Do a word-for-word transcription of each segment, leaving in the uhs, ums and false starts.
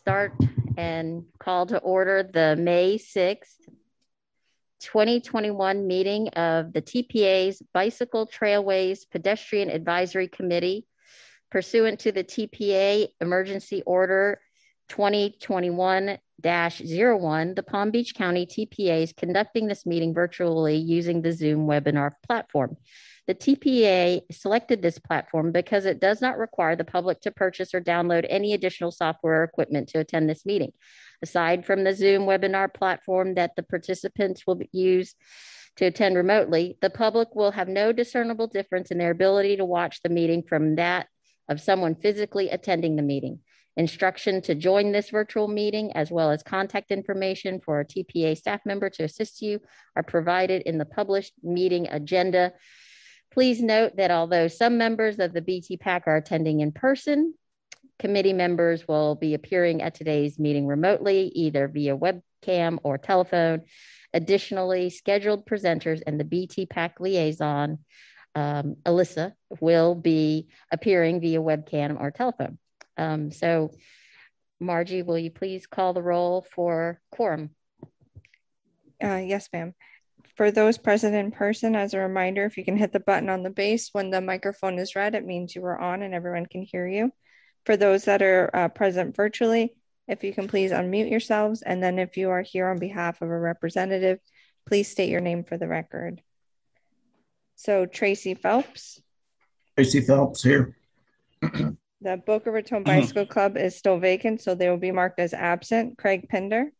start and call to order the May sixth, twenty twenty-one meeting of the T P A's Bicycle Trailways Pedestrian Advisory Committee pursuant to the T P A Emergency Order twenty twenty-one dash zero one. The Palm Beach County T P A is conducting this meeting virtually using the Zoom webinar platform. The T P A selected this platform because it does not require the public to purchase or download any additional software or equipment to attend this meeting. Aside from the Zoom webinar platform that the participants will use to attend remotely, the public will have no discernible difference in their ability to watch the meeting from that of someone physically attending the meeting. Instruction to join this virtual meeting, as well as contact information for a T P A staff member to assist you, are provided in the published meeting agenda. Please note that although some members of the B T PAC are attending in person, committee members will be appearing at today's meeting remotely, either via webcam or telephone. Additionally, scheduled presenters and the B T PAC liaison, um, Alyssa, will be appearing via webcam or telephone. Um, so, Margie, will you please call the roll for quorum? Uh, yes, ma'am. For those present in person, as a reminder, if you can hit the button on the base when the microphone is red, it means you are on and everyone can hear you. For those that are uh, present virtually, if you can please unmute yourselves. And then if you are here on behalf of a representative, please state your name for the record. So Tracy Phelps. Tracy Phelps here. The Boca Raton Bicycle Club is still vacant, so they will be marked as absent. Craig Pinder.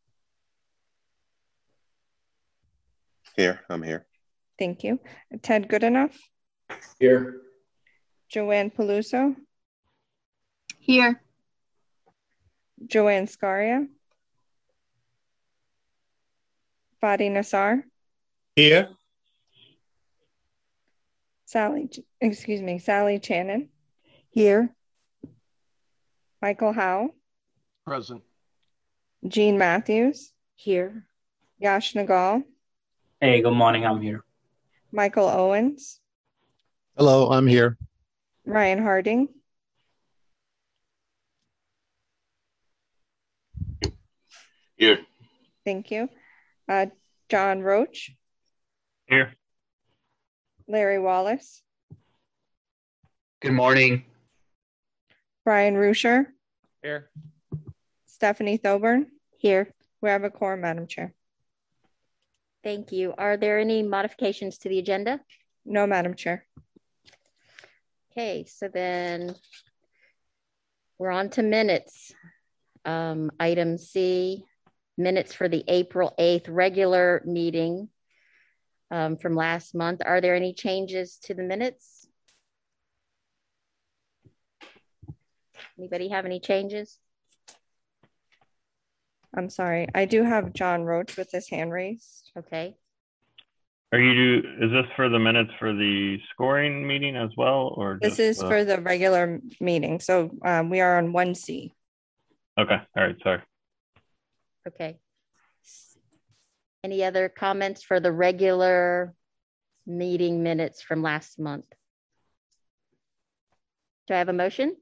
Here, I'm here. Thank you. Ted Goodenough. Here. Joanne Peluso. Here. Joanne Scaria. Fadi Nassar. Here. Sally, excuse me, Sally Channon. Here. Michael Howe. Present. Jean Matthews. Here. Yash Nagal. Hey, good morning. I'm here. Michael Owens. Hello, I'm here. Ryan Harding. Here. Thank you. Uh, John Roach. Here. Larry Wallace. Good morning. Brian Rusher. Here. Stephanie Thoburn. Here. We have a quorum, Madam Chair. Thank you. Are there any modifications to the agenda? No, Madam Chair. Okay, so then we're on to minutes. Um, item C, minutes for the April eighth regular meeting um, from last month. Are there any changes to the minutes? Anybody have any changes? I'm sorry. I do have John Roach with his hand raised. Okay. Are you, is this for the minutes for the scoring meeting as well? Or this is uh, for the regular meeting. So um, we are on one C. Okay. All right. Sorry. Okay. Any other comments for the regular meeting minutes from last month? Do I have a motion?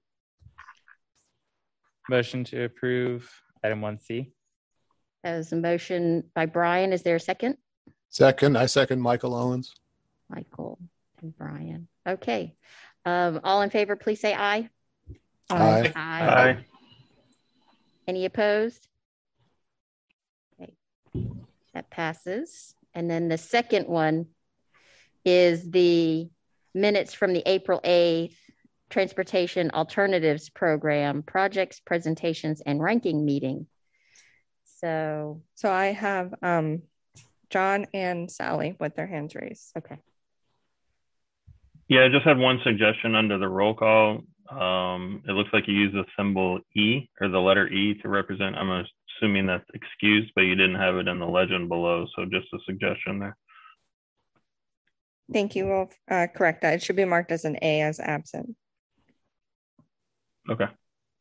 Motion to approve item one C. That was a motion by Brian. Is there a second? Second, I second Michael Owens. Michael and Brian. Okay. Um, all in favor, please say aye. Aye. Aye. Aye. Any opposed? Okay. That passes. And then the second one is the minutes from the April eighth Transportation Alternatives Program projects, presentations, and ranking meeting. So, so I have um, John and Sally with their hands raised. Okay. Yeah, I just had one suggestion under the roll call. Um, it looks like you use the symbol E or the letter E to represent. I'm assuming that's excused, but you didn't have it in the legend below. So just a suggestion there. Thank you. We'll uh, correct that. It should be marked as an A as absent. Okay.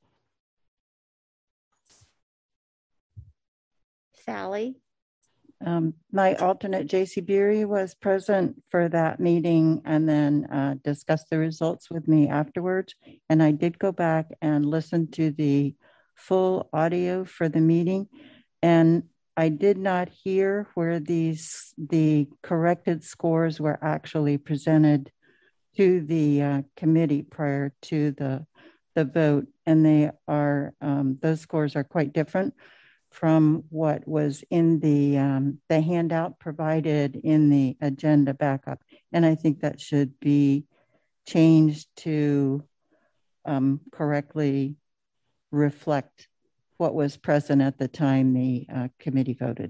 Sally? Um, my alternate J C Beery was present for that meeting and then uh, discussed the results with me afterwards. And I did go back and listen to the full audio for the meeting. And I did not hear where these the corrected scores were actually presented to the uh, committee prior to the the vote, and they are um, those scores are quite different from what was in the um, the handout provided in the agenda backup, and I think that should be changed to um, correctly reflect what was present at the time the uh, committee voted.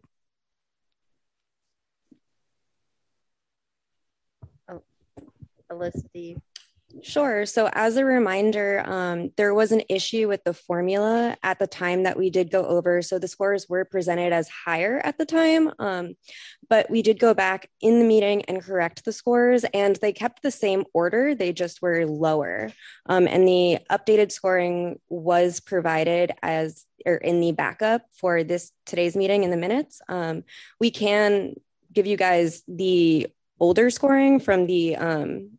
Oh, Alyssa, Steve. Sure. So as a reminder, um, there was an issue with the formula at the time that we did go over. So the scores were presented as higher at the time, um, but we did go back in the meeting and correct the scores, and they kept the same order. They just were lower. Um, and the updated scoring was provided as or in the backup for this today's meeting in the minutes. Um, we can give you guys the older scoring from the um,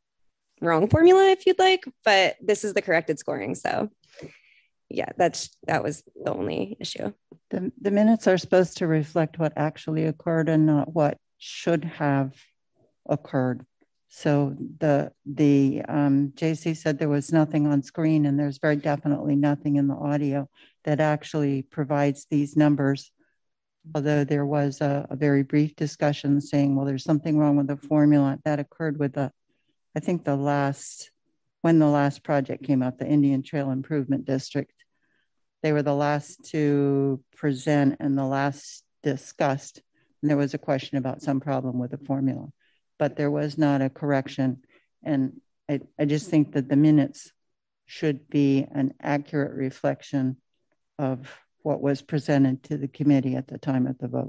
wrong formula if you'd like, but this is the corrected scoring. So yeah, that's that was the only issue. The, the minutes are supposed to reflect what actually occurred and not what should have occurred. So the the um, J C said there was nothing on screen, and there's very definitely nothing in the audio that actually provides these numbers. Although there was a, a very brief discussion saying, well, there's something wrong with the formula. That occurred with the I think the last, when the last project came up, the Indian Trail Improvement District, they were the last to present and the last discussed. And there was a question about some problem with the formula, but there was not a correction. And I, I just think that the minutes should be an accurate reflection of what was presented to the committee at the time of the vote.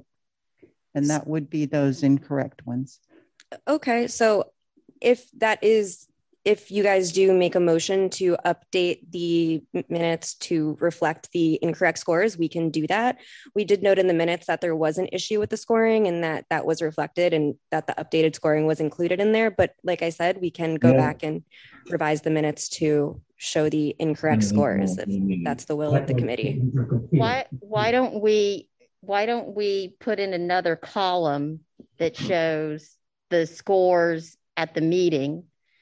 And that would be those incorrect ones. Okay, so if that is, if you guys do make a motion to update the minutes to reflect the incorrect scores, we can do that. We did note in the minutes that there was an issue with the scoring and that that was reflected and that the updated scoring was included in there. But like I said, we can go yeah. back and revise the minutes to show the incorrect scores if that's the will of the committee. Why, why don't we, why don't we put in another column that shows the scores at the meeting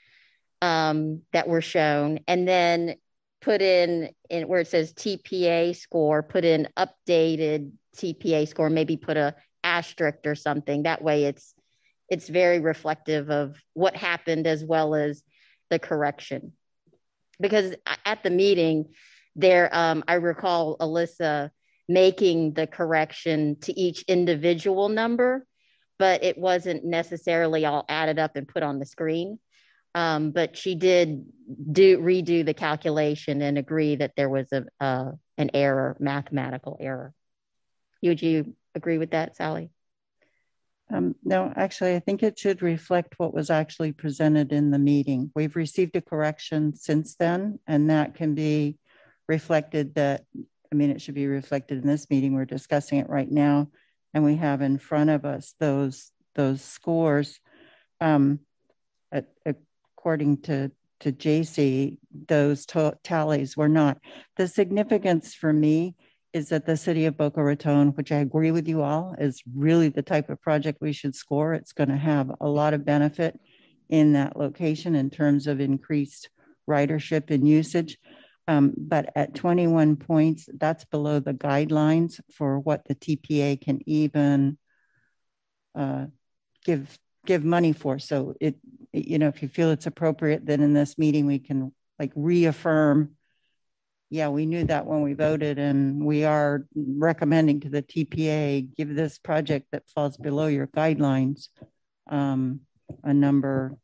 um, that were shown, and then put in, in where it says T P A score, put in updated T P A score, maybe put a asterisk or something. That way it's it's very reflective of what happened as well as the correction. Because at the meeting there, um, I recall Alyssa making the correction to each individual number, but it wasn't necessarily all added up and put on the screen. Um, but she did do redo the calculation and agree that there was a uh, an error, mathematical error. Would you agree with that, Sally? Um, no, actually, I think it should reflect what was actually presented in the meeting. We've received a correction since then, and that can be reflected that, I mean, it should be reflected in this meeting. We're discussing it right now. And we have in front of us those those scores. Um, at, according to, to J C, those to- tallies were not. The significance for me is that the city of Boca Raton, which I agree with you all, is really the type of project we should score. It's going to have a lot of benefit in that location in terms of increased ridership and usage. Um, but at twenty-one points, that's below the guidelines for what the T P A can even uh, give give money for. So it, you know, if you feel it's appropriate, then in this meeting we can like reaffirm, yeah, we knew that when we voted, and we are recommending to the T P A, give this project that falls below your guidelines um, a number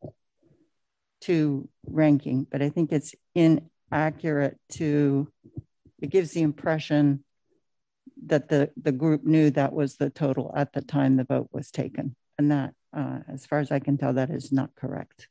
two ranking. But I think it's in accurate to, it gives the impression that the, the group knew that was the total at the time the vote was taken. And that, uh, as far as I can tell, that is not correct.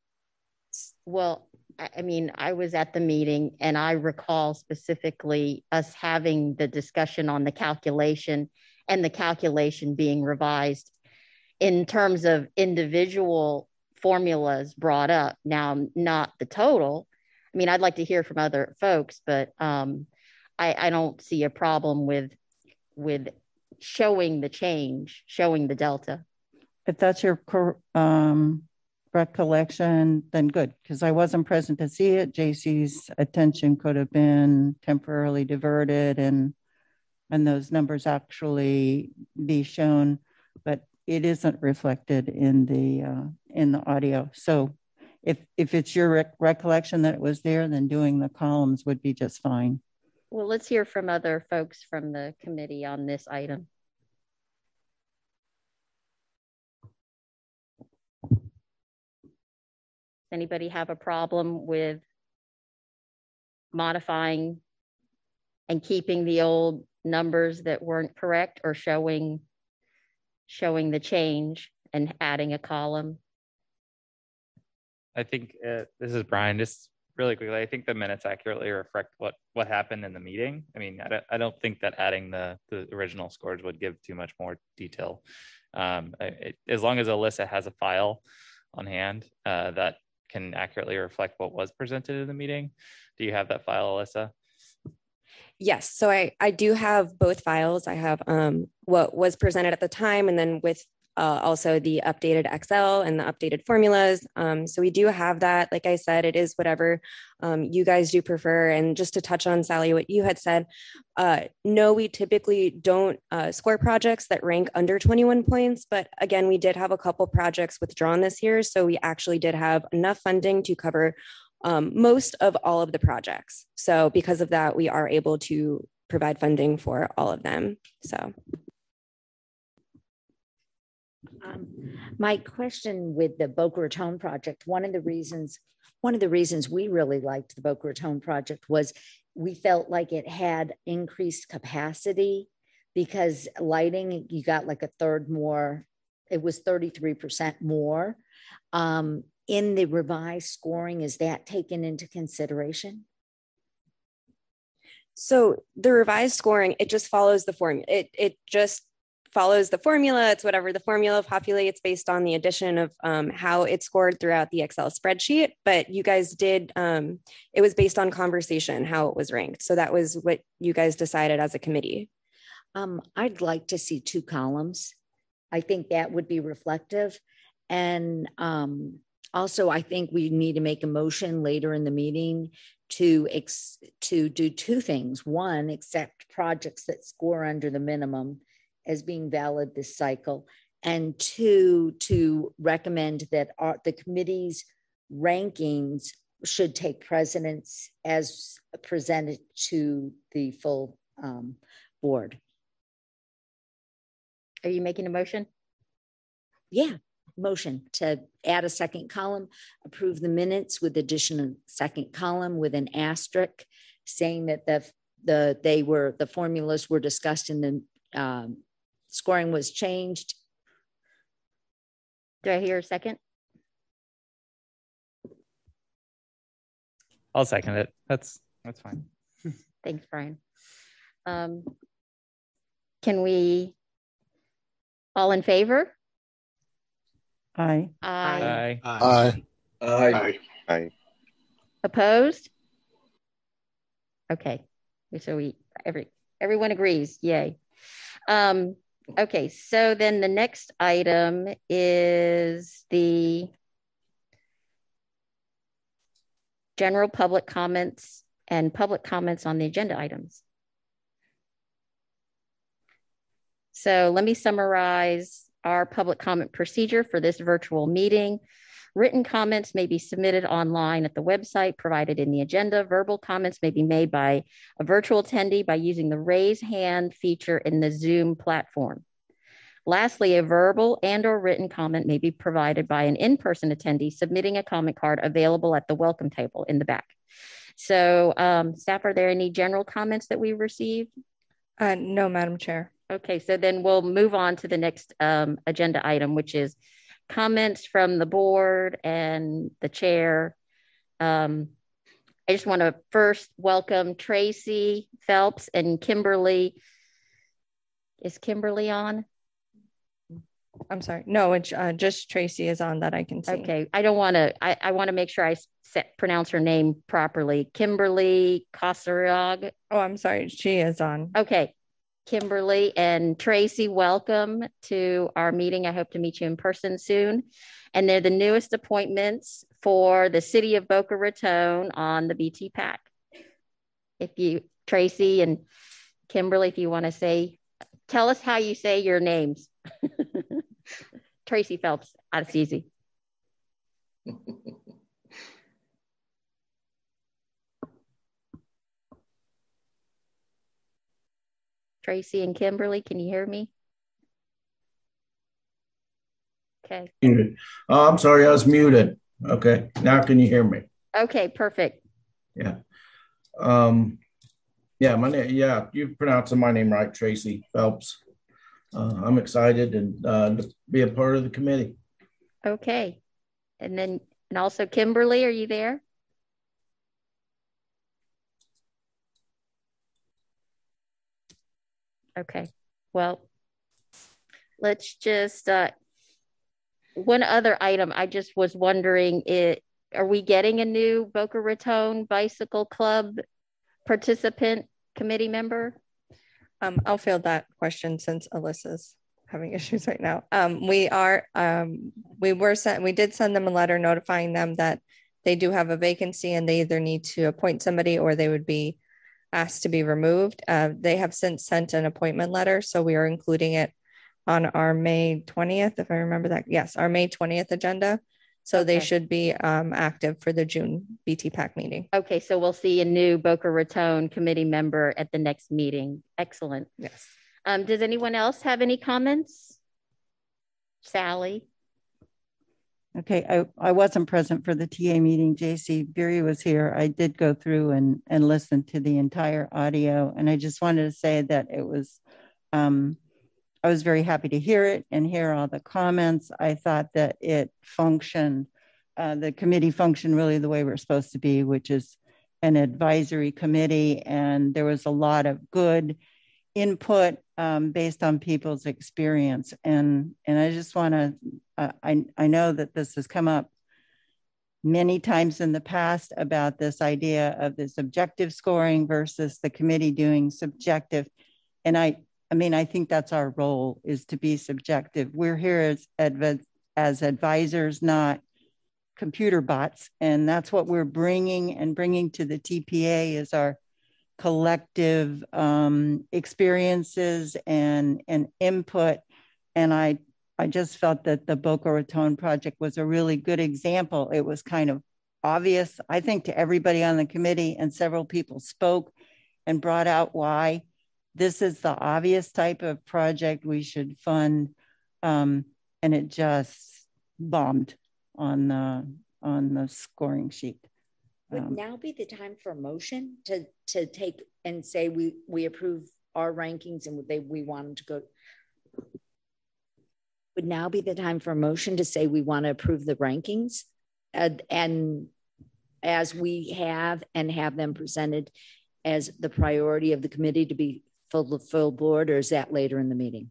Well, I mean, I was at the meeting and I recall specifically us having the discussion on the calculation and the calculation being revised in terms of individual formulas brought up. Now, not the total. I mean, I'd like to hear from other folks, but um, I, I don't see a problem with with showing the change, showing the delta. If that's your um, recollection, then good, because I wasn't present to see it. J C's attention could have been temporarily diverted and and those numbers actually be shown, but it isn't reflected in the uh, in the audio. So if if it's your rec recollection that it was there, then doing the columns would be just fine. Well, let's hear from other folks from the committee on this item. Does anybody have a problem with modifying and keeping the old numbers that weren't correct, or showing showing the change and adding a column? I think uh, this is Brian. Just really quickly, I think the minutes accurately reflect what what happened in the meeting. I mean, I don't, I don't think that adding the the original scores would give too much more detail. Um, it, as long as Alyssa has a file on hand uh, that can accurately reflect what was presented in the meeting. Do you have that file, Alyssa? Yes, so I, I do have both files. I have um, what was presented at the time, and then with uh, also the updated Excel and the updated formulas. Um, so we do have that. Like I said, it is whatever um, you guys do prefer. And just to touch on, Sally, what you had said, uh, no, we typically don't uh, score projects that rank under twenty-one points. But again, we did have a couple projects withdrawn this year. So we actually did have enough funding to cover Um, most of all of the projects. So because of that, we are able to provide funding for all of them. So. Um, my question with the Boca Raton project, one of the reasons, one of the reasons we really liked the Boca Raton project was we felt like it had increased capacity, because lighting, you got like a third more, it was thirty-three percent more. Um, in the revised scoring, is that taken into consideration? So the revised scoring, it just follows the formula. It, it just follows the formula. It's whatever the formula populates based on the addition of um, how it scored throughout the Excel spreadsheet. But you guys did, um, it was based on conversation, how it was ranked. So that was what you guys decided as a committee. Um, I'd like to see two columns. I think that would be reflective. And um, also, I think we need to make a motion later in the meeting to, ex to do two things. One, accept projects that score under the minimum as being valid this cycle. And two, to recommend that our, the committee's rankings should take precedence as presented to the full um, board. Are you making a motion? Yeah. Motion to add a second column, approve the minutes with additional second column with an asterisk saying that the the they were the formulas were discussed and the um, scoring was changed. Do I hear a second? I'll second it. That's that's fine. Thanks, Brian. Um, can we all in favor? Aye. Aye. Aye. Aye. Aye. Aye. Opposed? Okay. So we every everyone agrees. Yay. Um, okay. So then the next item is the general public comments and public comments on the agenda items. So let me summarize our public comment procedure for this virtual meeting. Written comments may be submitted online at the website provided in the agenda. Verbal comments may be made by a virtual attendee by using the raise hand feature in the Zoom platform. Lastly, a verbal and or written comment may be provided by an in-person attendee submitting a comment card available at the welcome table in the back. So um, staff, are there any general comments that we've received? Uh, no, Madam Chair. Okay, so then we'll move on to the next um, agenda item, which is comments from the board and the chair. Um, I just want to first welcome Tracy Phelps and Kimberly. Is Kimberly on? I'm sorry. No, it's uh, just Tracy is on that I can see. Okay, I don't want to, I, I want to make sure I set, pronounce her name properly. Kimberly Kosariog. Oh, I'm sorry. She is on. Okay, Kimberly and Tracy, welcome to our meeting. I hope to meet you in person soon. And they're the newest appointments for the city of Boca Raton on the B T PAC. If you, Tracy and Kimberly, if you want to say, tell us how you say your names. Tracy Phelps, that's easy. Tracy and Kimberly, can you hear me? Okay. Muted. Oh, I'm sorry, I was muted. Okay, now can you hear me? Okay, perfect. Yeah. Um, yeah, my name, yeah, you pronounced my name right, Tracy Phelps. Uh, I'm excited and uh, to be a part of the committee. Okay. And then, and also Kimberly, are you there? Okay. Well, let's just, uh, one other item. I just was wondering, it, are we getting a new Boca Raton Bicycle Club participant committee member? Um, I'll field that question since Alyssa's having issues right now. Um, we are, um, we were sent, we did send them a letter notifying them that they do have a vacancy and they either need to appoint somebody or they would be asked to be removed. Uh, they have since sent an appointment letter, so we are including it on our May twentieth, if I remember that. Yes, our May twentieth agenda. So okay. They should be um, active for the June B T PAC meeting. Okay, so we'll see a new Boca Raton committee member at the next meeting. Excellent. Yes. Um, does anyone else have any comments? Sally? Okay, I, I wasn't present for the T A meeting. J C Beery was here. I did go through and, and listen to the entire audio. And I just wanted to say that it was, um, I was very happy to hear it and hear all the comments. I thought that it functioned, uh, the committee functioned really the way we're supposed to be, which is an advisory committee. And there was a lot of good input um, based on people's experience. And, and I just want to, uh, I, I know that this has come up many times in the past about this idea of this objective scoring versus the committee doing subjective. And I, I mean, I think that's our role, is to be subjective. We're here as, adv as advisors, not computer bots. And that's what we're bringing and bringing to the T P A is our collective um, experiences and, and input. And I, I just felt that the Boca Raton project was a really good example. It was kind of obvious, I think, to everybody on the committee, and several people spoke and brought out why this is the obvious type of project we should fund. Um, and it just bombed on the, on the scoring sheet. Would um, now be the time for a motion to, to take and say we, we approve our rankings and they, we want to go. Would now be the time for a motion to say we want to approve the rankings uh, and as we have and have them presented as the priority of the committee to be full full board, or is that later in the meeting?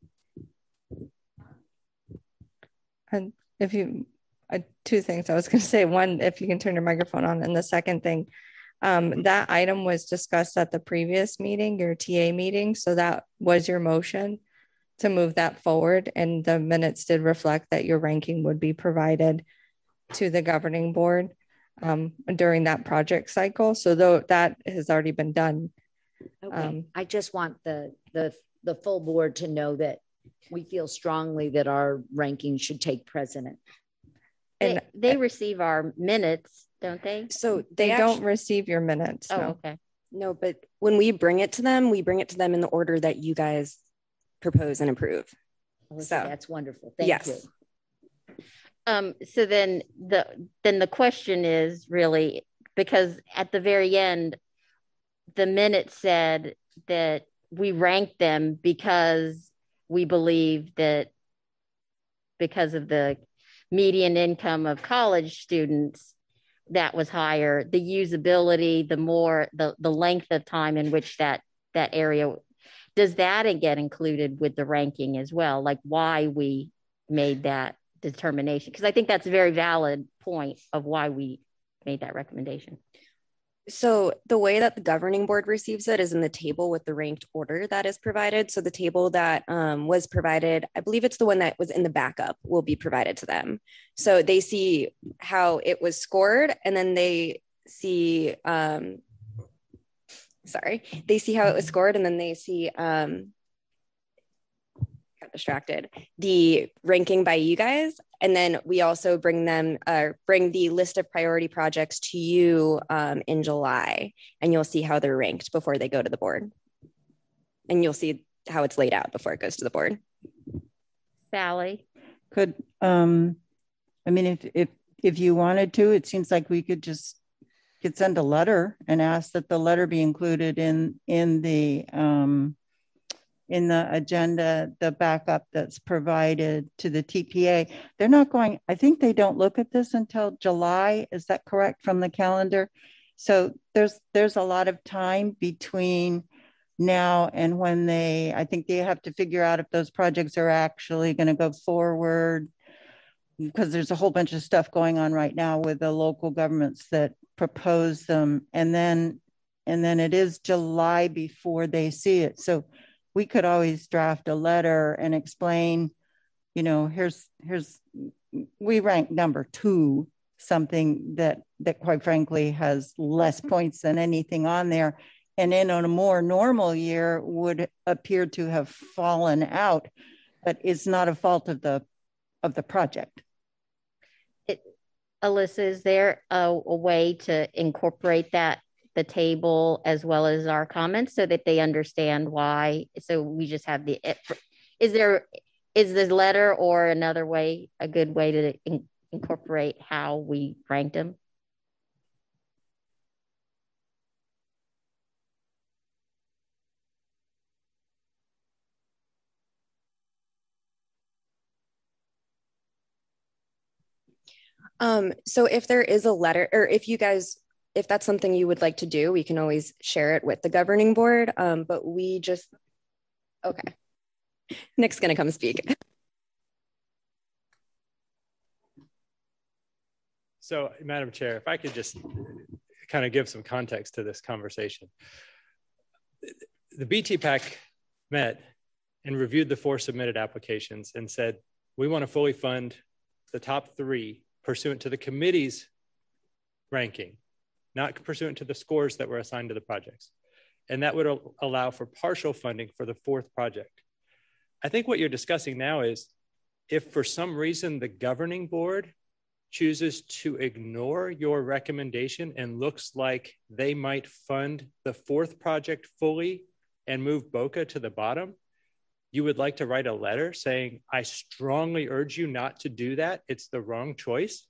And if you, uh, two things I was going to say. One, if you can turn your microphone on, and the second thing, um, that item was discussed at the previous meeting, your T A meeting. So that was your motion to move that forward. And the minutes did reflect that your ranking would be provided to the governing board um, during that project cycle. So though that has already been done. Okay. Um, I just want the, the, the full board to know that we feel strongly that our ranking should take precedent. And they, they receive our minutes, don't they? So they, they actually, don't receive your minutes. Oh, no. okay. No, but when we bring it to them, we bring it to them in the order that you guys propose and approve. Okay, so that's wonderful. Thank yes. you. Um, so then the then the question is really, because at the very end, the minute said that we ranked them because we believe that because of the median income of college students, that was higher. The usability, the more, the, the length of time in which that, that area, does that get included with the ranking as well? Like why we made that determination, because I think that's a very valid point of why we made that recommendation. So the way that the governing board receives it is in the table with the ranked order that is provided. So the table that um, was provided, I believe it's the one that was in the backup, will be provided to them. So they see how it was scored, and then they see, um, sorry, they see how it was scored, and then they see, um, got distracted, the ranking by you guys. And then we also bring them, uh, bring the list of priority projects to you um, in July, and you'll see how they're ranked before they go to the board. And you'll see how it's laid out before it goes to the board. Sally? Could, um, I mean, if, if, if you wanted to, it seems like we could just could send a letter and ask that the letter be included in, in the, um, in the agenda, the backup that's provided to the T P A. They're not going, I think they don't look at this until July. Is that correct from the calendar? So there's there's a lot of time between now and when they, I think they have to figure out if those projects are actually going to go forward, because there's a whole bunch of stuff going on right now with the local governments that propose them. And then, and then it is July before they see it. So we could always draft a letter and explain, you know, here's, here's, we rank number two, something that, that quite frankly has less points than anything on there. And in a more normal year would appear to have fallen out, but it's not a fault of the, of the project. It, Alyssa, is there a, a way to incorporate that, the table as well as our comments, so that they understand why? So we just have the, is there, is this letter or another way, a good way to in, incorporate how we ranked them? Um, so if there is a letter, or if you guys, if that's something you would like to do, we can always share it with the governing board. Um, but we just, okay. Nick's gonna come speak. So, Madam Chair, if I could just kind of give some context to this conversation. The B T PAC met and reviewed the four submitted applications and said, we want to fully fund the top three pursuant to the committee's ranking, not pursuant to the scores that were assigned to the projects. And that would allow for partial funding for the fourth project. I think what you're discussing now is, if for some reason the governing board chooses to ignore your recommendation and looks like they might fund the fourth project fully and move BOCA to the bottom, you would like to write a letter saying, I strongly urge you not to do that. It's the wrong choice.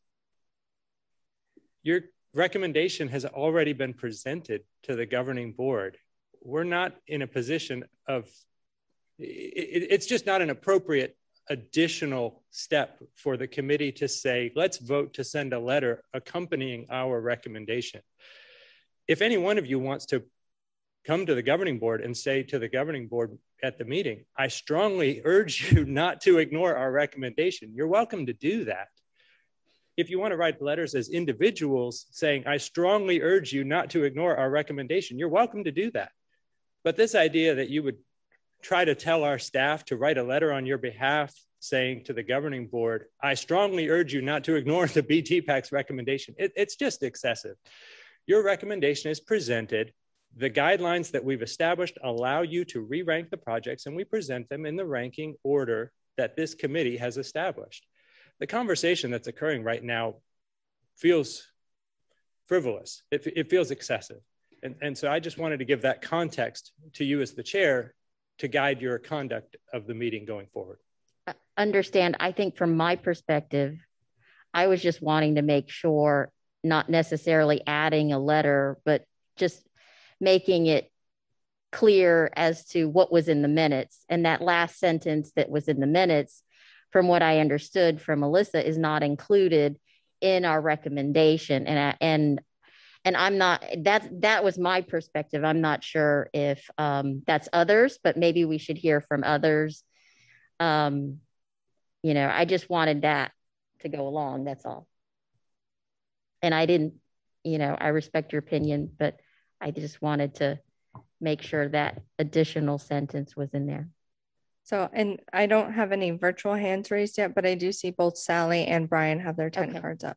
Your recommendation has already been presented to the governing board. We're not in a position of, it, it's just not an appropriate additional step for the committee to say, let's vote to send a letter accompanying our recommendation. If any one of you wants to come to the governing board and say to the governing board at the meeting, I strongly urge you not to ignore our recommendation, you're welcome to do that. If you want to write letters as individuals saying, I strongly urge you not to ignore our recommendation, you're welcome to do that. But this idea that you would try to tell our staff to write a letter on your behalf saying to the governing board, I strongly urge you not to ignore the B T PAC's recommendation, it, it's just excessive. Your recommendation is presented. The guidelines that we've established allow you to re-rank the projects, and we present them in the ranking order that this committee has established. The conversation that's occurring right now feels frivolous. It, it feels excessive. And, and so I just wanted to give that context to you as the chair to guide your conduct of the meeting going forward. Understand, I think from my perspective, I was just wanting to make sure, not necessarily adding a letter, but just making it clear as to what was in the minutes. And that last sentence that was in the minutes, from what I understood from Alyssa, is not included in our recommendation. And I, and and I'm not, that that was my perspective. I'm not sure if um, that's others, but maybe we should hear from others. Um, you know, I just wanted that to go along. That's all. And I didn't, you know, I respect your opinion, but I just wanted to make sure that additional sentence was in there. So, and I don't have any virtual hands raised yet, but I do see both Sally and Brian have their ten Okay. cards up.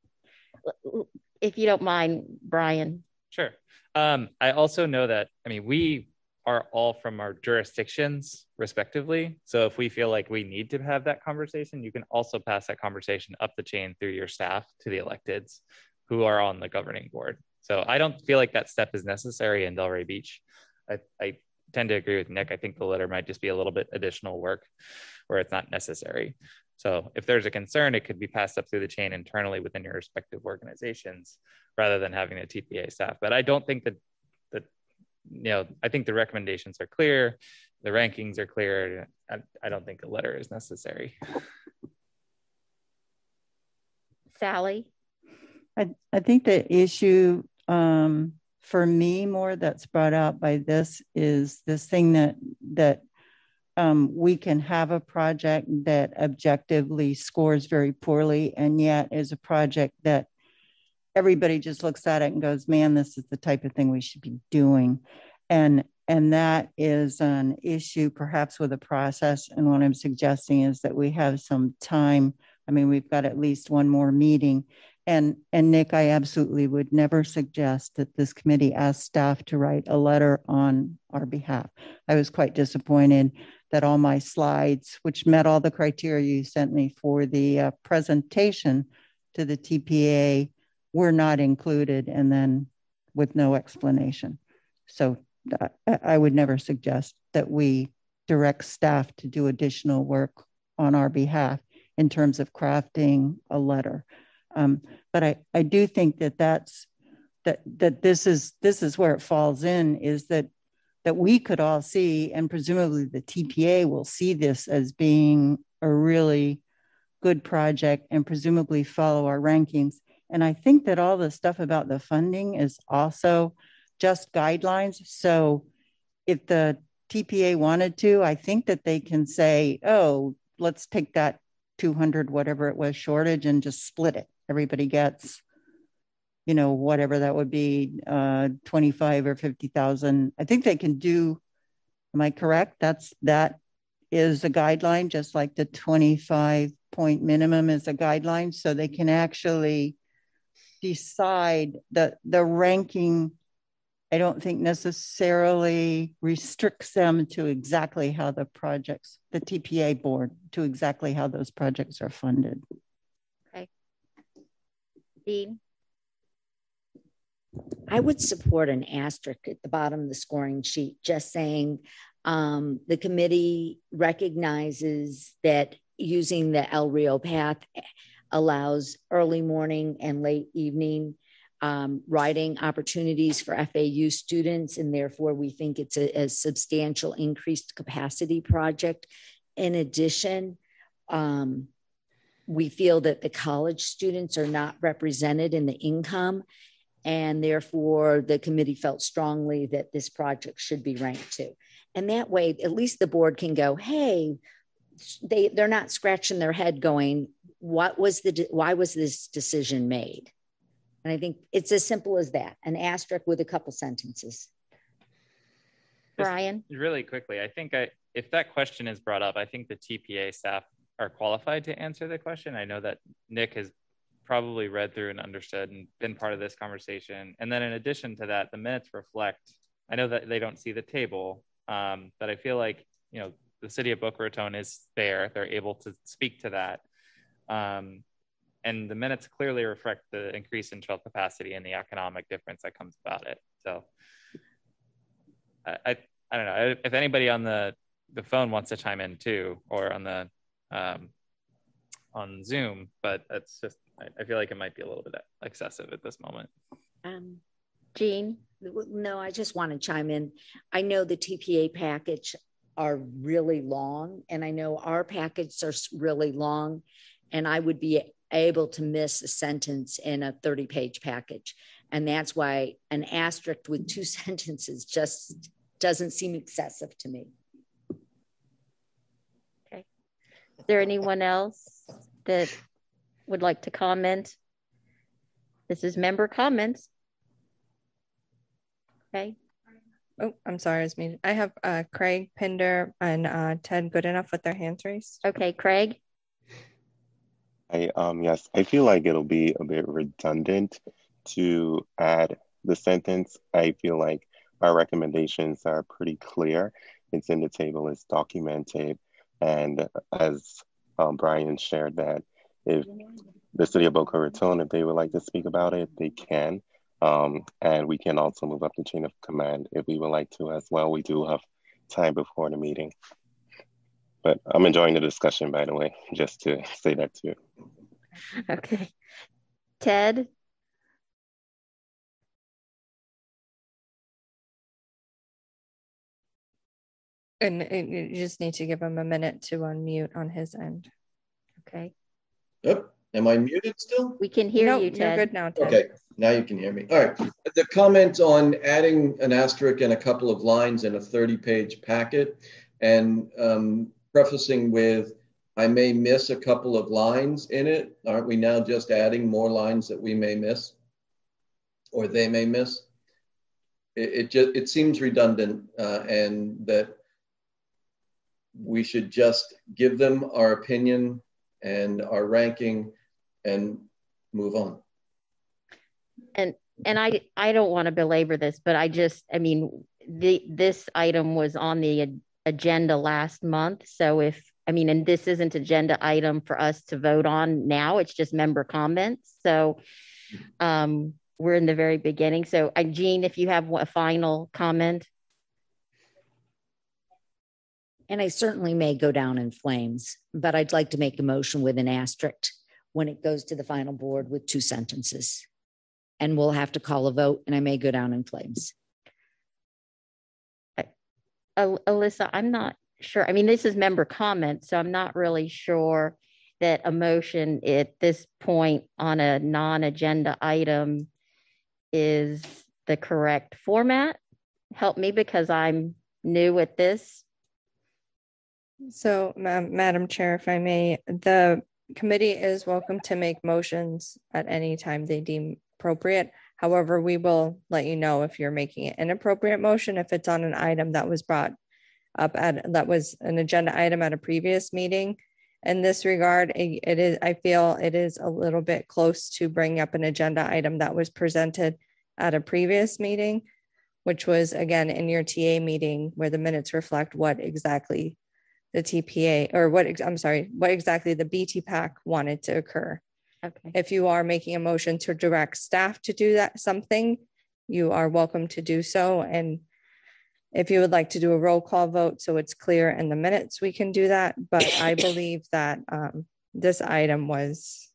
If you don't mind, Brian. Sure. Um, I also know that, I mean, we are all from our jurisdictions respectively. So if we feel like we need to have that conversation, you can also pass that conversation up the chain through your staff to the electeds who are on the governing board. So I don't feel like that step is necessary in Delray Beach. I, I tend to agree with Nick. I think the letter might just be a little bit additional work where it's not necessary. So if there's a concern, it could be passed up through the chain internally within your respective organizations rather than having a T P A staff. But I don't think that, that you know, I think the recommendations are clear. The rankings are clear. I, I don't think a letter is necessary. Sally? I, I think the issue um, for me more that's brought out by this is this thing that that um, we can have a project that objectively scores very poorly and yet is a project that everybody just looks at it and goes, man, this is the type of thing we should be doing. And and that is an issue perhaps with a process. And what I'm suggesting is that we have some time. I mean, we've got at least one more meeting. And, and Nick, I absolutely would never suggest that this committee ask staff to write a letter on our behalf. I was quite disappointed that all my slides, which met all the criteria you sent me for the uh, presentation to the T P A, were not included and then with no explanation. So uh, I would never suggest that we direct staff to do additional work on our behalf in terms of crafting a letter. Um, but I, I do think that that's that that this is this is where it falls in is that that we could all see, and presumably the T P A will see this as being a really good project and presumably follow our rankings. And I think that all the stuff about the funding is also just guidelines. So if the T P A wanted to, I think that they can say, oh, let's take that two hundred, whatever it was, shortage and just split it. Everybody gets, you know, whatever that would be, uh, twenty-five or fifty thousand. I think they can do, am I correct? That's, that is a guideline, just like the twenty-five point minimum is a guideline. So they can actually decide that the ranking, I don't think necessarily restricts them to exactly how the projects, the T P A board, to exactly how those projects are funded. Okay. Dean? I would support an asterisk at the bottom of the scoring sheet, just saying um, the committee recognizes that using the El Rio path allows early morning and late evening um, riding opportunities for F A U students, and therefore we think it's a, a substantial increased capacity project. In addition, um, we feel that the college students are not represented in the income, and therefore the committee felt strongly that this project should be ranked too. And that way, at least the board can go, hey, they, they're not scratching their head going, what was the, why was this decision made? And I think it's as simple as that, an asterisk with a couple sentences. Brian? Just really quickly, I think I, if that question is brought up, I think the T P A staff are qualified to answer the question. I know that Nick has probably read through and understood and been part of this conversation. And then in addition to that, the minutes reflect, I know that they don't see the table, um, but I feel like, you know, the city of Boca Raton is there. They're able to speak to that. Um, and the minutes clearly reflect the increase in trail capacity and the economic difference that comes about it. So I, I, I don't know if anybody on the, the phone wants to chime in too, or on the, um, on Zoom, but that's just, I, I feel like it might be a little bit excessive at this moment. Um, Jean? No, I just want to chime in. I know the T P A package are really long, and I know our packets are really long, and I would be able to miss a sentence in a thirty page package. And that's why an asterisk with two sentences just doesn't seem excessive to me. Okay. there anyone else that would like to comment? This is member comments. Okay. Oh, I'm sorry, it's me. I have uh, Craig, Pinder, and uh, Ted Goodenough with their hands raised. Okay, Craig. I um yes, I feel like it'll be a bit redundant to add the sentence. I feel like our recommendations are pretty clear. It's in the table, it's documented, and as um, Brian shared that if the city of Boca Raton, if they would like to speak about it, they can. Um, and we can also move up the chain of command if we would like to as well. We do have time before the meeting. But I'm enjoying the discussion, by the way, just to say that too. Okay. Ted? And it, you just need to give him a minute to unmute on his end. Okay. Yep. Am I muted still? We can hear no, you, Ted. You're good now, Ted. Okay. Now you can hear me. All right. The comment on adding an asterisk and a couple of lines in a thirty page packet and um, prefacing with, I may miss a couple of lines in it. Aren't we now just adding more lines that we may miss or they may miss? It, it just, it seems redundant uh, and that we should just give them our opinion and our ranking and move on. And and I I don't want to belabor this, but I just, I mean, the this item was on the agenda last month. So if, I mean, and this isn't agenda item for us to vote on now, it's just member comments. So um, we're in the very beginning. So uh, Jean, if you have a final comment. And I certainly may go down in flames, but I'd like to make a motion with an asterisk when it goes to the final board with two sentences. And we'll have to call a vote and I may go down in flames. Uh, Alyssa, I'm not sure. I mean, this is member comment, so I'm not really sure that a motion at this point on a non-agenda item is the correct format. Help me because I'm new at this. So, ma Madam Chair, if I may, the committee is welcome to make motions at any time they deem appropriate. However, we will let you know if you're making an inappropriate motion, if it's on an item that was brought up at, that was an agenda item at a previous meeting. In this regard, it, it is, I feel it is a little bit close to bringing up an agenda item that was presented at a previous meeting, which was again in your T A meeting where the minutes reflect what exactly the T P A or what, I'm sorry, what exactly the B T PAC wanted to occur. Okay. If you are making a motion to direct staff to do that something, you are welcome to do so. And if you would like to do a roll call vote so it's clear in the minutes, we can do that. But I believe that um, this item was,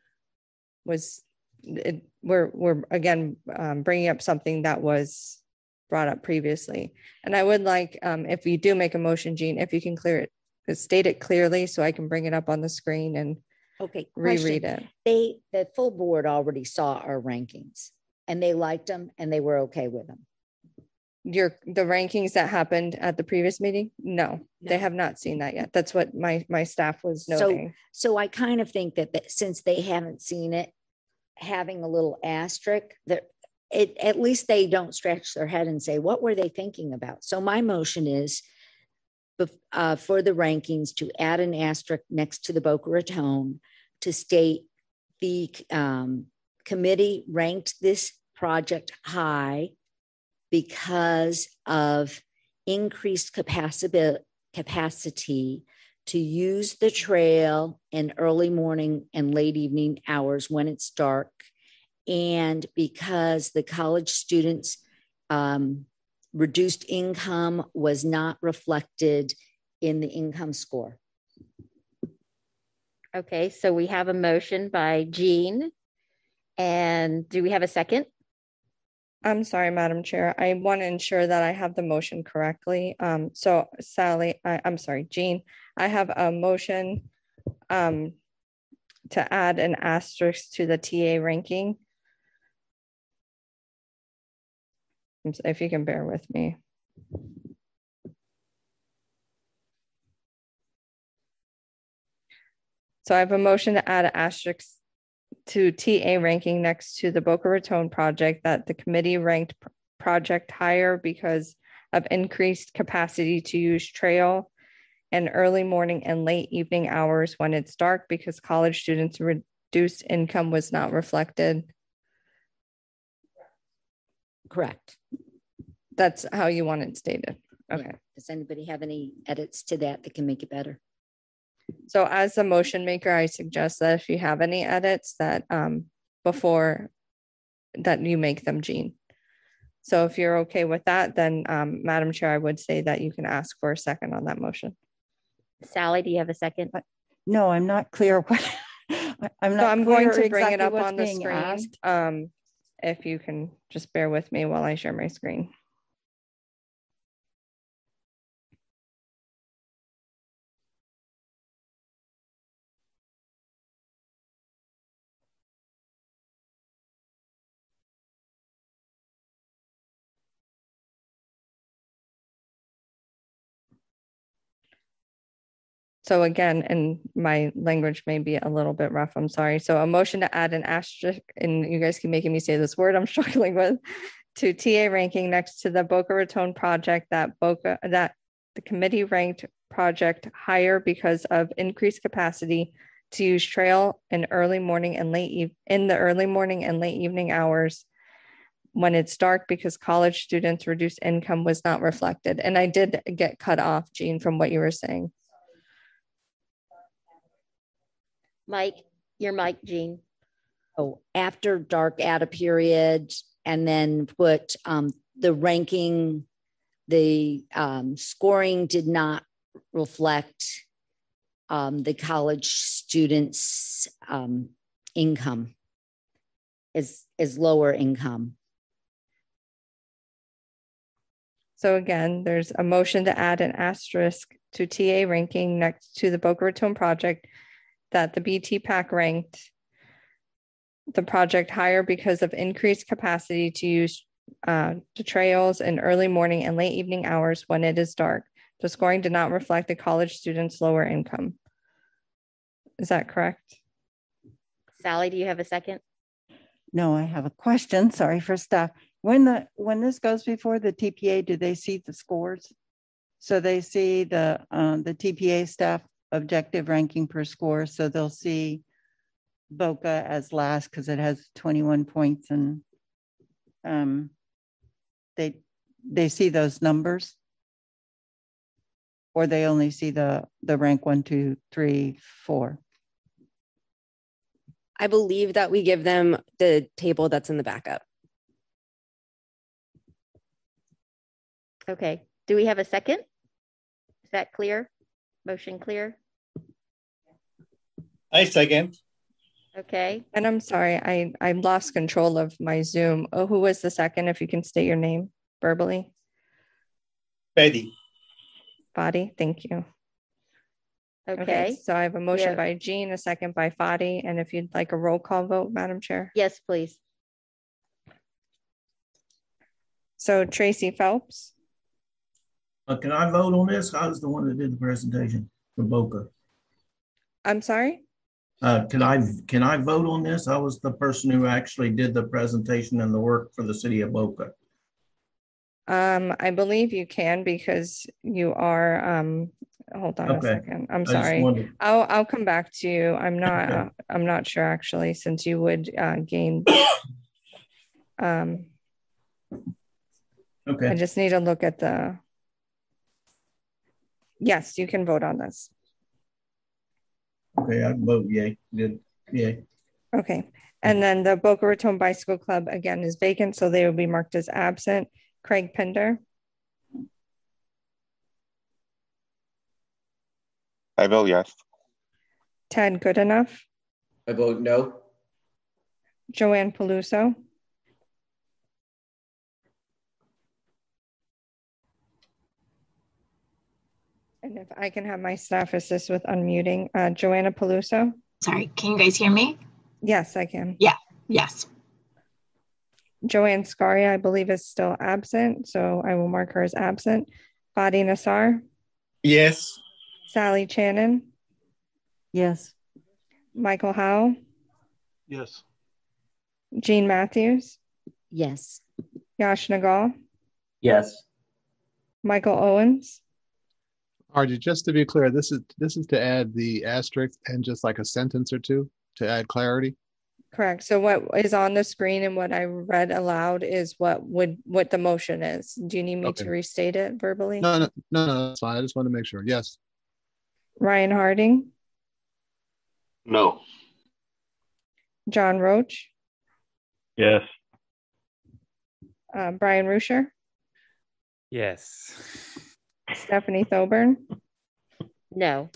was it, we're, we're again um, bringing up something that was brought up previously. And I would like, um, if you do make a motion, Jean, if you can clear it, state it clearly so I can bring it up on the screen and okay, reread question. it. They, the full board already saw our rankings and they liked them and they were okay with them. Your the rankings that happened at the previous meeting? No, No. they have not seen that yet. That's what my my staff was noting. So, so I kind of think that, that since they haven't seen it, having a little asterisk that it at least they don't scratch their head and say, what were they thinking about? So my motion is uh, for the rankings to add an asterisk next to the Boca Raton to state the um, committee ranked this project high because of increased capacity, capacity to use the trail in early morning and late evening hours when it's dark, and because the college students' um, reduced income was not reflected in the income score. Okay, so we have a motion by Jean. And do we have a second? I'm sorry, Madam Chair. I want to ensure that I have the motion correctly. Um, so Sally, I, I'm sorry, Jean, I have a motion um, to add an asterisk to the T A ranking. If you can bear with me. So I have a motion to add an asterisk to T A ranking next to the Boca Raton project that the committee ranked pr- project higher because of increased capacity to use trail and early morning and late evening hours when it's dark because college students' reduced income was not reflected. Correct. That's how you want it stated. Okay. Yeah. Does anybody have any edits to that that can make it better? So as a motion maker, I suggest that if you have any edits that um, before that you make them, Jean. So if you're okay with that, then um, Madam Chair, I would say that you can ask for a second on that motion. Sally, do you have a second? No, I'm not clear what I'm not. So I'm going to bring exactly it up what's on the being screen. asked. Um, if you can just bear with me while I share my screen. So again, and my language may be a little bit rough, I'm sorry. So a motion to add an asterisk, and you guys keep making me say this word I'm struggling with, to T A ranking next to the Boca Raton project that Boca, that the committee ranked project higher because of increased capacity to use trail in early morning and late eve in the early morning and late evening hours when it's dark because college students' reduced income was not reflected. And I did get cut off, Jean, from what you were saying. Mike, your mic, Jean. Oh, after dark, add a period, and then put um, the ranking, the um, scoring did not reflect um, the college students' um, income is, is lower income. So again, there's a motion to add an asterisk to T A ranking next to the Boca Raton project that the B T PAC ranked the project higher because of increased capacity to use uh, the trails in early morning and late evening hours when it is dark. The scoring did not reflect the college students' lower income. Is that correct? Sally, do you have a second? No, I have a question. Sorry for staff. When the when this goes before the T P A, do they see the scores? So they see the um, the T P A staff objective ranking per score. So they'll see Boca as last because it has twenty-one points, and um, they they see those numbers, or they only see the the rank one, two, three, four. I believe that we give them the table that's in the backup. Okay. Do we have a second? Is that clear? Motion clear? I second. Okay. And I'm sorry, I, I lost control of my Zoom. Oh, who was the second? If you can state your name verbally. Betty. Fadi, thank you. Okay. Okay, so I have a motion Yeah. by Jean, a second by Fadi, and if you'd like a roll call vote, Madam Chair. Yes, please. So Tracy Phelps, Uh, can I vote on this? I was the one that did the presentation for Boca. I'm sorry? Uh, can I, can I vote on this? I was the person who actually did the presentation and the work for the city of Boca. Um, I believe you can because you are, um, hold on a Okay. second. I'm I just sorry. wanted- I'll, I'll come back to you. I'm not, Okay. uh, I'm not sure actually, since you would uh, gain. Um, I Okay, just need to look at the. Yes, you can vote on this. okay, I can vote yay, good, yay. Okay. And then the Boca Raton Bicycle Club again is vacant, so they will be marked as absent. Craig Pender, I vote yes. Ted Goodenough, I vote no. Joanne Peluso, and if I can have my staff assist with unmuting, uh, Joanna Peluso. Sorry, can you guys hear me? Yes, I can. Yeah, yes. Joanne Scaria, I believe, is still absent, so I will mark her as absent. Fadi Nassar, Yes. Sally Channon, Yes. Michael Howe, Yes. Jean Matthews, Yes. Yash Nagal, Yes. Michael Owens, Artie, just to be clear, this is this is to add the asterisk and just like a sentence or two to add clarity. correct. So what is on the screen and what I read aloud is what would what the motion is. Do you need me Okay. to restate it verbally? No, no, no, no, that's fine. I just want to make sure. Yes. Ryan Harding, No. John Roach, Yes. uh, Brian Rusher, Yes. Stephanie Thoburn, No.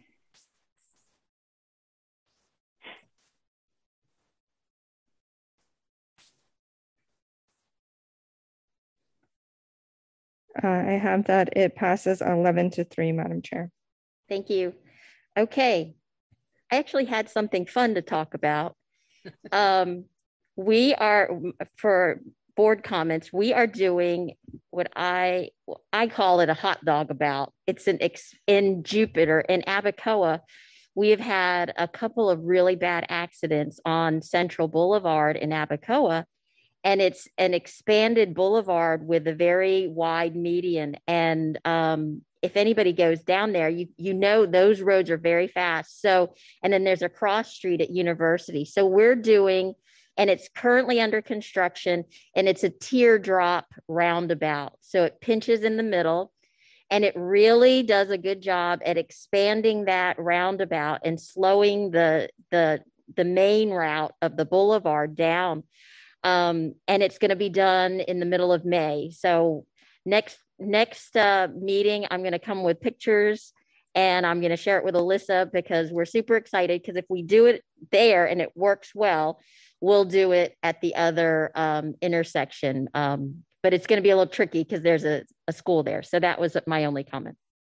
Uh, I have that it passes eleven to three, Madam Chair. Thank you. Okay. I actually had something fun to talk about. Um, we are, for board comments, we are doing what I, I call it a hot dog about. It's an ex, in Jupiter, in Abacoa. We have had a couple of really bad accidents on Central Boulevard in Abacoa. And it's an expanded boulevard with a very wide median. And um, if anybody goes down there, you you know those roads are very fast. So, and then there's a cross street at University. So we're doing, and it's currently under construction, and it's a teardrop roundabout. So it pinches in the middle, and it really does a good job at expanding that roundabout and slowing the the the main route of the boulevard down. Um, and it's going to be done in the middle of May. So next next uh, meeting, I'm going to come with pictures and I'm going to share it with Alyssa because we're super excited. Because if we do it there and it works well, we'll do it at the other um, intersection. Um, but it's going to be a little tricky because there's a, a school there. So that was my only comment.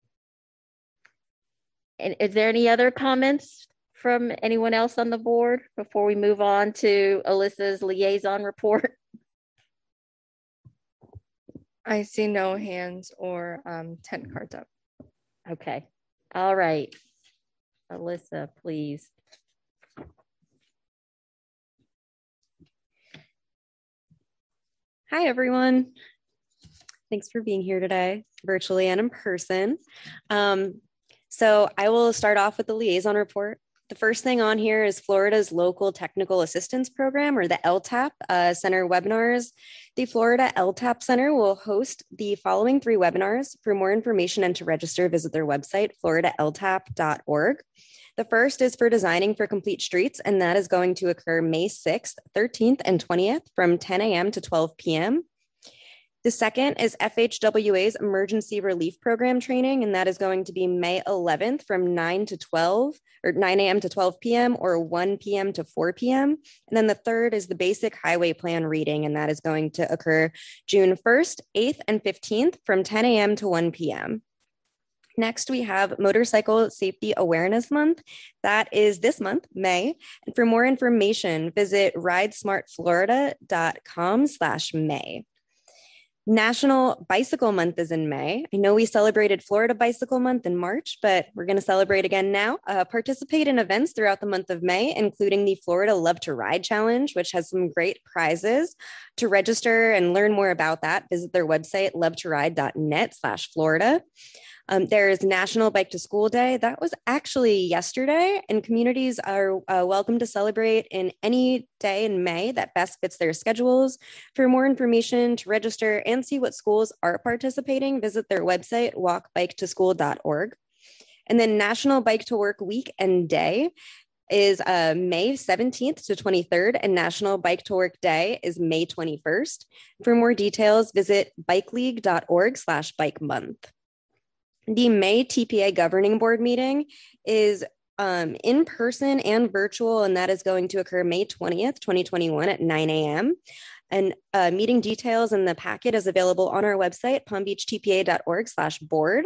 And is there any other comments from anyone else on the board before we move on to Alyssa's liaison report? I see no hands or um, tent cards up. Okay. All right. Alyssa, please. Hi, everyone. Thanks for being here today, virtually and in person. Um, so I will start off with the liaison report. The first thing on here is Florida's Local Technical Assistance Program, or the L TAP uh, Center webinars. The Florida L TAP Center will host the following three webinars. For more information and to register, visit their website, florida l tap dot org. The first is for Designing for Complete Streets, and that is going to occur May sixth, thirteenth, and twentieth from ten a m to twelve p m The second is F H W A's Emergency Relief Program training, and that is going to be May eleventh from nine to twelve, or nine a m to twelve p m or one p m to four p m And then the third is the Basic Highway Plan reading, and that is going to occur June first, eighth, and fifteenth from ten a m to one p m Next, we have Motorcycle Safety Awareness Month. That is this month, May. And for more information, visit ridesmartflorida dot com slash May. National Bicycle Month is in May. I know we celebrated Florida Bicycle Month in March, but we're going to celebrate again now. Uh, participate in events throughout the month of May, including the Florida Love to Ride Challenge, which has some great prizes. To register and learn more about that, visit their website, love to ride dot net slash Florida. Um, there is National Bike to School Day. That was actually yesterday, and communities are uh, welcome to celebrate in any day in May that best fits their schedules. For more information, to register and see what schools are participating, visit their website, walk bike to school dot org. And then National Bike to Work Week and Day is uh, May seventeenth to twenty-third, and National Bike to Work Day is May twenty-first. For more details, visit bike league dot org slash bike month. The May T P A Governing Board meeting is um, in person and virtual, and that is going to occur May twentieth, twenty twenty-one at nine a m And uh, meeting details in the packet is available on our website, palm beach t p a dot org slash board.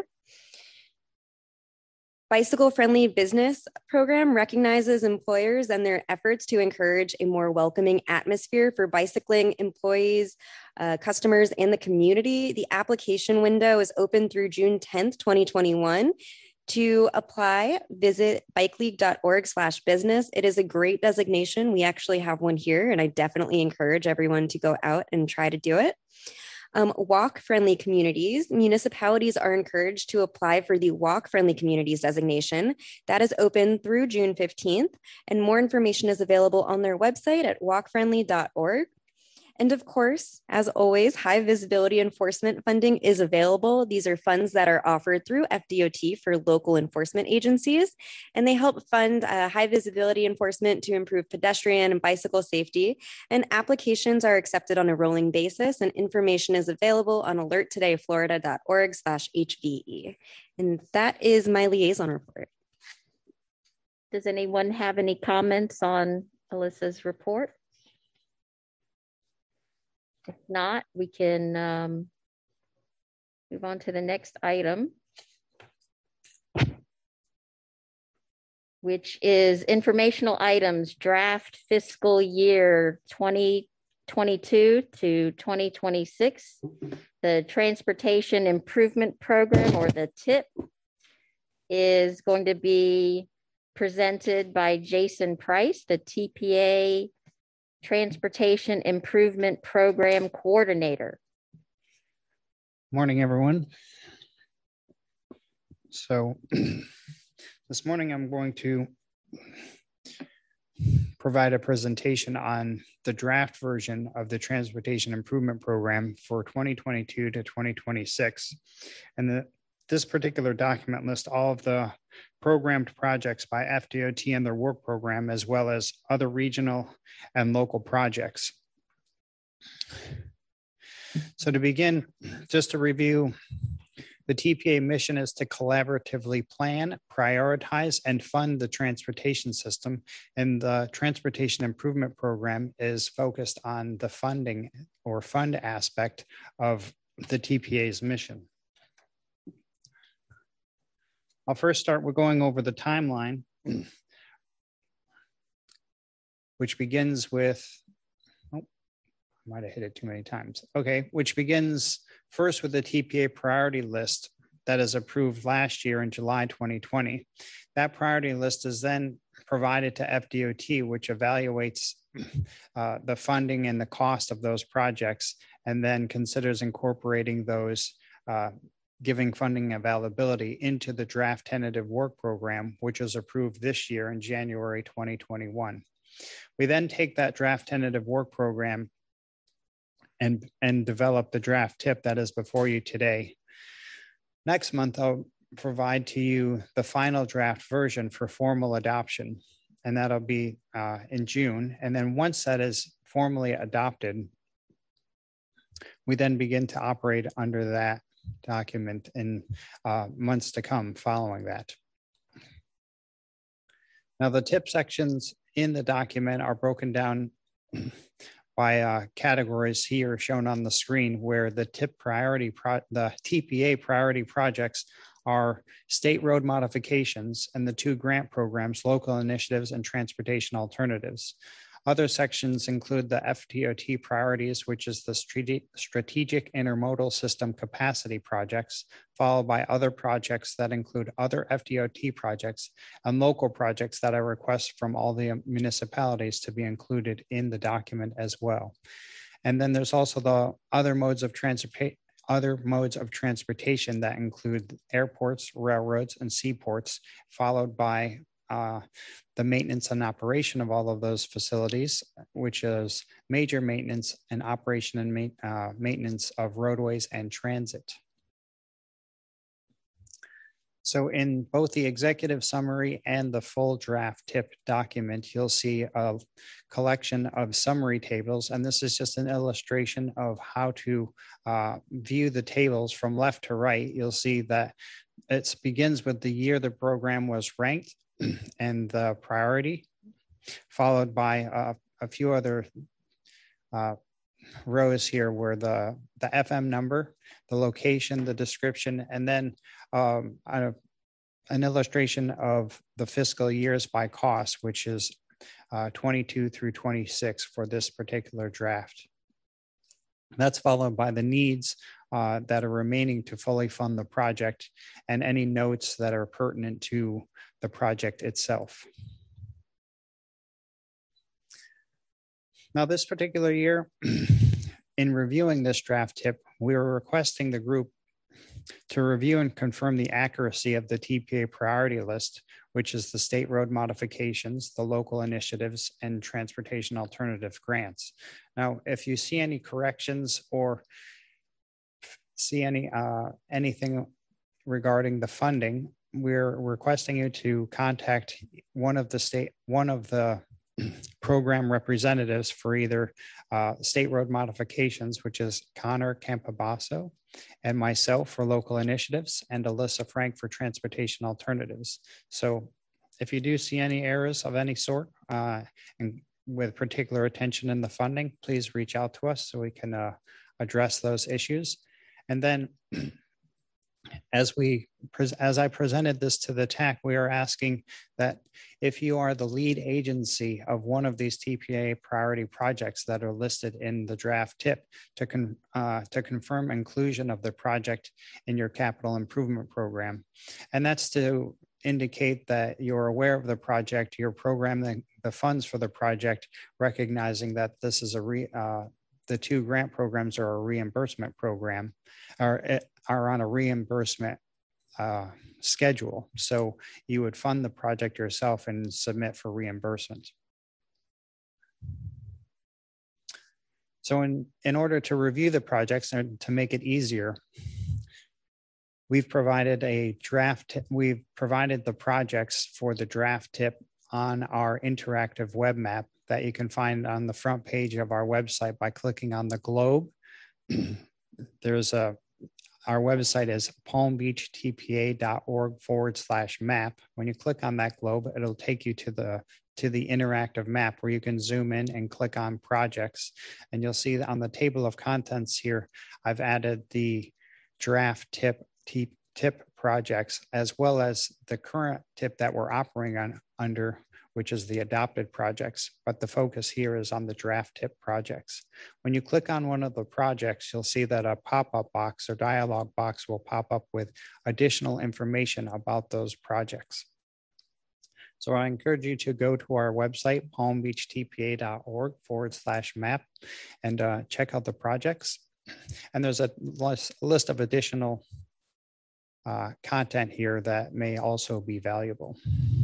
Bicycle Friendly Business Program recognizes employers and their efforts to encourage a more welcoming atmosphere for bicycling employees, uh, customers, and the community. The application window is open through June tenth, twenty twenty-one. To apply, visit bikeleague.org slash business. It is a great designation. We actually have one here, and I definitely encourage everyone to go out and try to do it. Um, walk-friendly communities. Municipalities are encouraged to apply for the walk-friendly communities designation. That is open through June fifteenth, and more information is available on their website at walk friendly dot org. And of course, as always, high visibility enforcement funding is available. These are funds that are offered through F D O T for local enforcement agencies, and they help fund uh, high visibility enforcement to improve pedestrian and bicycle safety. And applications are accepted on a rolling basis, and information is available on alert today florida dot org slash H V E. And that is my liaison report. Does anyone have any comments on Alyssa's report? If not, we can um, move on to the next item, which is informational items, draft fiscal year twenty twenty-two to twenty twenty-six. The Transportation Improvement Program, or the T I P, is going to be presented by Jason Price, the T P A Transportation Improvement Program Coordinator. Morning, everyone. So this morning I'm going to provide a presentation on the draft version of the Transportation Improvement Program for twenty twenty-two to twenty twenty-six. And the, this particular document lists all of the programmed projects by F D O T and their work program, as well as other regional and local projects. So to begin, just to review, the T P A mission is to collaboratively plan, prioritize, and fund the transportation system. And the Transportation Improvement Program is focused on the funding or fund aspect of the T P A's mission. I'll first start with going over the timeline, which begins with, oh, I might have hit it too many times. Okay, which begins first with the T P A priority list that is approved last year in July twenty twenty. That priority list is then provided to F D O T, which evaluates uh, the funding and the cost of those projects, and then considers incorporating those uh, giving funding availability into the draft tentative work program, which was approved this year in January twenty twenty-one. We then take that draft tentative work program and, and develop the draft T I P that is before you today. Next month, I'll provide to you the final draft version for formal adoption, and that'll be uh, in June. And then once that is formally adopted, we then begin to operate under that document in uh, months to come following that. Now, the T I P sections in the document are broken down by uh, categories here shown on the screen, where the T I P priority, pro the T P A priority projects are state road modifications, and the two grant programs, local initiatives and transportation alternatives. Other sections include the F D O T priorities, which is the strategic intermodal system capacity projects, followed by other projects that include other F D O T projects and local projects that I request from all the municipalities to be included in the document as well. And then there's also the other modes of transportation other modes of transportation that include airports, railroads, and seaports, followed by uh, the maintenance and operation of all of those facilities, which is major maintenance and operation and ma uh, maintenance of roadways and transit. So in both the executive summary and the full draft T I P document, you'll see a collection of summary tables. And this is just an illustration of how to uh, view the tables from left to right. You'll see that it begins with the year the program was ranked and the priority, followed by uh, a few other uh, rows here where the, the F M number, the location, the description, and then um, a, an illustration of the fiscal years by cost, which is uh, twenty-two through twenty-six for this particular draft. That's followed by the needs uh, that are remaining to fully fund the project, and any notes that are pertinent to the project itself. Now, this particular year, in reviewing this draft tip, we were requesting the group to review and confirm the accuracy of the T P A priority list, which is the state road modifications, the local initiatives, and transportation alternative grants. Now, if you see any corrections or see any uh, anything regarding the funding, we're requesting you to contact one of the state, one of the program representatives for either uh, state road modifications, which is Connor Campabasso, and myself for local initiatives, and Alyssa Frank for transportation alternatives. So if you do see any errors of any sort, uh, and with particular attention in the funding, please reach out to us so we can uh, address those issues. And then as we as I presented this to the T A C, we are asking that if you are the lead agency of one of these T P A priority projects that are listed in the draft tip, to con, uh, to confirm inclusion of the project in your capital improvement program. And that's to indicate that you're aware of the project, you're programming the funds for the project, recognizing that this is a re, uh, the two grant programs are a reimbursement program, or are on a reimbursement uh, schedule. So you would fund the project yourself and submit for reimbursement. So in, in order to review the projects and to make it easier, we've provided a draft, we've provided the projects for the draft tip on our interactive web map that you can find on the front page of our website by clicking on the globe. There's a, our website is palmbeachtpa.org forward slash map. When you click on that globe, it'll take you to the to the interactive map where you can zoom in and click on projects. And you'll see that on the table of contents here, I've added the draft tip, tip, tip projects, as well as the current tip that we're operating on under, which is the adopted projects, but the focus here is on the draft tip projects. When you click on one of the projects, you'll see that a pop-up box or dialog box will pop up with additional information about those projects. So I encourage you to go to our website, palmbeachtpa.org forward slash map, and uh, check out the projects. And there's a list of additional uh, content here that may also be valuable.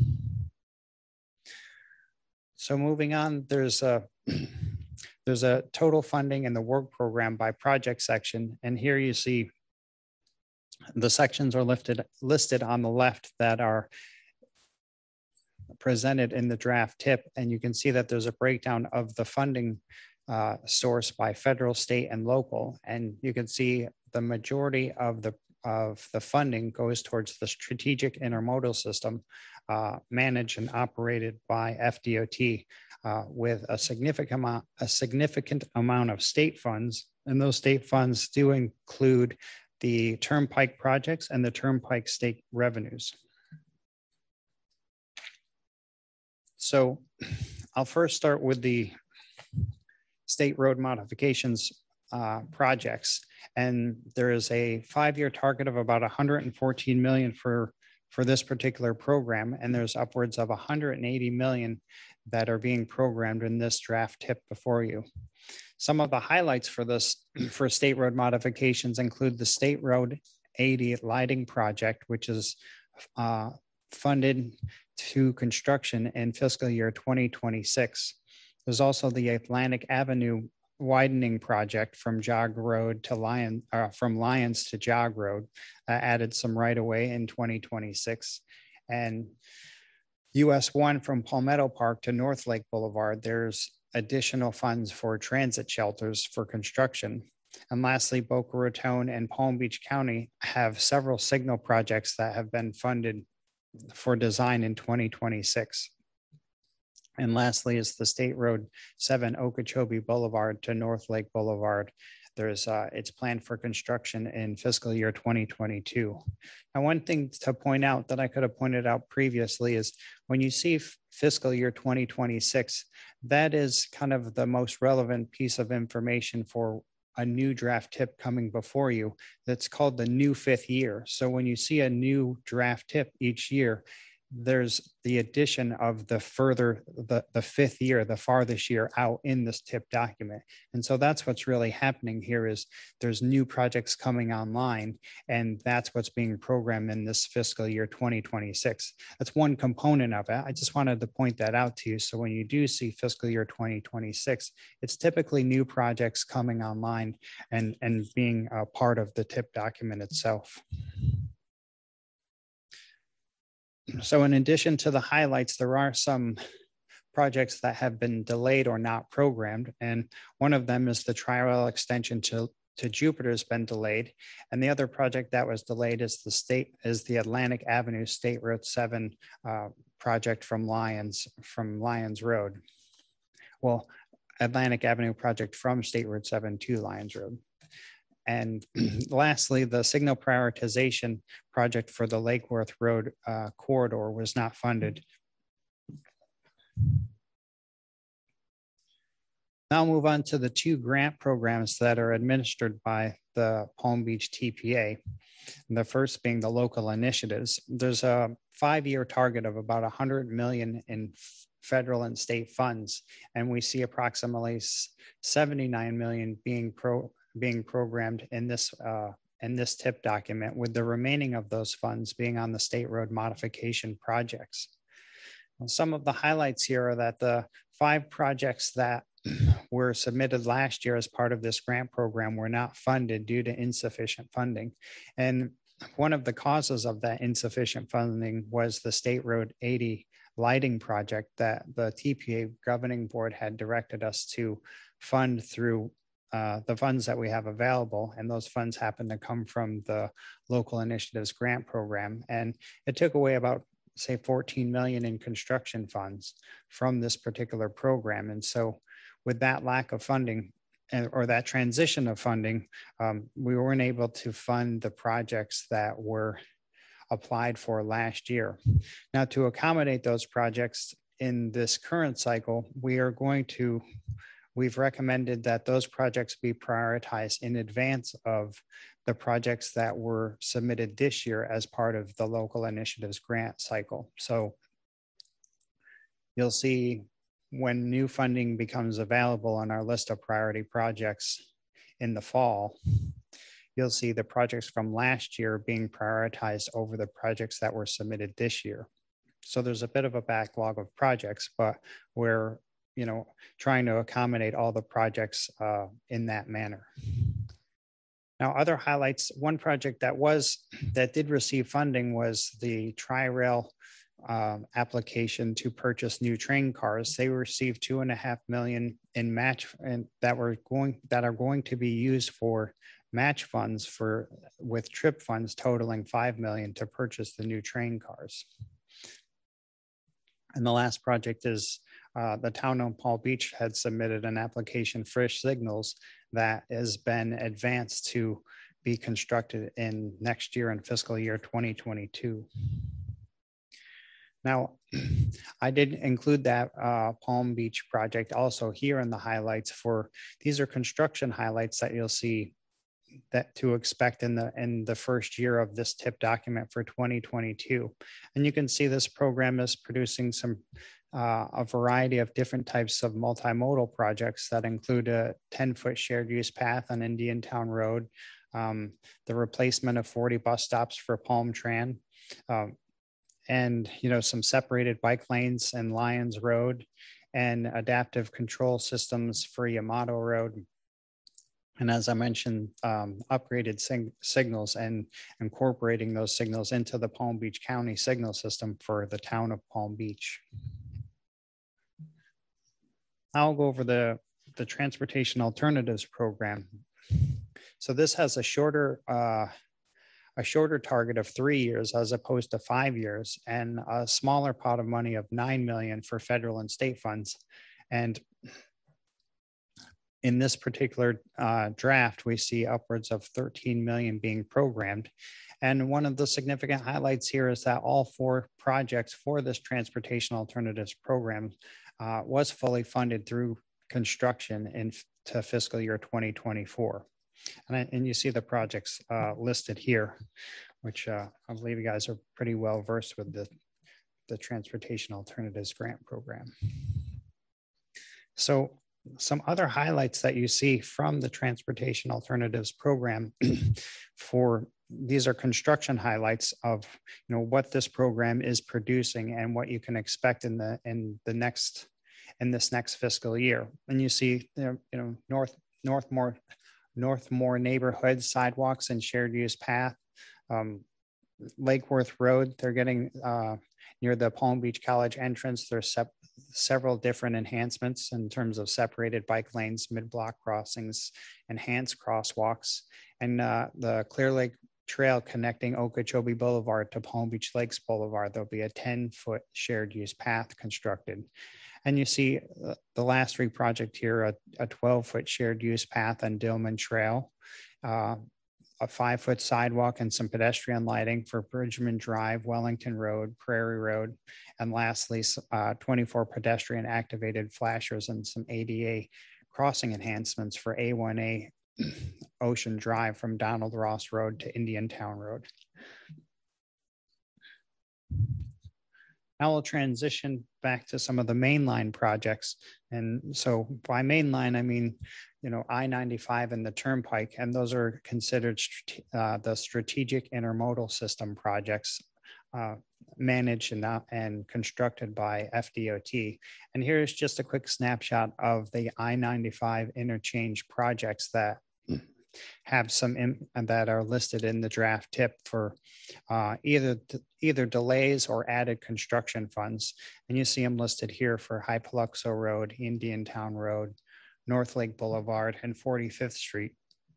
So moving on, there's a, there's a total funding in the work program by project section. And here you see the sections are lifted, listed on the left that are presented in the draft tip. And you can see that there's a breakdown of the funding uh, source by federal, state, and local. And you can see the majority of the of the funding goes towards the strategic intermodal system uh, managed and operated by F D O T uh, with a significant amount, a significant amount of state funds. And those state funds do include the Turnpike projects and the Turnpike state revenues. So I'll first start with the state road modifications uh, projects. And there is a five-year target of about one hundred fourteen million for, for this particular program. And there's upwards of one hundred eighty million that are being programmed in this draft tip before you. Some of the highlights for this, for state road modifications include the State Road eighty lighting project, which is uh, funded to construction in fiscal year twenty twenty-six. There's also the Atlantic Avenue widening project from Jog Road to Lion, uh, from Lyons to Jog Road, uh, added some right of way in twenty twenty-six. And U S one from Palmetto Park to North Lake Boulevard, there's additional funds for transit shelters for construction. And lastly, Boca Raton and Palm Beach County have several signal projects that have been funded for design in twenty twenty-six. And lastly is the State Road seven Okeechobee Boulevard to North Lake Boulevard. There's uh, it's planned for construction in fiscal year twenty twenty-two. Now, one thing to point out that I could have pointed out previously is when you see fiscal year twenty twenty-six, that is kind of the most relevant piece of information for a new draft tip coming before you that's called the new fifth year. So when you see a new draft tip each year, there's the addition of the further, the, the fifth year, the farthest year out in this tip document. And so that's what's really happening here is there's new projects coming online, and that's what's being programmed in this fiscal year twenty twenty-six. That's one component of it. I just wanted to point that out to you. So when you do see fiscal year twenty twenty-six, it's typically new projects coming online and, and being a part of the tip document itself. So in addition to the highlights, there are some projects that have been delayed or not programmed. And one of them is the Tri-Rail extension to, to Jupiter has been delayed. And the other project that was delayed is the state is the Atlantic Avenue State Road seven uh, project from Lyons, from Lyons Road. Well, Atlantic Avenue project from State Road seven to Lyons Road. And lastly, the signal prioritization project for the Lake Worth Road uh, corridor was not funded. Now I'll move on to the two grant programs that are administered by the Palm Beach T P A. And the first being the local initiatives. There's a five-year target of about one hundred million in federal and state funds, and we see approximately seventy-nine million being pro being programmed in this uh, in this tip document, with the remaining of those funds being on the state road modification projects. And some of the highlights here are that the five projects that were submitted last year as part of this grant program were not funded due to insufficient funding. And one of the causes of that insufficient funding was the State Road eighty lighting project that the T P A governing board had directed us to fund through Uh, the funds that we have available, and those funds happen to come from the local initiatives grant program. And it took away about, say, fourteen million in construction funds from this particular program. And so with that lack of funding, or that transition of funding, um, we weren't able to fund the projects that were applied for last year. Now, to accommodate those projects in this current cycle, we are going to We've recommended that those projects be prioritized in advance of the projects that were submitted this year as part of the local initiatives grant cycle. So you'll see when new funding becomes available on our list of priority projects in the fall, you'll see the projects from last year being prioritized over the projects that were submitted this year. So there's a bit of a backlog of projects, but we're you know, trying to accommodate all the projects uh, in that manner. Now, other highlights, one project that was, that did receive funding was the Tri-Rail uh, application to purchase new train cars. They received two and a half million in match, and that were going, that are going to be used for match funds for, with trip funds totaling five million to purchase the new train cars. And the last project is uh, the town of Palm Beach had submitted an application for signals that has been advanced to be constructed in next year in fiscal year twenty twenty-two. Now, I did include that uh, Palm Beach project also here in the highlights for, these are construction highlights that you'll see that to expect in the in the first year of this tip document for twenty twenty-two. And you can see this program is producing some uh, a variety of different types of multimodal projects that include a ten foot shared use path on Indian Town Road, um, the replacement of forty bus stops for Palm Tran, um, and you know some separated bike lanes and Lyons Road, and adaptive control systems for Yamato Road. And as I mentioned, um, upgraded sig signals and incorporating those signals into the Palm Beach County signal system for the town of Palm Beach. I'll go over the, the Transportation Alternatives Program. So this has a shorter, uh, a shorter target of three years as opposed to five years, and a smaller pot of money of nine million for federal and state funds. And in this particular uh, draft, we see upwards of thirteen million being programmed. And one of the significant highlights here is that all four projects for this Transportation Alternatives Program uh, was fully funded through construction into fiscal year twenty twenty-four. And, I, and you see the projects uh, listed here, which uh, I believe you guys are pretty well versed with the, the Transportation Alternatives Grant Program. So some other highlights that you see from the Transportation Alternatives Program for these are construction highlights of you know what this program is producing and what you can expect in the in the next in this next fiscal year. And you see you know North Northmore Northmore neighborhood sidewalks and shared use path, um, Lake Worth Road. They're getting uh, near the Palm Beach College entrance. There's sep- several different enhancements in terms of separated bike lanes, mid-block crossings, enhanced crosswalks, and uh, the Clear Lake Trail connecting Okeechobee Boulevard to Palm Beach Lakes Boulevard. There'll be a ten foot shared use path constructed. And you see uh, the last three project here, a, a twelve foot shared use path on Dillman Trail, uh, a five foot sidewalk and some pedestrian lighting for Bridgman Drive, Wellington Road, Prairie Road, and lastly, uh, twenty-four pedestrian activated flashers and some A D A crossing enhancements for A one A Ocean Drive from Donald Ross Road to Indian Town Road. Now we'll transition back to some of the mainline projects. And so by mainline, I mean, you know, I ninety-five and the Turnpike, and those are considered uh, the strategic intermodal system projects uh, managed and, uh, and constructed by F D O T. And here's just a quick snapshot of the I ninety-five interchange projects that have some in, that are listed in the draft tip for uh, either either delays or added construction funds. And you see them listed here for Hypaluxo Road, Indian Town Road, North Lake Boulevard, and forty-fifth Street.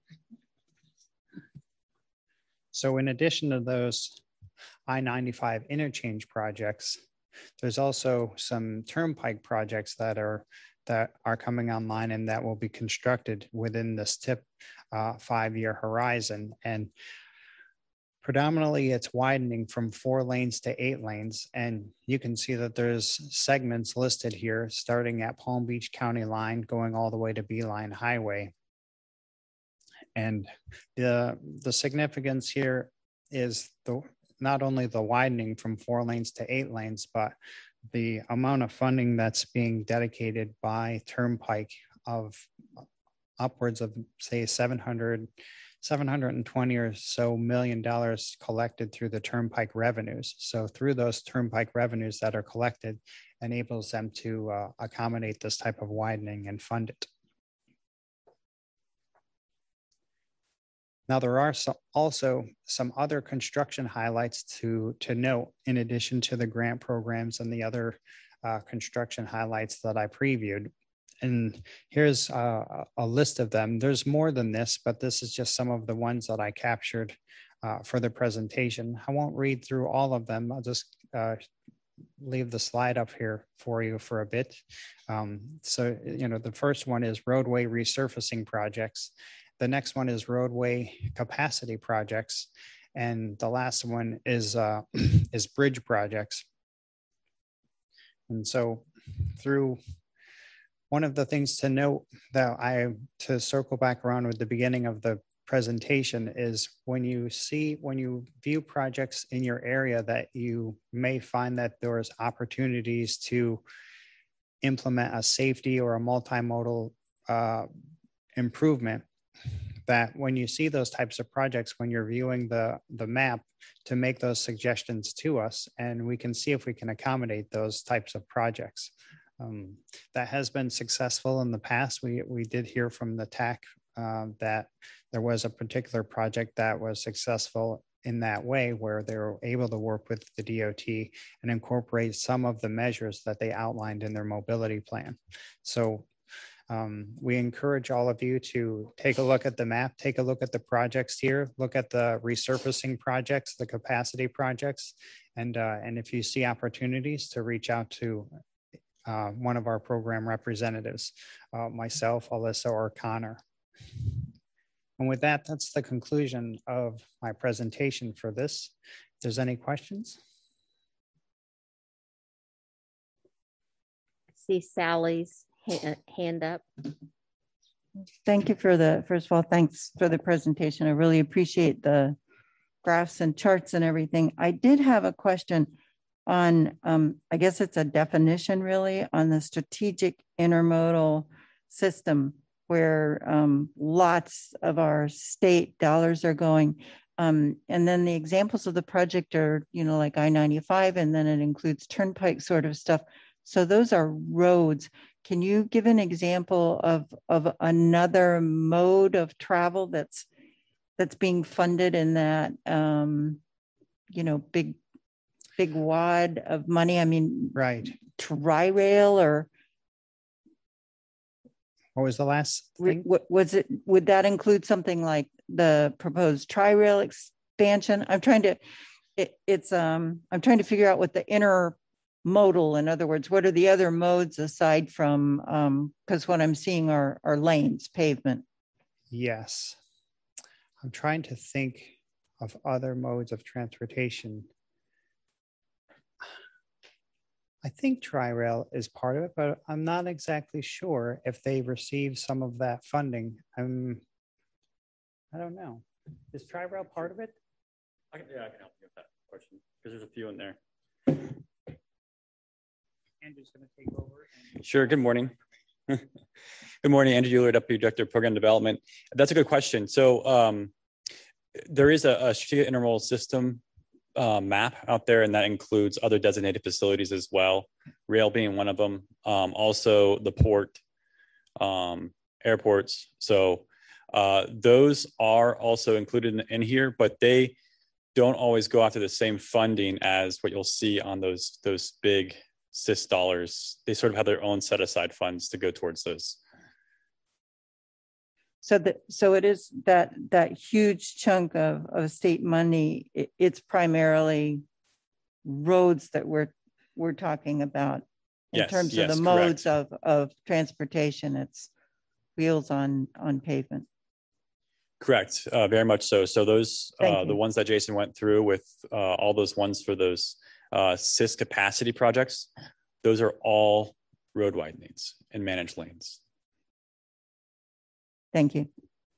So in addition to those I ninety-five interchange projects, there's also some turnpike projects that are that are coming online and that will be constructed within this tip uh, five-year horizon. And predominantly it's widening from four lanes to eight lanes. And you can see that there's segments listed here, starting at Palm Beach County line, going all the way to Beeline Highway. And the, the significance here is the, not only the widening from four lanes to eight lanes, but the amount of funding that's being dedicated by Turnpike of upwards of say seven hundred, seven hundred twenty or so million dollars collected through the Turnpike revenues. So through those Turnpike revenues that are collected enables them to uh, accommodate this type of widening and fund it. Now, there are some, also some other construction highlights to, to note in addition to the grant programs and the other uh, construction highlights that I previewed. And here's uh, a list of them. There's more than this, but this is just some of the ones that I captured uh, for the presentation. I won't read through all of them. I'll just uh, leave the slide up here for you for a bit. Um, so, you know, the first one is roadway resurfacing projects. The next one is roadway capacity projects. And the last one is, uh, is bridge projects. And so through one of the things to note that I, to circle back around with the beginning of the presentation is when you see, when you view projects in your area that you may find that there's opportunities to implement a safety or a multimodal uh, improvement, that when you see those types of projects, when you're viewing the, the map, to make those suggestions to us, and we can see if we can accommodate those types of projects. Um, that has been successful in the past. We, we did hear from the T A C uh, that there was a particular project that was successful in that way, where they were able to work with the D O T and incorporate some of the measures that they outlined in their mobility plan. So Um, we encourage all of you to take a look at the map, take a look at the projects here, look at the resurfacing projects, the capacity projects, and, uh, and if you see opportunities, to reach out to uh, one of our program representatives, uh, myself, Alyssa, or Connor. And with that, that's the conclusion of my presentation for this. If there's any questions? See Sally's ha- hand up. Thank you for the, first of all, thanks for the presentation. I really appreciate the graphs and charts and everything. I did have a question on, um, I guess it's a definition really, on the strategic intermodal system where um, lots of our state dollars are going. Um, and then the examples of the project are, you know, like I ninety-five, and then it includes turnpike sort of stuff. So those are roads. Can you give an example of, of another mode of travel that's that's being funded in that, um, you know, big, big wad of money? I mean, right. Tri-Rail or what was the last thing? What was it? Would that include something like the proposed Tri-Rail expansion? I'm trying to, it, it's, um, I'm trying to figure out what the intermodal, in other words, what are the other modes aside from, um, because what I'm seeing are, are lanes, pavement. Yes. I'm trying to think of other modes of transportation. I think Tri-Rail is part of it, but I'm not exactly sure if they receive some of that funding. I'm, I don't know. Is Tri-Rail part of it? I can, yeah, I can help you with that question because there's a few in there. Andrew's going to take over. And sure. Good morning. Good morning, Andrew Euler, Deputy Director of Program Development. That's a good question. So um, there is a, a strategic intermodal system uh, map out there, and that includes other designated facilities as well, rail being one of them. Um, also the port, um, airports. So uh, those are also included in, in here, but they don't always go after the same funding as what you'll see on those, those big S I S dollars. They sort of have their own set aside funds to go towards those. So that, so it is that, that huge chunk of, of state money, it, it's primarily roads that we're, we're talking about in yes, terms yes, of the correct. modes of, of transportation. It's wheels on, on pavement. Correct, uh, very much so. So those, uh, the you. ones that Jason went through with uh, all those ones for those uh, S I S capacity projects, those are all road widenings and managed lanes. Thank you.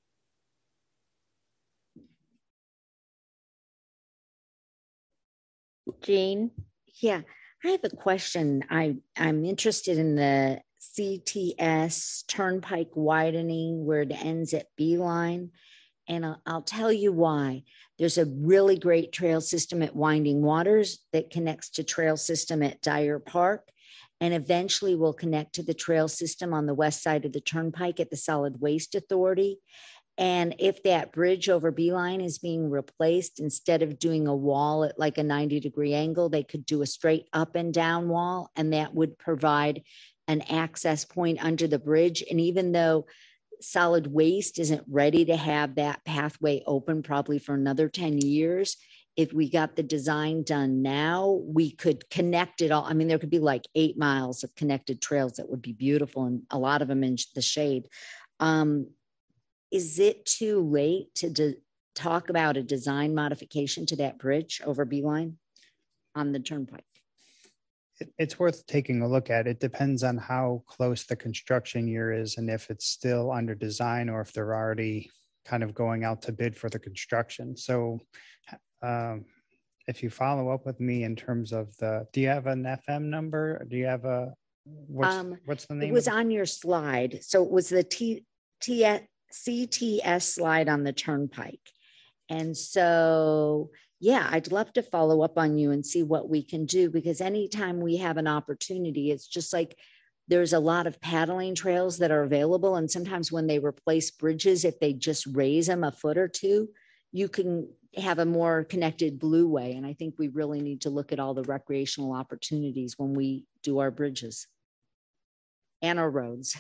Jean? Yeah, I have a question. I, I'm interested in the C T S Turnpike widening where it ends at Beeline. And I'll, I'll tell you why. There's a really great trail system at Winding Waters that connects to trail system at Dyer Park, and eventually will connect to the trail system on the west side of the Turnpike at the Solid Waste Authority. And if that bridge over Beeline is being replaced, instead of doing a wall at like a ninety degree angle, they could do a straight up and down wall, and that would provide an access point under the bridge. And even though solid waste isn't ready to have that pathway open probably for another ten years, if we got the design done now, we could connect it all. I mean, there could be like eight miles of connected trails that would be beautiful, and a lot of them in the shade. Um, is it too late to de- talk about a design modification to that bridge over Beeline on the Turnpike? It, it's worth taking a look at. It depends on how close the construction year is and if it's still under design or if they're already kind of going out to bid for the construction. So um, if you follow up with me in terms of the, do you have an F M number? Do you have a, what's, um, what's the name? It was of it? on your slide. So it was the T, T, C T S slide on the Turnpike. And so, yeah, I'd love to follow up on you and see what we can do, because anytime we have an opportunity, it's just like there's a lot of paddling trails that are available. And sometimes when they replace bridges, if they just raise them a foot or two, you can have a more connected blue way. And I think we really need to look at all the recreational opportunities when we do our bridges and our roads.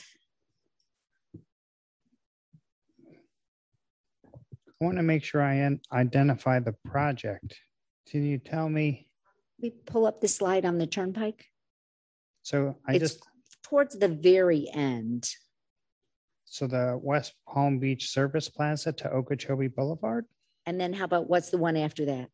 I want to make sure I identify the project. Can you tell me? We pull up the slide on the Turnpike. So I it's just towards the very end. So the West Palm Beach Service Plaza to Okeechobee Boulevard. And then how about what's the one after that?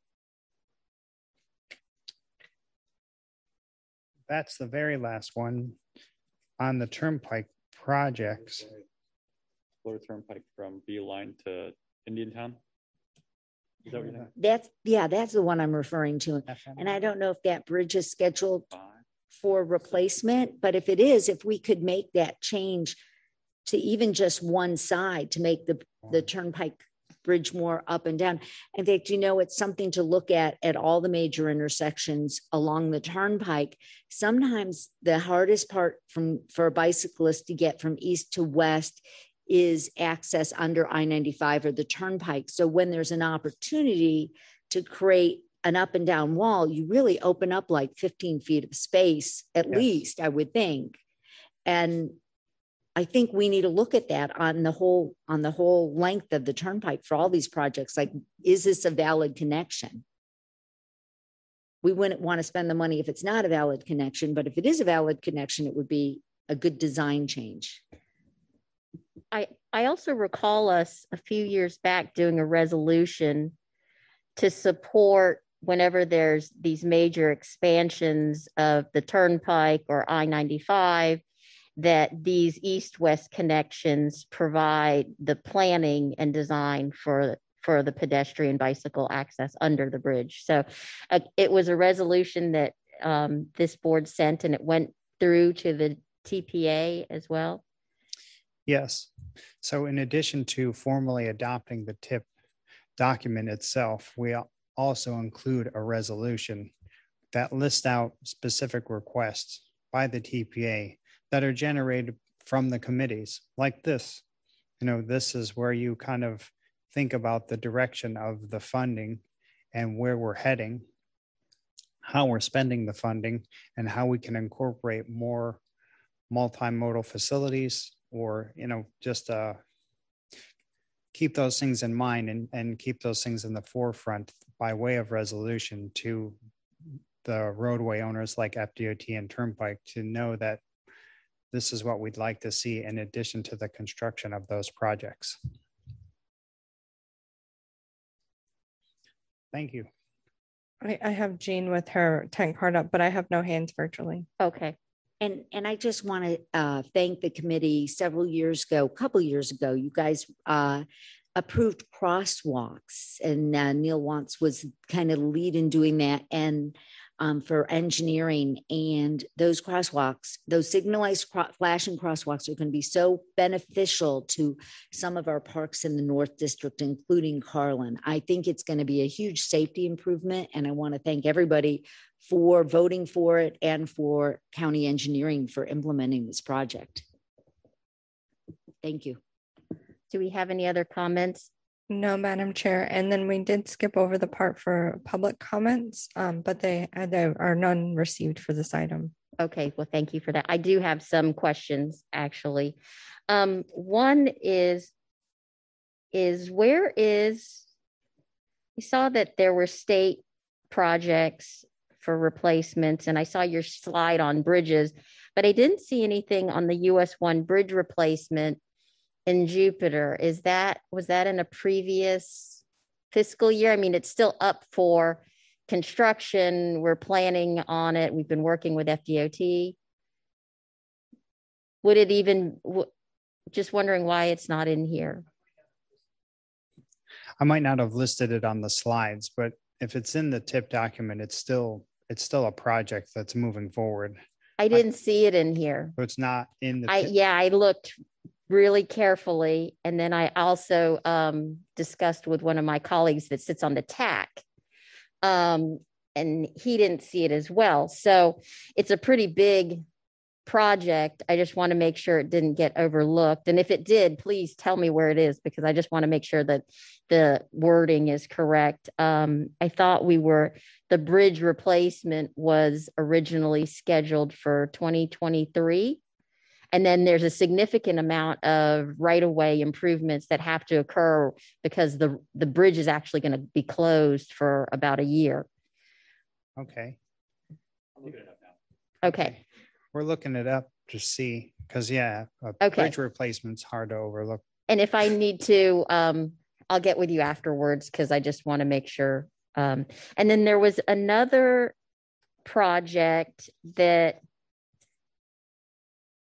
That's the very last one. on the Turnpike projects. Florida Turnpike from Beeline to Indiantown. Is that what you're saying? That's, yeah, that's the one I'm referring to. And I don't know if that bridge is scheduled for replacement, but if it is, if we could make that change to even just one side to make the, the Turnpike bridge more up and down. In fact, you know, it's something to look at at all the major intersections along the Turnpike. Sometimes the hardest part from for a bicyclist to get from east to west is access under I ninety-five or the Turnpike. So when there's an opportunity to create an up and down wall, you really open up like fifteen feet of space, at yes. least, I would think. And I think we need to look at that on the whole, on the whole length of the Turnpike for all these projects. Like, is this a valid connection? We wouldn't want to spend the money if it's not a valid connection, but if it is a valid connection, it would be a good design change. I, I also recall us a few years back doing a resolution to support whenever there's these major expansions of the Turnpike or I ninety-five, that these east-west connections provide the planning and design for, for the pedestrian bicycle access under the bridge. So uh, it was a resolution that um, this board sent, and it went through to the T P A as well. Yes. So in addition to formally adopting the T I P document itself, we also include a resolution that lists out specific requests by the T P A that are generated from the committees like this. You know, this is where you kind of think about the direction of the funding and where we're heading, how we're spending the funding, and how we can incorporate more multimodal facilities, or, you know, just uh, keep those things in mind and, and keep those things in the forefront by way of resolution to the roadway owners like F D O T and Turnpike to know that this is what we'd like to see in addition to the construction of those projects. Thank you. I, I have Jean with her time card up, but I have no hands virtually. Okay. And, and I just want to uh, thank the committee. Several years ago, a couple years ago, you guys uh, approved crosswalks, and uh, Neil Wantz was kind of the lead in doing that, and um, for engineering. And those crosswalks, those signalized cro- flashing crosswalks are going to be so beneficial to some of our parks in the North District, including Carlin. I think it's going to be a huge safety improvement, and I want to thank everybody for voting for it and for county engineering for implementing this project. Thank you. Do we have any other comments? No, Madam Chair. And then we did skip over the part for public comments, um, but they, there are none received for this item. Okay, well, thank you for that. I do have some questions, actually. Um, one is, is where is, we saw that there were state projects for replacements, and I saw your slide on bridges, but I didn't see anything on the U S one bridge replacement in Jupiter. Is that, was that in a previous fiscal year? I mean, it's still up for construction. We're planning on it. We've been working with F D O T. Would it even, just wondering why it's not in here. I might not have listed it on the slides, but if it's in the T I P document, it's still, it's still a project that's moving forward. I didn't I, see it in here. So it's not in the. I, yeah, I looked really carefully. And then I also um, discussed with one of my colleagues that sits on the T A C. Um, and he didn't see it as well. So it's a pretty big project. I just want to make sure it didn't get overlooked. And if it did, please tell me where it is, because I just want to make sure that the wording is correct. Um, I thought we were, the bridge replacement was originally scheduled for twenty twenty-three. And then there's a significant amount of right-of-way improvements that have to occur because the, the bridge is actually going to be closed for about a year. Okay. I'll look it up now. Okay. We're looking it up to see, because yeah, a okay. bridge replacement's hard to overlook. And if I need to, um, I'll get with you afterwards, because I just want to make sure. Um, and then there was another project that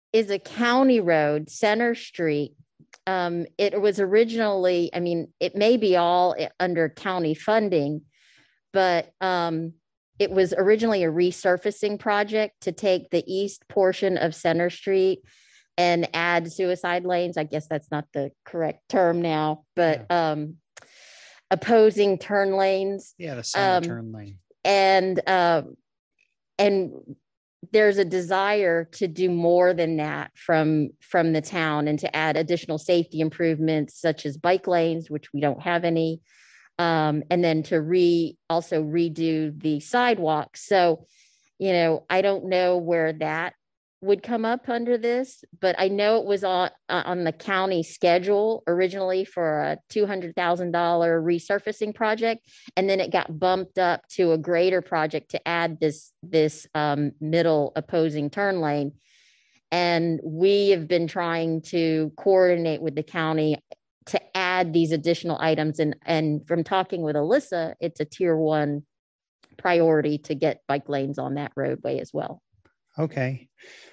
is a county road, Center Street. Um, it was originally, I mean, it may be all under county funding, but um, it was originally a resurfacing project to take the east portion of Center Street and add suicide lanes. I guess that's not the correct term now, but yeah. um, opposing turn lanes. Yeah, the center um, turn lane. And uh, and there's a desire to do more than that from from the town, and to add additional safety improvements such as bike lanes, which we don't have any, um, and then to re also redo the sidewalks. So, you know, I don't know where that would come up under this, but I know it was on uh, on the county schedule originally for a two hundred thousand dollars resurfacing project, and then it got bumped up to a greater project to add this this um, middle opposing turn lane. And we have been trying to coordinate with the county to add these additional items, and and from talking with Alyssa, it's a tier one priority to get bike lanes on that roadway as well. Okay.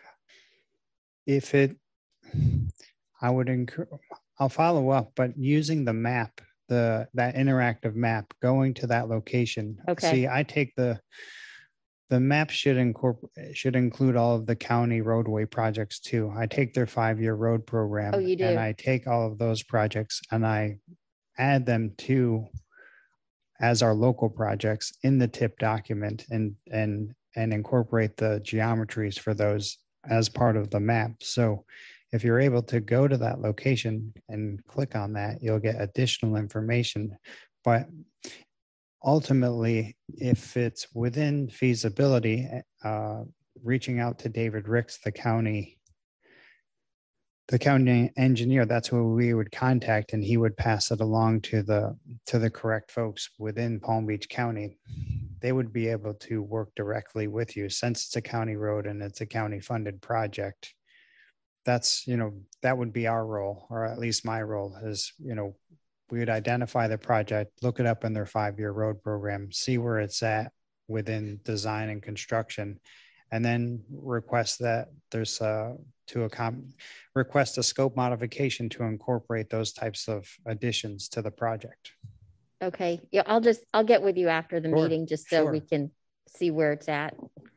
If it, I would encourage, I'll follow up, but using the map, the that interactive map, going to that location. Okay. See, I take the, the map should incorporate, should include all of the county roadway projects too. I take their five-year road program. Oh, you do? And I take all of those projects and I add them to as our local projects in the tip document, and, and, and incorporate the geometries for those as part of the map. So if you're able to go to that location and click on that, you'll get additional information. But ultimately, if it's within feasibility, uh, reaching out to David Ricks, the county, the county engineer, that's who we would contact, and he would pass it along to the to the correct folks within Palm Beach County. They would be able to work directly with you, since it's a county road and it's a county funded project. That's, you know, that would be our role, or at least my role is, you know, we would identify the project, look it up in their five-year road program, see where it's at within design and construction, and then request that there's a, to a com- request a scope modification to incorporate those types of additions to the project. Okay. Yeah, I'll just, I'll get with you after the Sure, meeting just so sure. we can see where it's at.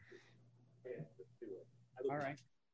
All right.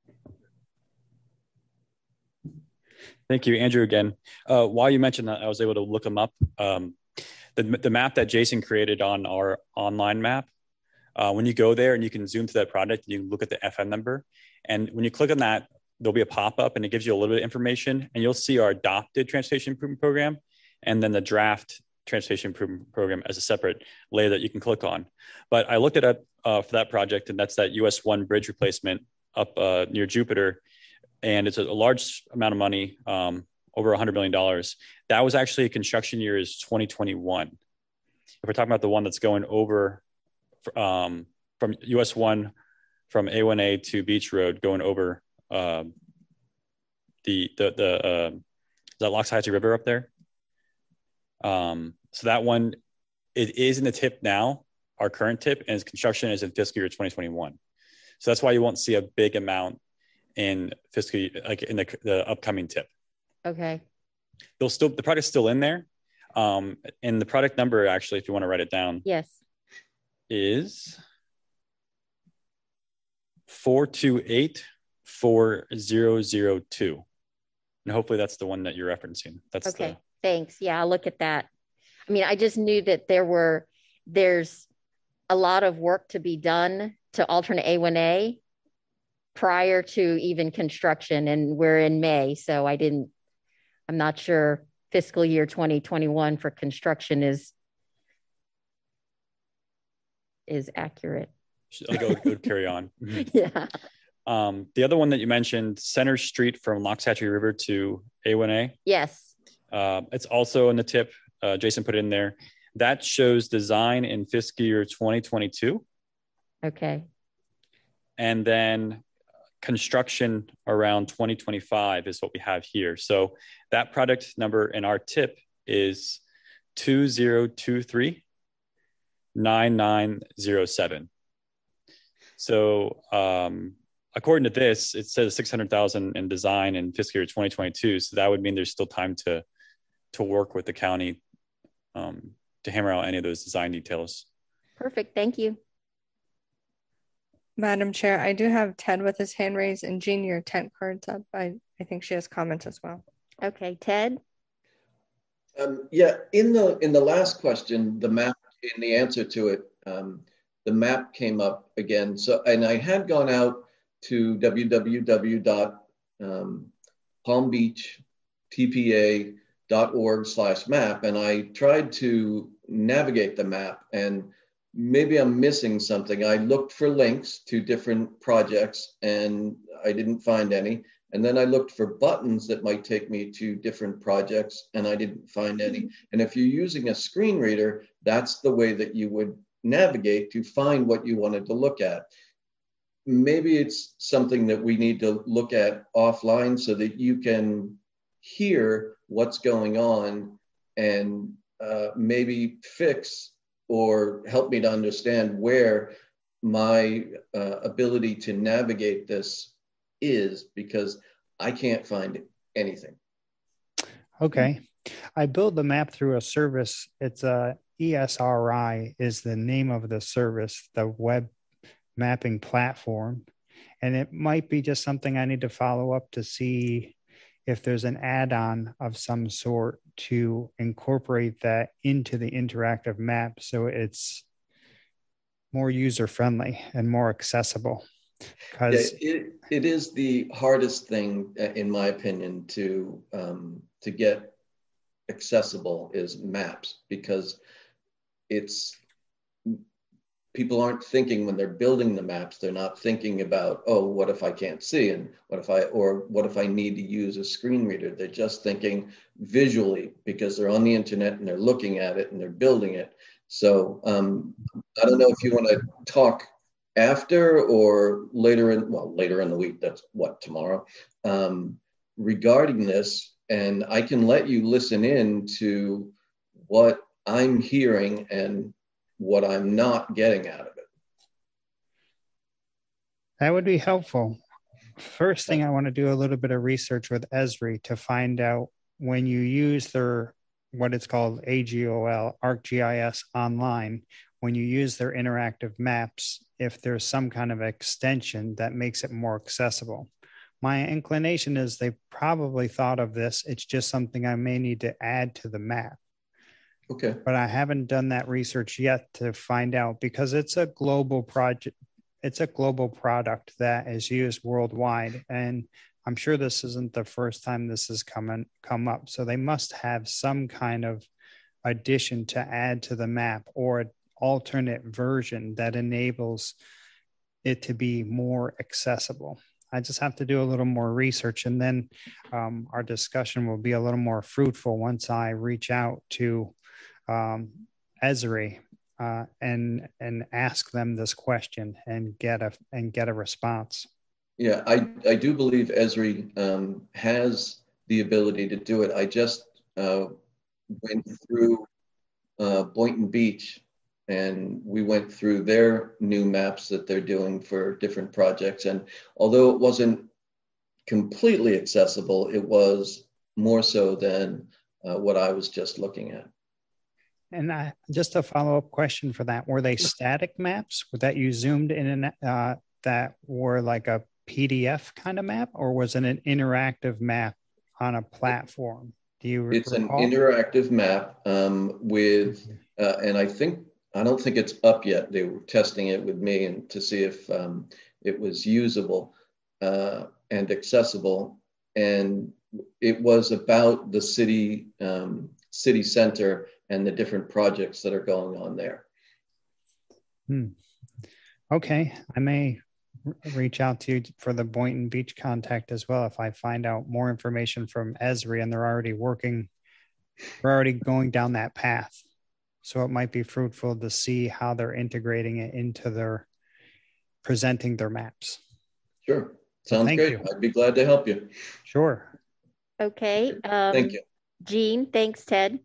Thank you, Andrew, again. Uh, while you mentioned that, I was able to look them up. Um, the, the map that Jason created on our online map, uh, when you go there and you can zoom to that project, you can look at the F M number. And when you click on that, there'll be a pop-up and it gives you a little bit of information, and you'll see our adopted transportation improvement program and then the draft transportation improvement program as a separate layer that you can click on. But I looked it up uh, for that project, and that's that U S one bridge replacement up uh, near Jupiter. And it's a, a large amount of money, um, over one hundred million dollars. That was actually construction year is twenty twenty-one. If we're talking about the one that's going over um, from U S one, from A one A to Beach Road, going over uh, the, the, the uh, is that Loxahatchee River up there? Um, so that one, it is in the tip now, our current tip, and its construction is in fiscal year twenty twenty-one. So that's why you won't see a big amount in fiscal, like in the, the upcoming tip. Okay. They'll still, the product's still in there. Um, and the product number, actually, if you want to write it down. Yes. Is four two eight four zero zero two. And hopefully that's the one that you're referencing. That's okay. The, Thanks. Yeah, I'll look at that. I mean, I just knew that there were, there's a lot of work to be done to alternate A one A prior to even construction, and we're in May. So I didn't, I'm not sure fiscal year twenty twenty-one for construction is, is accurate. I'll go, go carry on. Yeah. Um, the other one that you mentioned, Center Street from Loxahatchee River to A one A. Yes. Uh, it's also in the tip. Uh, Jason put it in there. That shows design in fiscal year twenty twenty-two. Okay. And then construction around twenty twenty-five is what we have here. So that product number in our tip is two zero two three nine nine zero seven. So um, according to this, it says six hundred thousand in design in fiscal year twenty twenty-two. So that would mean there's still time to to work with the county um, to hammer out any of those design details. Perfect. Thank you. Madam Chair, I do have Ted with his hand raised, and Jean, your tent card's up. I, I think she has comments as well. Okay, Ted. Um, yeah, in the in the last question, the map, in the answer to it, um, the map came up again. So, and I had gone out to w w w dot palm beach t p a dot org slash map, and I tried to navigate the map, and maybe I'm missing something. I looked for links to different projects and I didn't find any. And then I looked for buttons that might take me to different projects and I didn't find any. And if you're using a screen reader, that's the way that you would navigate to find what you wanted to look at. Maybe it's something that we need to look at offline so that you can hear what's going on and uh, maybe fix or help me to understand where my uh, ability to navigate this is, because I can't find anything. Okay. I build the map through a service. It's a E S R I is the name of the service, the web mapping platform. And it might be just something I need to follow up to see if there's an add-on of some sort to incorporate that into the interactive map so it's more user-friendly and more accessible. Because yeah, it, it is the hardest thing, in my opinion, to um, to get accessible is maps, because it's people aren't thinking when they're building the maps, they're not thinking about, oh, what if I can't see? And what if I, or what if I need to use a screen reader? They're just thinking visually because they're on the internet and they're looking at it and they're building it. So um, I don't know if you want to talk after or later in, well, later in the week, that's what, tomorrow, um, regarding this. And I can let you listen in to what I'm hearing and what I'm not getting out of it. That would be helpful. First thing, I want to do a little bit of research with Esri to find out when you use their, what it's called A G O L, ArcGIS Online, when you use their interactive maps, if there's some kind of extension that makes it more accessible. My inclination is they probably thought of this. It's just something I may need to add to the map. Okay. But I haven't done that research yet to find out, because it's a global project. It's a global product that is used worldwide. And I'm sure this isn't the first time this has come, in, come up. So they must have some kind of addition to add to the map or an alternate version that enables it to be more accessible. I just have to do a little more research, and then um, our discussion will be a little more fruitful once I reach out to um, Esri uh, and and ask them this question and get a and get a response. Yeah, I I do believe Esri um, has the ability to do it. I just uh, went through uh, Boynton Beach, and we went through their new maps that they're doing for different projects. And although it wasn't completely accessible, it was more so than uh, what I was just looking at. And I, just a follow-up question for that. Were they static maps that you zoomed in and uh, that were like a P D F kind of map, or was it an interactive map on a platform? Do you It's recall? an interactive map um, with, uh, and I think, I don't think it's up yet. They were testing it with me and to see if um, it was usable uh, and accessible. And it was about the city, um, city center and the different projects that are going on there. Hmm. Okay, I may reach out to you for the Boynton Beach contact as well if I find out more information from Esri and they're already working, we're already going down that path. So it might be fruitful to see how they're integrating it into their presenting their maps. Sure, sounds Thank great. you. I'd be glad to help you. Sure. Okay. Um, Thank you. Jean, thanks, Ted.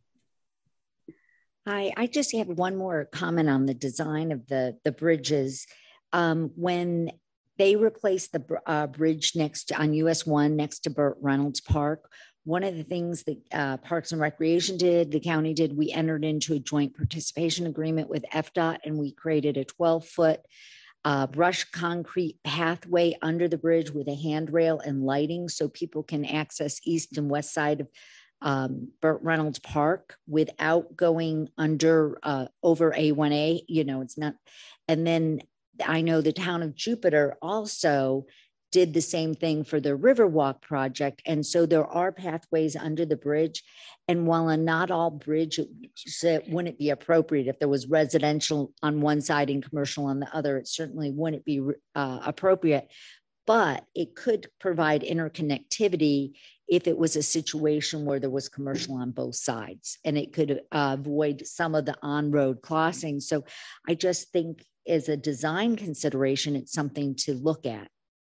Hi, I just have one more comment on the design of the, the bridges. Um, when they replaced the uh, bridge next to, on U S one next to Burt Reynolds Park. One of the things that uh, Parks and Recreation did, the county did, we entered into a joint participation agreement with F DOT, and we created a twelve foot uh, brushed concrete pathway under the bridge with a handrail and lighting so people can access east and west side of um, Burt Reynolds Park without going under, uh, over A one A, you know, it's not. And then I know the town of Jupiter also did the same thing for the Riverwalk project. And so there are pathways under the bridge. And while on not all bridge, it wouldn't be appropriate if there was residential on one side and commercial on the other, it certainly wouldn't be uh, appropriate, but it could provide interconnectivity if it was a situation where there was commercial on both sides, and it could uh, avoid some of the on-road crossings. So I just think as a design consideration, it's something to look at.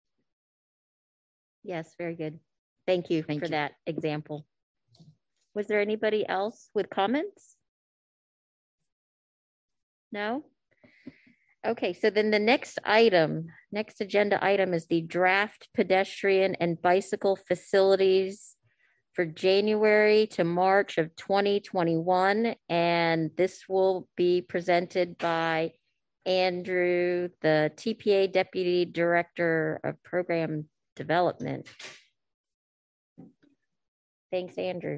Yes, very good. Thank you Thank for you. that example. Was there anybody else with comments? No? Okay, so then the next item, next agenda item is the draft pedestrian and bicycle facilities for January to March of twenty twenty-one. And this will be presented by Andrew, the T P A Deputy Director of Program Development. Thanks, Andrew.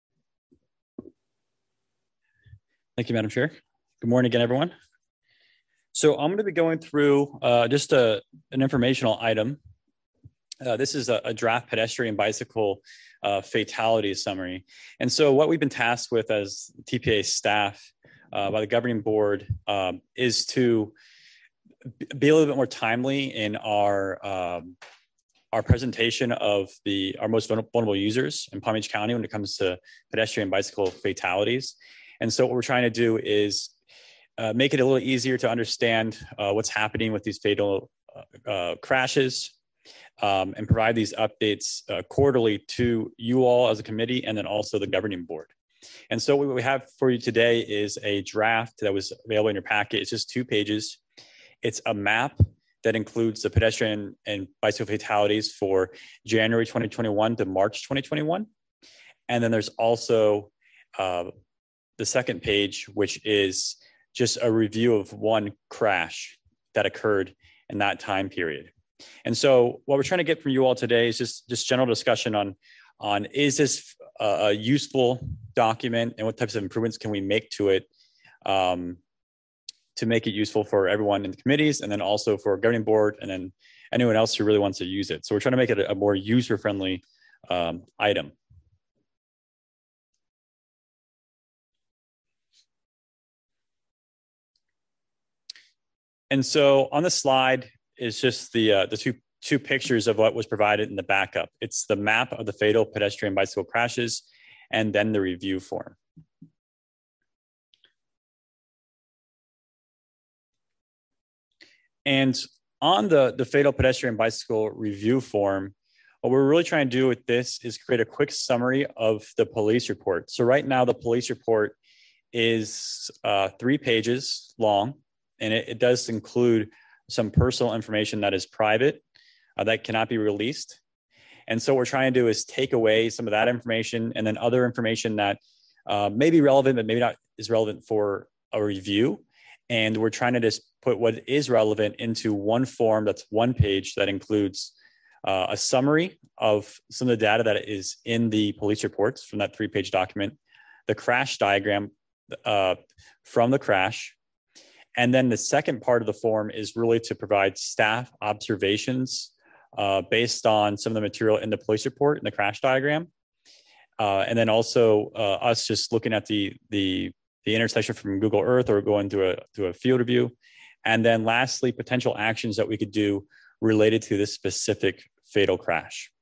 Thank you, Madam Chair. Good morning again, everyone. So I'm going to be going through uh, just a, an informational item. Uh, this is a, a draft pedestrian bicycle uh, fatality summary. And so what we've been tasked with as T P A staff uh, by the governing board um, is to be a little bit more timely in our um, our presentation of the our most vulnerable users in Palm Beach County when it comes to pedestrian bicycle fatalities. And so what we're trying to do is uh, make it a little easier to understand uh, what's happening with these fatal uh, uh, crashes um, and provide these updates uh, quarterly to you all as a committee and then also the governing board. And so what we have for you today is a draft that was available in your packet. It's just two pages. It's a map that includes the pedestrian and bicycle fatalities for January twenty twenty-one to March twenty twenty-one. And then there's also uh, the second page, which is just a review of one crash that occurred in that time period. And so what we're trying to get from you all today is just, just general discussion on, on is this a, a useful document and what types of improvements can we make to it um, to make it useful for everyone in the committees and then also for governing board and then anyone else who really wants to use it. So we're trying to make it a, a more user-friendly um, item. And so on the slide is just the uh, the two two pictures of what was provided in the backup. It's the map of the fatal pedestrian bicycle crashes and then the review form. And on the, the fatal pedestrian bicycle review form, what we're really trying to do with this is create a quick summary of the police report. So right now the police report is uh, three pages long, and it, it does include some personal information that is private, uh, that cannot be released. And so what we're trying to do is take away some of that information and then other information that uh, may be relevant, but maybe not is relevant for a review. And we're trying to just put what is relevant into one form that's one page that includes uh, a summary of some of the data that is in the police reports from that three-page document, the crash diagram uh, from the crash. And then the second part of the form is really to provide staff observations uh, based on some of the material in the police report and the crash diagram. Uh, and then also uh, us just looking at the, the, the intersection from Google Earth or going through a, through a field review. And then lastly, potential actions that we could do related to this specific fatal crash.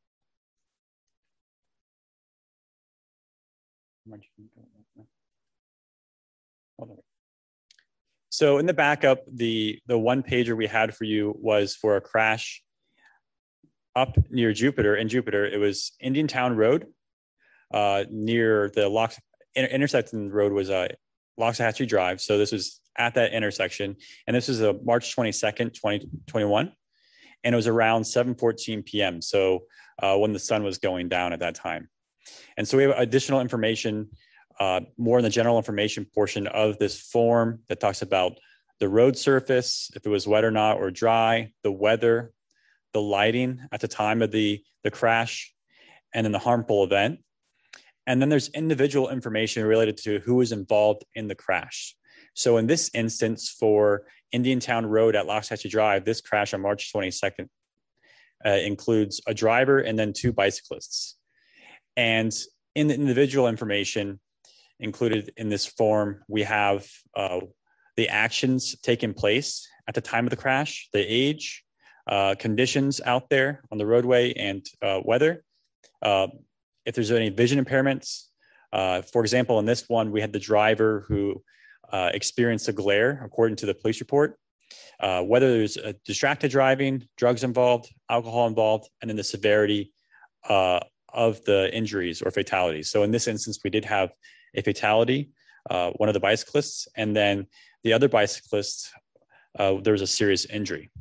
So in the backup, the, the one pager we had for you was for a crash up near Jupiter. In Jupiter, it was Indian Town Road uh, near the Lox, inter intersection road was uh, Loxahatchee Drive. So this was at that intersection. And this is a March twenty-second, twenty twenty-one. and it was around seven fourteen p m So uh, when the sun was going down at that time. And so we have additional information, uh, more in the general information portion of this form that talks about the road surface, if it was wet or not, or dry, the weather, the lighting at the time of the, the crash, and then the harmful event. And then there's individual information related to who was involved in the crash. So in this instance, for Indiantown Road at Loxahatchee Drive, this crash on March twenty-second uh, includes a driver and then two bicyclists. And in the individual information included in this form, we have uh, the actions taking place at the time of the crash, the age, uh, conditions out there on the roadway, and uh, weather. Uh, if there's any vision impairments, uh, for example, in this one, we had the driver who uh, experienced a glare, according to the police report. Uh, whether there's a distracted driving, drugs involved, alcohol involved, and then the severity uh, of the injuries or fatalities. So in this instance, we did have a fatality, uh, one of the bicyclists, and then the other bicyclist, uh, there was a serious injury.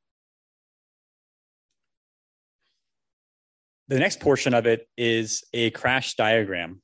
The next portion of it is a crash diagram.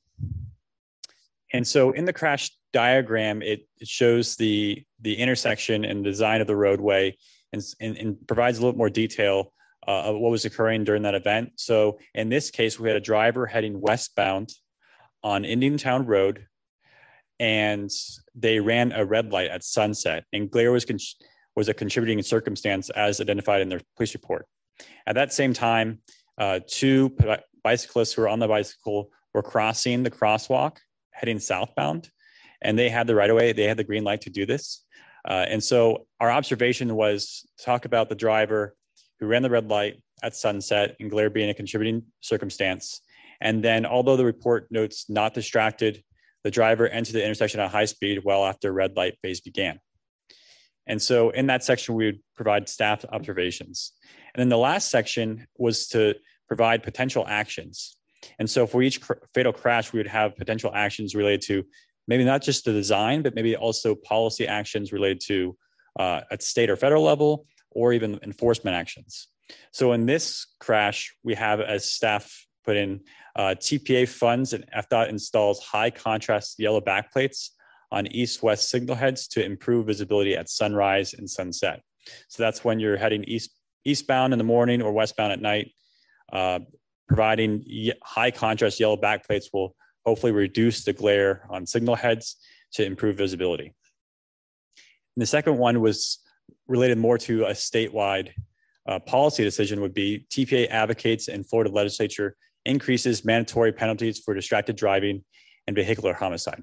And so in the crash diagram, it, it shows the, the intersection and design of the roadway and, and, and provides a little more detail uh, of what was occurring during that event. So in this case, we had a driver heading westbound on Indiantown Road, and they ran a red light at sunset, and glare was, con- was a contributing circumstance as identified in their police report. At that same time, uh, two bicyclists who were on the bicycle were crossing the crosswalk heading southbound, and they had the right of way, they had the green light to do this. Uh, and so our observation was to talk about the driver who ran the red light at sunset and glare being a contributing circumstance. And then although the report notes not distracted, the driver entered the intersection at high speed well after red light phase began. And so in that section, we would provide staff observations. And then the last section was to provide potential actions. And so for each cr- fatal crash, we would have potential actions related to maybe not just the design, but maybe also policy actions related to uh, at state or federal level, or even enforcement actions. So in this crash, we have, as staff put in, uh, T P A funds and F DOT installs high contrast yellow backplates on east-west signal heads to improve visibility at sunrise and sunset. So that's when you're heading east eastbound in the morning or westbound at night. Uh, providing ye- high contrast yellow backplates will hopefully reduce the glare on signal heads to improve visibility. And the second one was related more to a statewide uh, policy decision would be T P A advocates in Florida legislature increases mandatory penalties for distracted driving and vehicular homicide.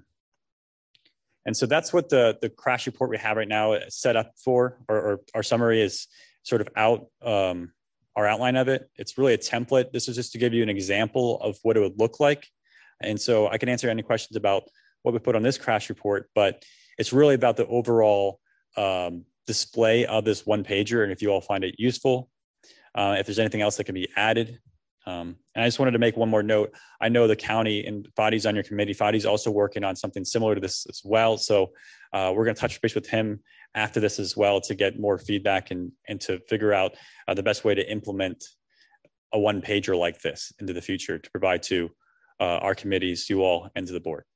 And so that's what the, the crash report we have right now is set up for, or, or our summary is sort of out, um, our outline of it. It's really a template. This is just to give you an example of what it would look like. And so I can answer any questions about what we put on this crash report, but it's really about the overall um, display of this one pager. And if you all find it useful, uh, if there's anything else that can be added. Um, and I just wanted to make one more note. I know the county and Fadi's on your committee. Fadi's also working on something similar to this as well. So uh, we're going to touch base with him after this as well to get more feedback and, and to figure out uh, the best way to implement a one pager like this into the future to provide to uh, our committees, you all, and to the board.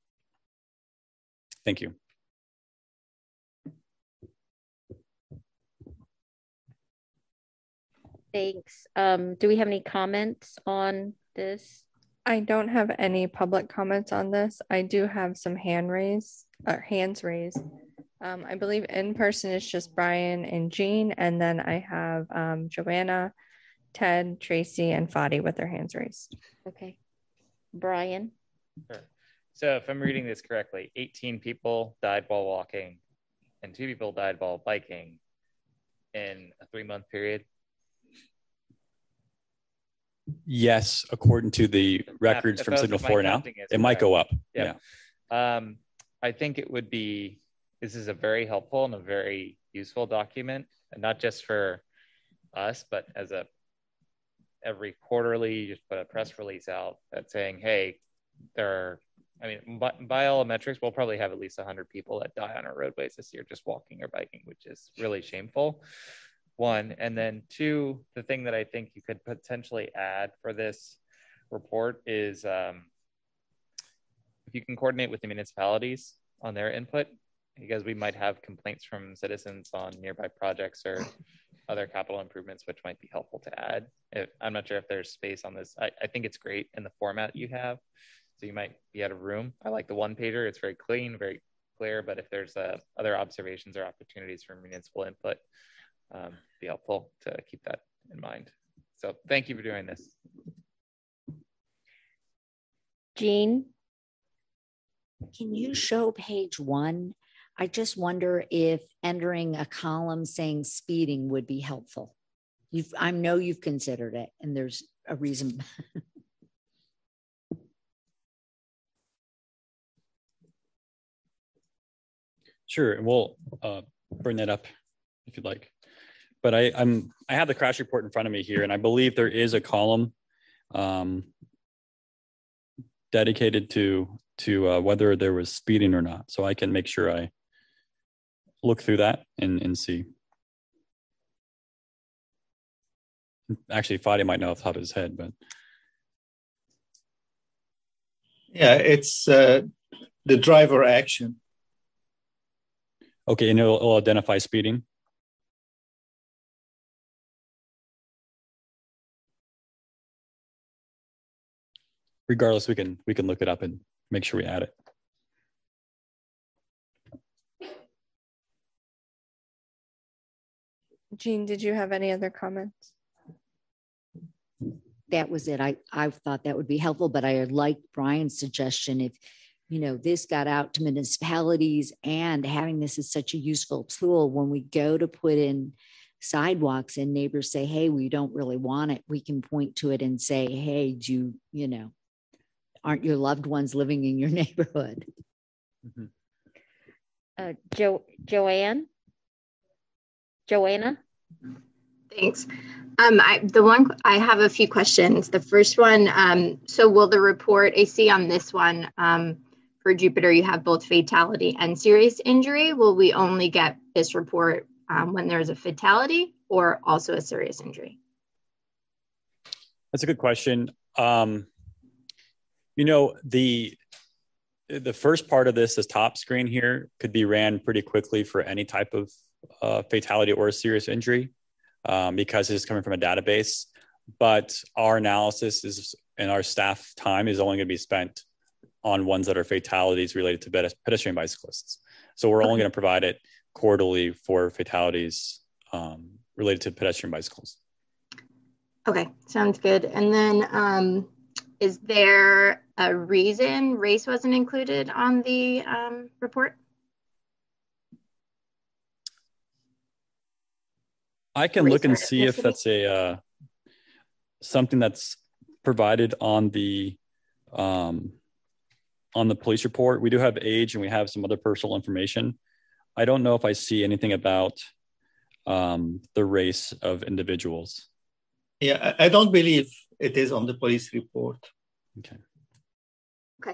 Thank you. Thanks. Um, do we have any comments on this? I don't have any public comments on this. I do have some hand raised, or hands raised. Um, I believe in person it's just Brian and Jean, and then I have um, Joanna, Ted, Tracy, and Fadi with their hands raised. Okay. Brian? Sure. So if I'm reading this correctly, eighteen people died while walking and two people died while biking in a three-month period. Yes, according to the records If from those- Signal if my four now, counting is it might correct. go up. Yeah. yeah. Um, I think it would be, this is a very helpful and a very useful document, and not just for us, but as a, every quarterly, you just put a press release out that's saying, hey, there are, I mean, by, by all metrics, we'll probably have at least one hundred people that die on our roadways this year just walking or biking, which is really shameful. one. And then two, the thing that I think you could potentially add for this report is um, if you can coordinate with the municipalities on their input, because we might have complaints from citizens on nearby projects or other capital improvements, which might be helpful to add. If, I'm not sure if there's space on this. I, I think it's great in the format you have. So you might be out of room. I like the one pager. It's very clean, very clear, but if there's uh, other observations or opportunities for municipal input, um, be helpful to keep that in mind. So thank you for doing this. Jean? Can you show page one? I just wonder if entering a column saying speeding would be helpful. You've, I know you've considered it, and there's a reason. Sure, and we'll uh, bring that up if you'd like. But I, I'm I have the crash report in front of me here, and I believe there is a column um, dedicated to to uh, whether there was speeding or not. So I can make sure I look through that and, and see. Actually, Fadi might know off the top of his head, but yeah, it's uh, the driver action. Okay, and it'll, it'll identify speeding. Regardless, we can we can look it up and make sure we add it. Jean, did you have any other comments? That was it. I, I thought that would be helpful, but I like Brian's suggestion. If, you know, this got out to municipalities and having this is such a useful tool when we go to put in sidewalks and neighbors say, hey, we don't really want it. We can point to it and say, hey, do you, you know, aren't your loved ones living in your neighborhood? Mm-hmm. uh, jo Joanne? Joanna? Thanks. Um, I, the one, I have a few questions. The first one, um, so will the report, I see on this one, um, for Jupiter, you have both fatality and serious injury. Will we only get this report um, when there's a fatality or also a serious injury? That's a good question. Um, you know, the the first part of this, this top screen here, could be ran pretty quickly for any type of uh, fatality or a serious injury um, because it's coming from a database. But our analysis is and our staff time is only going to be spent on ones that are fatalities related to pedestrian bicyclists. So we're only going to provide it quarterly for fatalities um, related to pedestrian bicycles. Okay, sounds good. And then um, is there a reason race wasn't included on the um, report? I can race look and see if that's a uh, something that's provided on the um, on the police report. We do have age and we have some other personal information. I don't know if I see anything about um, the race of individuals. Yeah, I don't believe it is on the police report. Okay. Okay.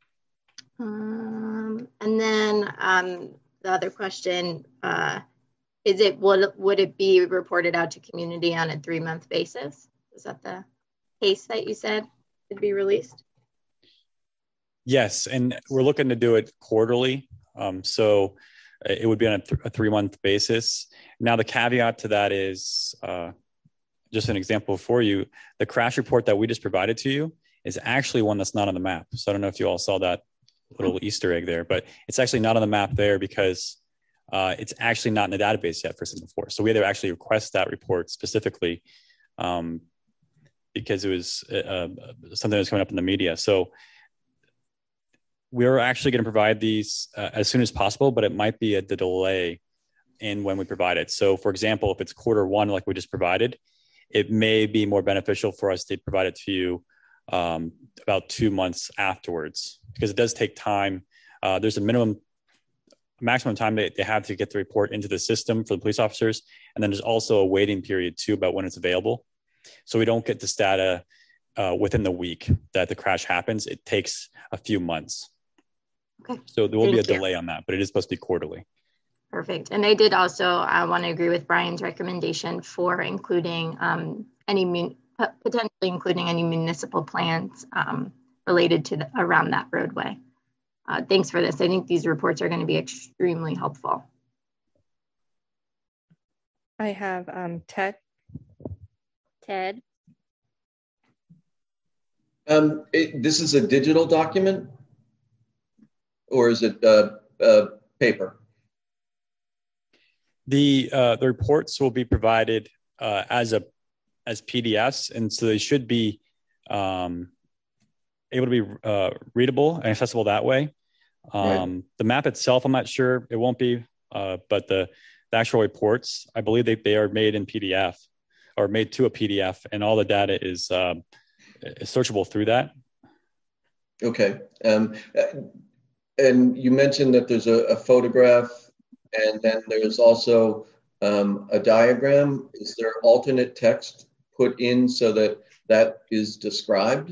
Um, and then um, the other question, uh, is it, would, would it be reported out to community on a three month basis? Is that the case that you said would be released? Yes, and we're looking to do it quarterly. Um, so it would be on a, th a three-month basis. Now, the caveat to that is, uh, just an example for you, the crash report that we just provided to you is actually one that's not on the map. So I don't know if you all saw that little Easter egg there, but it's actually not on the map there because uh, it's actually not in the database yet for Signal four. So we had to actually request that report specifically um, because it was uh, something that was coming up in the media. So we're actually going to provide these uh, as soon as possible, but it might be a the delay in when we provide it. So for example, if it's quarter one, like we just provided, it may be more beneficial for us to provide it to you um, about two months afterwards, because it does take time. Uh, there's a minimum, maximum time they, they have to get the report into the system for the police officers. And then there's also a waiting period too about when it's available. So we don't get this data uh, within the week that the crash happens. It takes a few months. Okay. So there will Thank be a you. delay on that, but it is supposed to be quarterly. Perfect. And I did also uh, want to agree with Brian's recommendation for including um, any mun- potentially including any municipal plans um, related to the, around that roadway. Uh, thanks for this. I think these reports are going to be extremely helpful. I have um, Ted. Ted. Um, it, this is a digital document, or is it uh, uh, paper? The uh, the reports will be provided uh, as a as P D Fs, and so they should be um, able to be uh, readable and accessible that way. Um, right. The map itself, I'm not sure; it won't be, uh, but the, the actual reports, I believe they they are made in P D F or made to a P D F, and all the data is, um, is searchable through that. Okay, um, and you mentioned that there's a, a photograph. And then there's also um, a diagram. Is there alternate text put in so that that is described?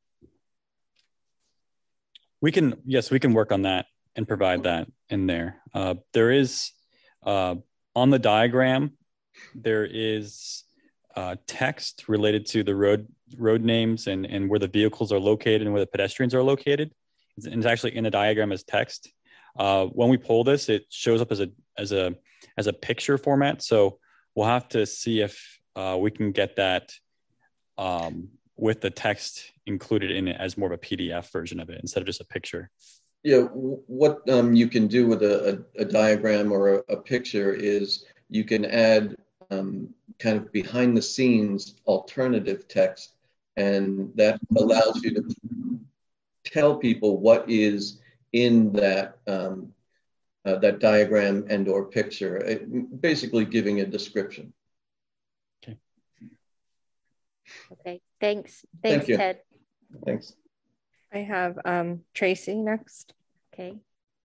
We can, yes, we can work on that and provide that in there. Uh, there is, uh, on the diagram, there is uh, text related to the road road names and, and where the vehicles are located and where the pedestrians are located. It's, it's actually in the diagram as text. Uh, when we pull this, it shows up as a as a as a picture format. So we'll have to see if uh, we can get that um, with the text included in it as more of a P D F version of it instead of just a picture. Yeah, what um, you can do with a, a, a diagram or a, a picture is you can add um, kind of behind the scenes alternative text, and that allows you to tell people what is in that um, uh, that diagram and or picture, it, basically giving a description. Okay. Okay. Thanks. Thanks, Thank you. Ted. Thanks. I have um, Tracy next. Okay.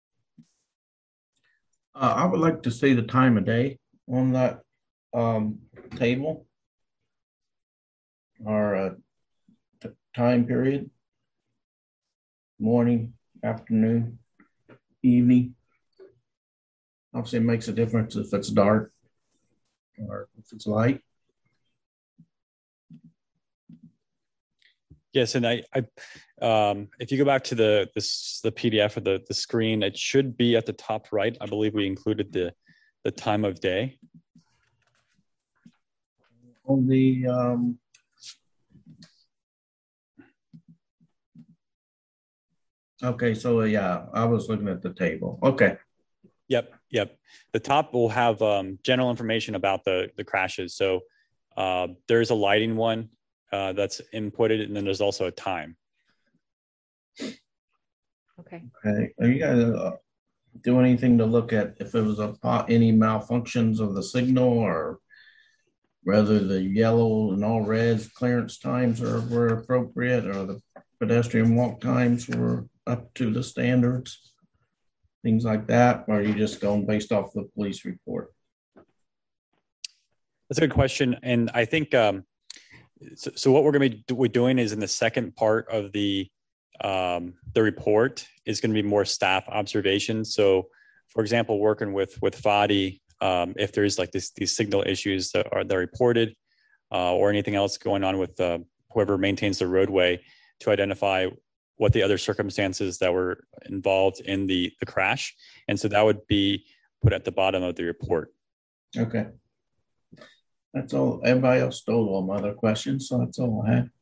Uh, I would like to see the time of day on that um, table or uh, t- time period. Morning, afternoon, evening. Obviously, it makes a difference if it's dark or if it's light. Yes, and I, I um, if you go back to the this the P D F or the the screen, it should be at the top right. I believe we included the the time of day. On the um, okay, so uh, yeah, I was looking at the table. Okay. Yep, yep. The top will have um, general information about the the crashes. So uh, there's a lighting one uh, that's inputted, and then there's also a time. Okay. Okay. Are you guys uh, do anything to look at if it was a any malfunctions of the signal, or whether the yellow and all reds clearance times are were appropriate, or the pedestrian walk times were up to the standards? Things like that, or are you just going based off the police report? That's a good question. And I think, um, so, so what we're going to be do, doing is in the second part of the, um, the report is going to be more staff observations. So for example, working with, with Fadi, um, if there's like this, these signal issues that are, that are reported uh, or anything else going on with uh, whoever maintains the roadway, to identify what the other circumstances that were involved in the, the crash. And so that would be put at the bottom of the report. Okay. That's all. Everybody else stole all my other questions, so that's all I had.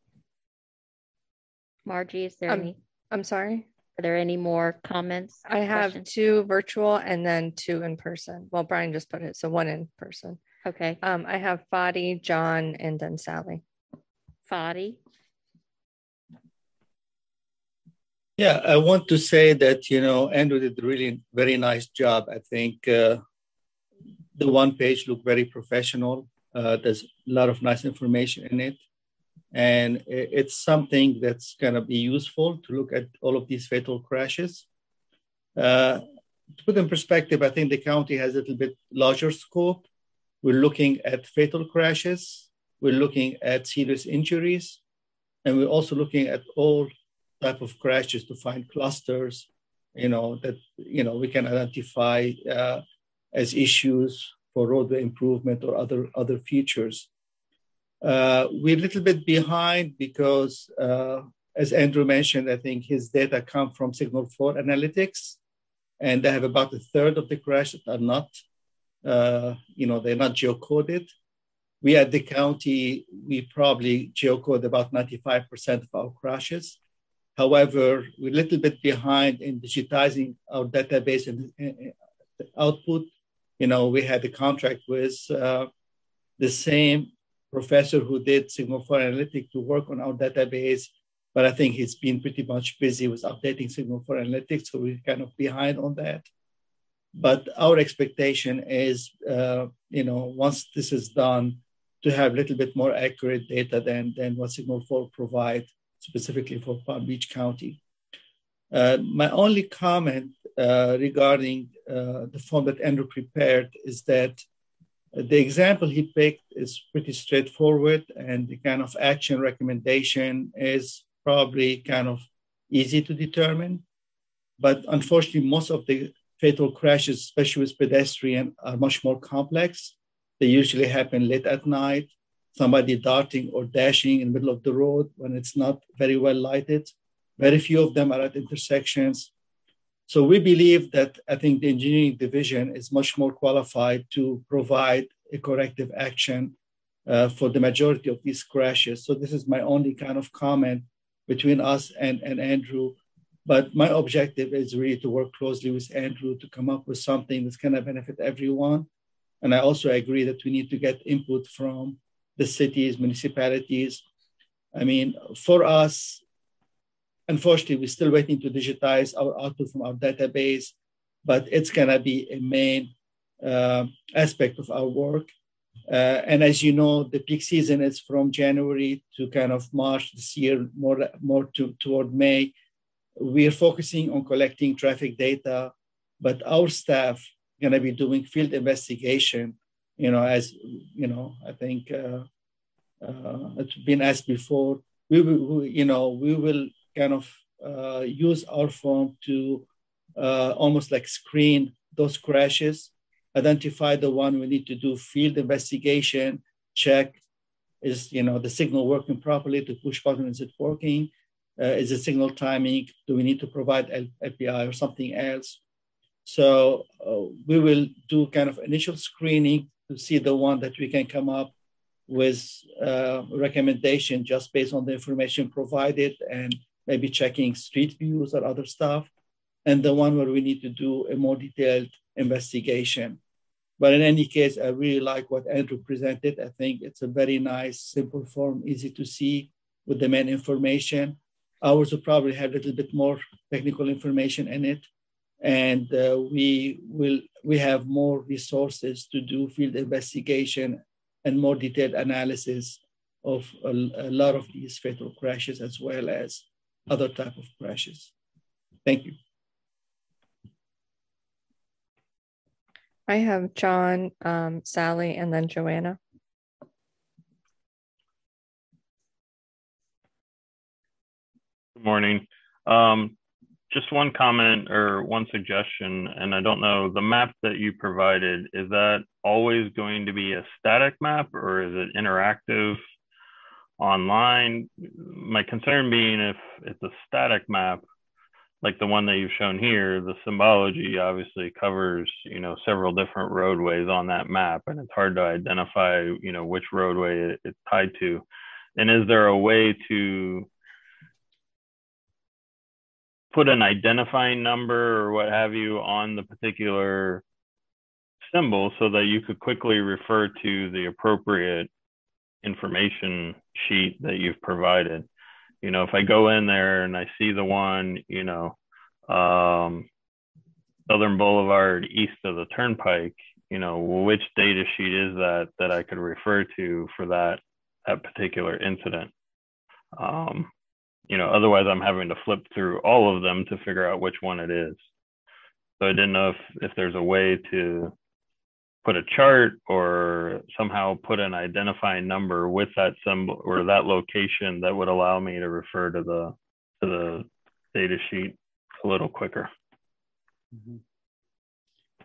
Margie, is there um, any? I'm sorry? Are there any more comments? I have questions? two virtual and then two in person. Well, Brian just put it, so one in person. Okay. Um, I have Fadi, John, and then Sally. Fadi. Yeah, I want to say that, you know, Andrew did a really very nice job. I think uh, the one page looked very professional. Uh, there's a lot of nice information in it. And it's something that's going to be useful to look at all of these fatal crashes. Uh, to put in perspective, I think the county has a little bit larger scope. We're looking at fatal crashes. We're looking at serious injuries. And we're also looking at all type of crashes to find clusters, you know, that, you know, we can identify uh, as issues for roadway improvement or other, other features. Uh, we're a little bit behind because, uh, as Andrew mentioned, I think his data come from Signal four Analytics, and they have about a third of the crashes are not, uh, you know, they're not geocoded. We at the county, we probably geocode about ninety-five percent of our crashes. However, we're a little bit behind in digitizing our database and uh, output. You know, we had a contract with uh, the same professor who did Signal four Analytics to work on our database, but I think he's been pretty much busy with updating Signal four Analytics, so we're kind of behind on that. But our expectation is, uh, you know, once this is done, to have a little bit more accurate data than, than what Signal four provides, specifically for Palm Beach County. Uh, my only comment uh, regarding uh, the form that Andrew prepared is that the example he picked is pretty straightforward, and the kind of action recommendation is probably kind of easy to determine. But unfortunately, most of the fatal crashes, especially with pedestrian, are much more complex. They usually happen late at night, somebody darting or dashing in the middle of the road when it's not very well lighted. Very few of them are at intersections. So we believe that I think the engineering division is much more qualified to provide a corrective action uh, for the majority of these crashes. So this is my only kind of comment between us and, and Andrew. But my objective is really to work closely with Andrew to come up with something that's going to benefit everyone. And I also agree that we need to get input from the cities, municipalities. I mean, for us, unfortunately, we're still waiting to digitize our output from our database, but it's going to be a main uh, aspect of our work. Uh, and as you know, the peak season is from January to kind of March this year, more, more to, toward May. We are focusing on collecting traffic data, but our staff are going to be doing field investigation, you know, as, you know, I think uh, uh, it's been asked before. We will, we, you know, we will kind of uh, use our form to uh, almost like screen those crashes, identify the one we need to do field investigation, check, is, you know, the signal working properly, to push button, is it working? Uh, is the signal timing? Do we need to provide L P I or something else? So uh, we will do kind of initial screening to see the one that we can come up with uh, recommendation just based on the information provided and maybe checking street views or other stuff, and the one where we need to do a more detailed investigation. But in any case, I really like what Andrew presented. I think it's a very nice, simple form, easy to see with the main information. Ours will probably have a little bit more technical information in it. And uh, we will we have more resources to do field investigation and more detailed analysis of a, a lot of these fatal crashes as well as other type of crashes. Thank you. I have John, um, Sally, and then Joanna. Good morning. Um, just one comment or one suggestion, and I don't know, the map that you provided, is that always going to be a static map or is it interactive online? My concern being if it's a static map, like the one that you've shown here, the symbology obviously covers, you know, several different roadways on that map, and it's hard to identify, you know, which roadway it, it's tied to. And is there a way to put an identifying number or what have you on the particular symbol so that you could quickly refer to the appropriate information sheet that you've provided? You know, if I go in there and I see the one, you know, um, Southern Boulevard east of the Turnpike, you know, which data sheet is that that I could refer to for that, that particular incident? Um, you know, otherwise I'm having to flip through all of them to figure out which one it is. So I didn't know if, if there's a way to put a chart or somehow put an identifying number with that symbol or that location that would allow me to refer to the to the data sheet a little quicker. Mm-hmm.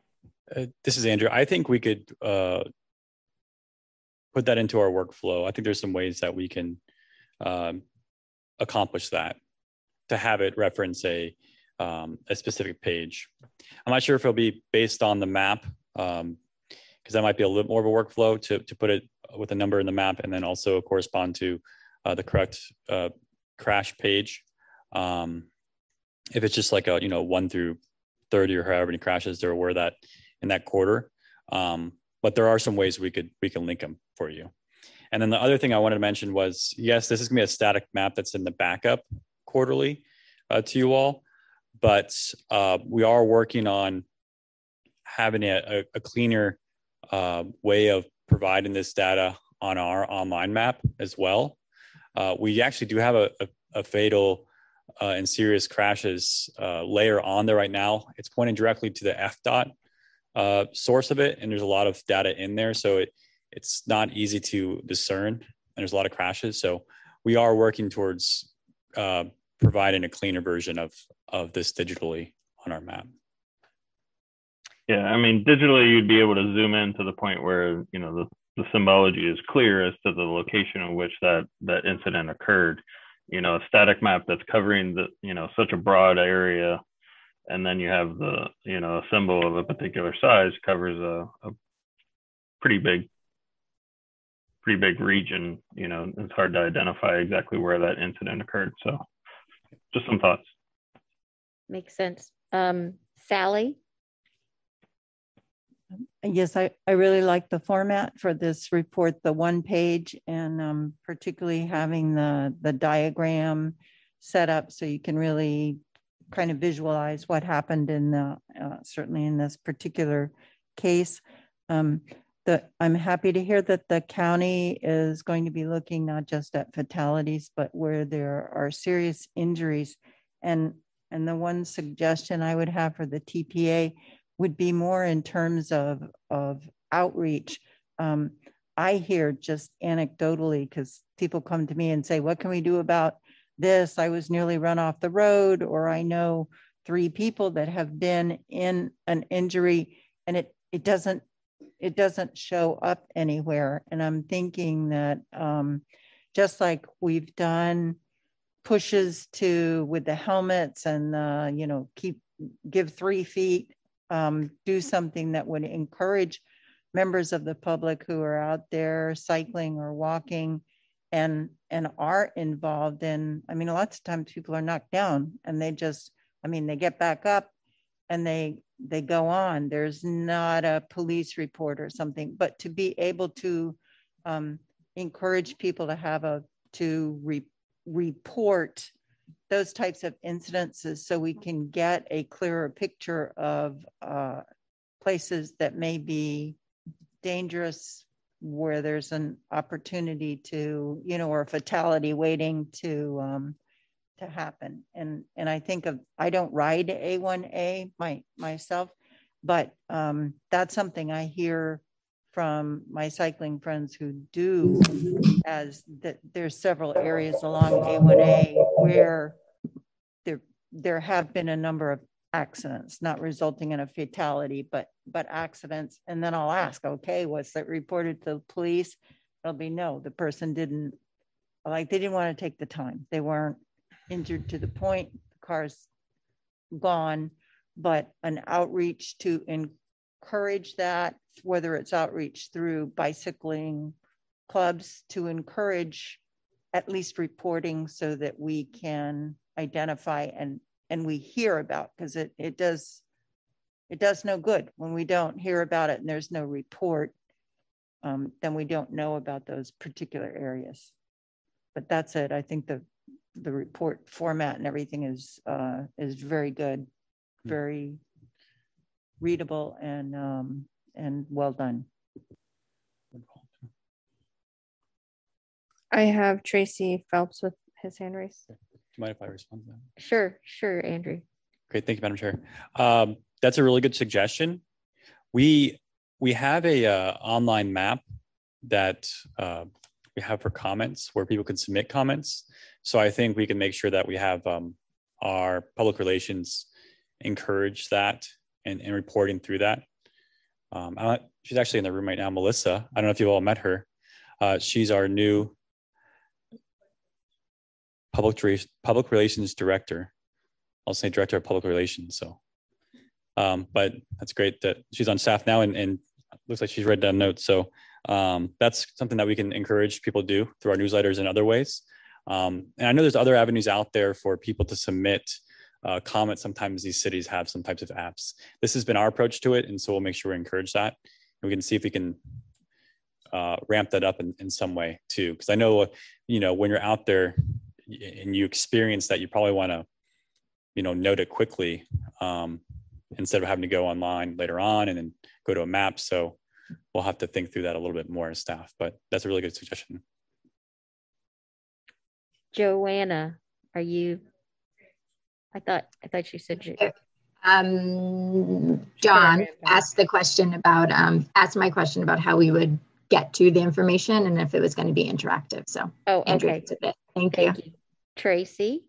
Uh, this is Andrew. I think we could uh, put that into our workflow. I think there's some ways that we can um, accomplish that, to have it reference a um, a specific page. I'm not sure if it'll be based on the map, because um, that might be a little more of a workflow to to put it with a number in the map and then also correspond to uh, the correct uh, crash page. Um, if it's just like a, you know, one through thirty or however many crashes there were that in that quarter. Um, but there are some ways we could, we can link them for you. And then the other thing I wanted to mention was, yes, this is gonna be a static map that's in the backup quarterly uh, to you all, but uh, we are working on having a, a cleaner uh, way of providing this data on our online map as well. Uh, we actually do have a, a, a fatal uh, and serious crashes uh, layer on there right now. It's pointing directly to the F DOT uh, source of it, and there's a lot of data in there, so it it's not easy to discern, and there's a lot of crashes. So we are working towards uh, providing a cleaner version of of this digitally on our map. Yeah, I mean, digitally, you'd be able to zoom in to the point where, you know, the, the symbology is clear as to the location in which that, that incident occurred. You know, a static map that's covering the, you know, such a broad area, and then you have the, you know, a symbol of a particular size covers a, a pretty big, pretty big region. You know, it's hard to identify exactly where that incident occurred. So just some thoughts. Makes sense. Um, Sally? Yes, I, I really like the format for this report, the one page, and um, particularly having the, the diagram set up so you can really kind of visualize what happened in the, uh, certainly in this particular case. Um, the, I'm happy to hear that the county is going to be looking not just at fatalities, but where there are serious injuries. And, and the one suggestion I would have for the T P A would be more in terms of, of outreach. Um, I hear just anecdotally, because people come to me and say, what can we do about this? I was nearly run off the road, or I know three people that have been in an injury, and it, it doesn't, it doesn't show up anywhere. And I'm thinking that um, just like we've done pushes to with the helmets and, uh, you know, keep, give three feet, Um, do something that would encourage members of the public who are out there cycling or walking and and are involved in, I mean, lots of times people are knocked down and they just, I mean, they get back up and they they go on. There's not a police report or something, but to be able to um, encourage people to have a, to re, report those types of incidences so we can get a clearer picture of uh, places that may be dangerous, where there's an opportunity to, you know, or a fatality waiting to um, to happen. And and I think of, I don't ride A one A my, myself, but um, that's something I hear from my cycling friends who do, as that there's several areas along A one A where there there have been a number of accidents, not resulting in a fatality, but but accidents. And then I'll ask, okay, was that reported to the police? It'll be no, the person didn't, like they didn't want to take the time. They weren't injured to the point, the car's gone, but an outreach to encourage that, whether it's outreach through bicycling clubs, to encourage at least reporting so that we can identify and and we hear about, because it it does it does no good when we don't hear about it and there's no report. Um, then we don't know about those particular areas. But that's it. I think the the report format and everything is uh, is very good, very readable, and um, and well done. I have Tracy Phelps with his hand raised. Do you mind if I respond to that? Sure, sure, Andrew. Great, thank you, Madam Chair. Um, that's a really good suggestion. We we have a uh, online map that uh, we have for comments where people can submit comments. So I think we can make sure that we have um, our public relations encourage that and, and reporting through that. Um, I don't, she's actually in the room right now, Melissa. I don't know if you've all met her. Uh, she's our new public, public relations director. I'll say director of public relations. So, um, but that's great that she's on staff now, and, and looks like she's read down notes. So um, that's something that we can encourage people to do through our newsletters and other ways. Um, and I know there's other avenues out there for people to submit uh, comments. Sometimes these cities have some types of apps. This has been our approach to it, and so we'll make sure we encourage that. And we can see if we can uh, ramp that up in, in some way too. Because I know, you know, when you're out there and you experience that, you probably want to, you know, note it quickly um, instead of having to go online later on and then go to a map. So we'll have to think through that a little bit more as staff, but that's a really good suggestion. Joanna, are you, I thought, I thought you said you. Um, John asked the question about, um, asked my question about how we would get to the information and if it was going to be interactive. So oh, Andrew okay. took it. Thank, Thank you. you. Tracy?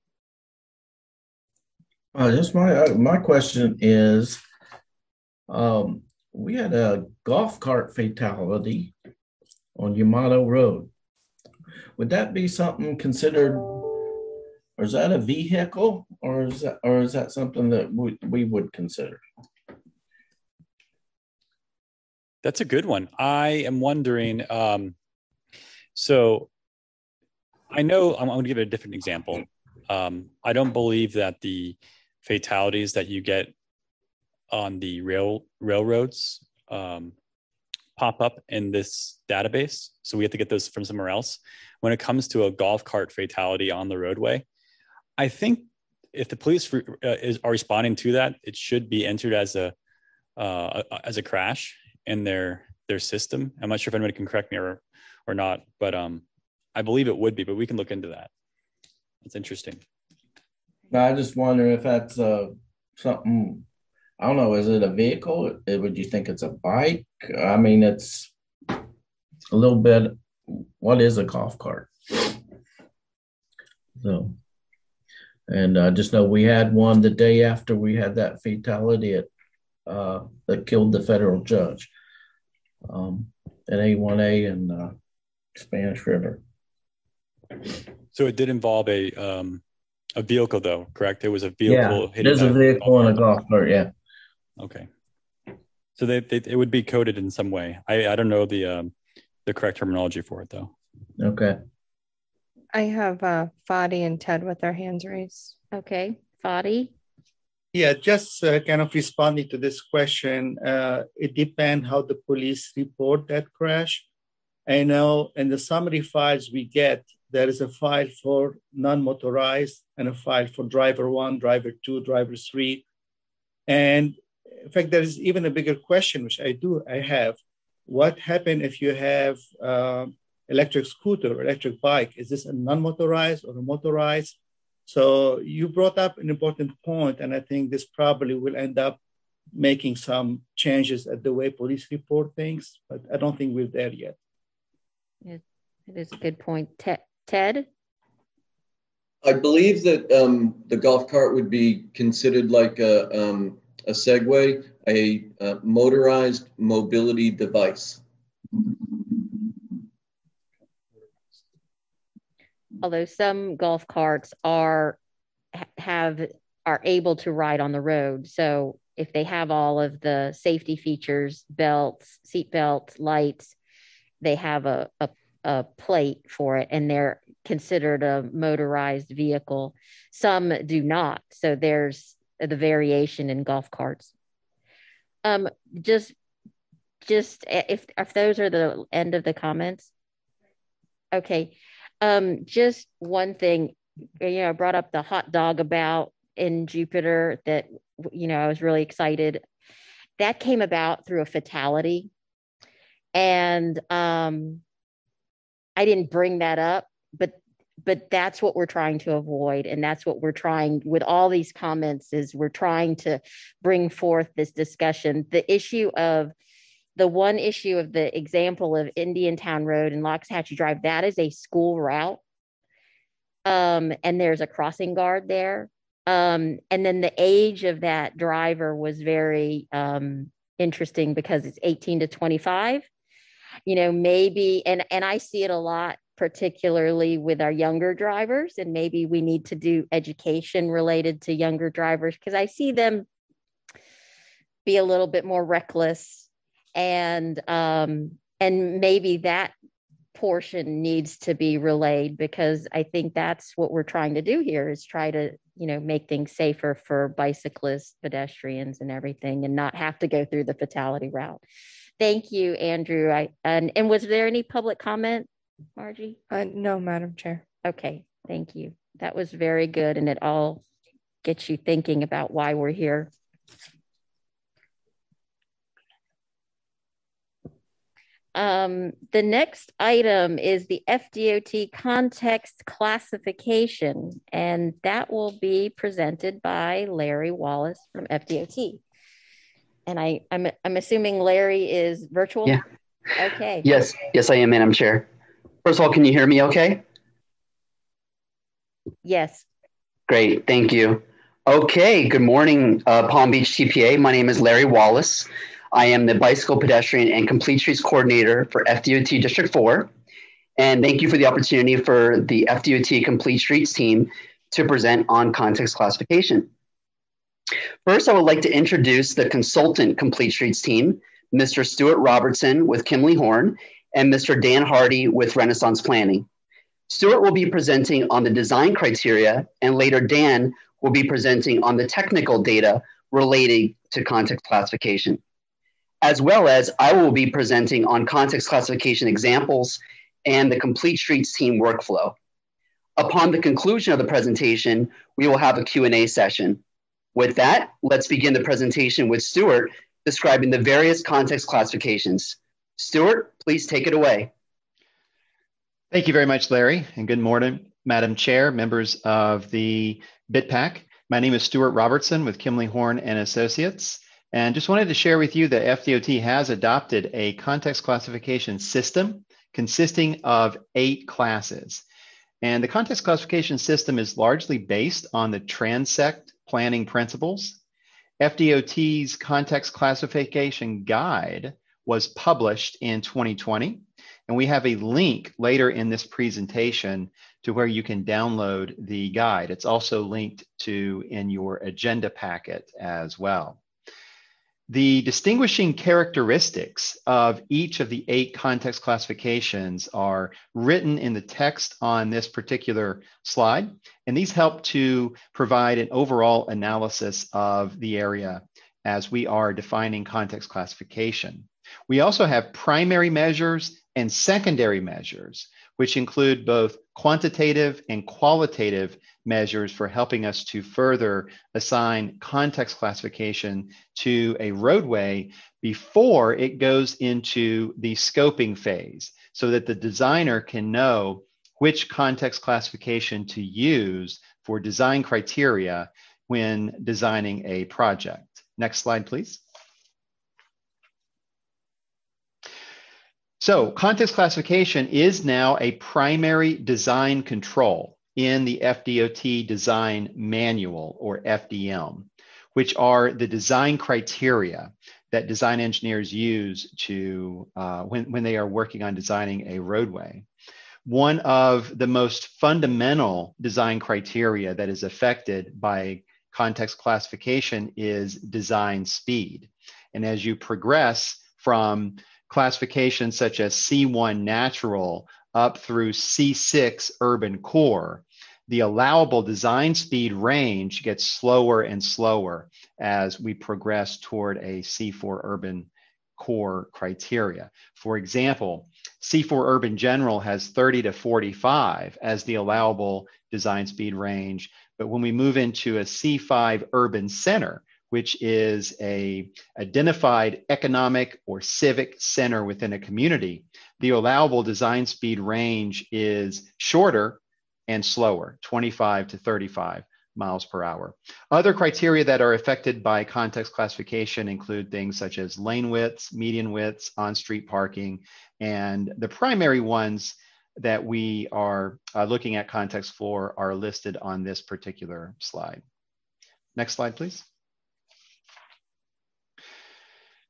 Uh, just my uh, my question is, um, we had a golf cart fatality on Yamato Road. Would that be something considered, or is that a vehicle, or is that or is that something that we, we would consider? That's a good one. I am wondering. Um, so I know I'm, I'm going to give it a different example. Um, I don't believe that the fatalities that you get on the rail railroads um, pop up in this database. So we have to get those from somewhere else. When it comes to a golf cart fatality on the roadway, I think if the police re- uh, is, are responding to that, it should be entered as a uh, as a crash in their their system. I'm not sure if anyone can correct me or or not, but um, I believe it would be. But we can look into that. That's interesting. No, I just wonder if that's uh, something. I don't know. Is it a vehicle? Would you think it's a bike? I mean, it's a little bit. What is a golf cart? So, and I just know we had one the day after we had that fatality at, uh, that killed the federal judge um, at A one A in uh, Spanish River. So it did involve a um, a vehicle, though, correct? It was a vehicle. Yeah, it is a vehicle and a golf cart. Yeah. Okay. So they, they it would be coded in some way. I, I don't know the um, the correct terminology for it, though. Okay. I have uh, Fadi and Ted with their hands raised. Okay, Fadi. Yeah, just uh, kind of responding to this question, uh, it depends how the police report that crash. I know in the summary files we get, there is a file for non-motorized and a file for driver one, driver two, driver three. And in fact, there is even a bigger question, which I do, I have. What happened if you have uh, electric scooter or electric bike? Is this a non-motorized or a motorized? So you brought up an important point, and I think this probably will end up making some changes at the way police report things, but I don't think we're there yet. It, it is a good point. Ted? Ted? I believe that um, the golf cart would be considered like a, um, a Segway, a, a motorized mobility device. Although some golf carts are have are able to ride on the road, so if they have all of the safety features, belts, seat belts, lights, they have a, a a plate for it, and they're considered a motorized vehicle. Some do not, so there's the variation in golf carts. Um, just just if if those are the end of the comments, okay. Um, just one thing, you know, I brought up the hot dog about in Jupiter that, you know, I was really excited. That came about through a fatality. And um, I didn't bring that up, but but that's what we're trying to avoid. And that's what we're trying with all these comments is we're trying to bring forth this discussion. The issue of The one issue of the example of Indiantown Road and Loxahatchee Drive, that is a school route. Um, and there's a crossing guard there. Um, and then the age of that driver was very, um, interesting because it's eighteen to twenty-five. You know, maybe, and, and I see it a lot, particularly with our younger drivers, and maybe we need to do education related to younger drivers because I see them be a little bit more reckless, and um, and maybe that portion needs to be relayed because I think that's what we're trying to do here is try to, you know, make things safer for bicyclists, pedestrians, and everything, and not have to go through the fatality route. Thank you, Andrew. I and and was there any public comment, Margie? Uh, no, Madam Chair. Okay, thank you. That was very good, and it all gets you thinking about why we're here. Um, the next item is the F D O T context classification, and that will be presented by Larry Wallace from F D O T. And I, I'm, I'm assuming Larry is virtual? Yeah. Okay. Yes, yes, I am, Madam Chair. First of all, can you hear me okay? Yes. Great, thank you. Okay, good morning, uh, Palm Beach T P A. My name is Larry Wallace. I am the Bicycle, Pedestrian, and Complete Streets Coordinator for F D O T District four. And thank you for the opportunity for the F D O T Complete Streets team to present on context classification. First, I would like to introduce the consultant Complete Streets team, Mister Stuart Robertson with Kimley Horn, and Mister Dan Hardy with Renaissance Planning. Stuart will be presenting on the design criteria, and later Dan will be presenting on the technical data relating to context classification. As well as I will be presenting on context classification examples and the Complete Streets team workflow. Upon the conclusion of the presentation, we will have a Q and A session. With that, let's begin the presentation with Stuart describing the various context classifications. Stuart, please take it away. Thank you very much, Larry, and good morning, Madam Chair, members of the BitPack. My name is Stuart Robertson with Kimley Horn and Associates. And just wanted to share with you that F D O T has adopted a context classification system consisting of eight classes. And the context classification system is largely based on the Transect planning principles. F D O T's context classification guide was published in twenty twenty. And we have a link later in this presentation to where you can download the guide. It's also linked to in your agenda packet as well. The distinguishing characteristics of each of the eight context classifications are written in the text on this particular slide, and these help to provide an overall analysis of the area as we are defining context classification. We also have primary measures and secondary measures, which include both quantitative and qualitative measures for helping us to further assign context classification to a roadway before it goes into the scoping phase, so that the designer can know which context classification to use for design criteria when designing a project. Next slide, please. So context classification is now a primary design control in the F D O T Design Manual, or F D M, which are the design criteria that design engineers use to uh, when, when they are working on designing a roadway. One of the most fundamental design criteria that is affected by context classification is design speed. And as you progress from classifications such as C one natural up through C six urban core, the allowable design speed range gets slower and slower as we progress toward a C four urban core criteria. For example, C four urban general has thirty to forty-five as the allowable design speed range, but when we move into a C five urban center, which is a identified economic or civic center within a community, the allowable design speed range is shorter and slower, twenty-five to thirty-five miles per hour. Other criteria that are affected by context classification include things such as lane widths, median widths, on-street parking, and the primary ones that we are uh, looking at context for are listed on this particular slide. Next slide, please.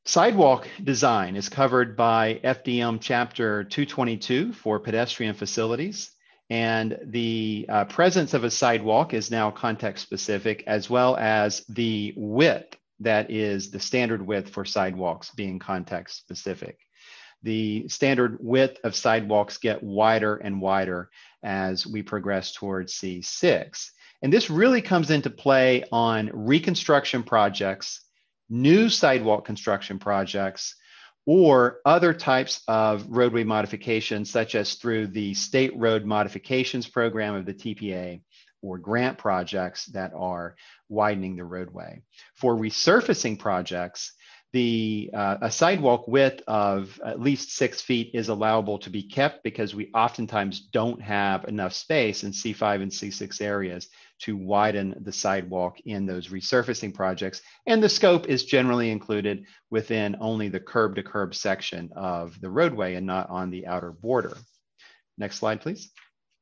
Sidewalk design is covered by F D M Chapter two twenty-two for pedestrian facilities. And the uh, presence of a sidewalk is now context specific, as well as the width, that is the standard width for sidewalks, being context specific. The standard width of sidewalks get wider and wider as we progress towards C six. And this really comes into play on reconstruction projects, new sidewalk construction projects, or other types of roadway modifications, such as through the State Road Modifications Program of the T P A, or grant projects that are widening the roadway. For resurfacing projects, the uh, a sidewalk width of at least six feet is allowable to be kept, because we oftentimes don't have enough space in C five and C six areas to widen the sidewalk in those resurfacing projects. And the scope is generally included within only the curb to curb section of the roadway and not on the outer border. Next slide, please.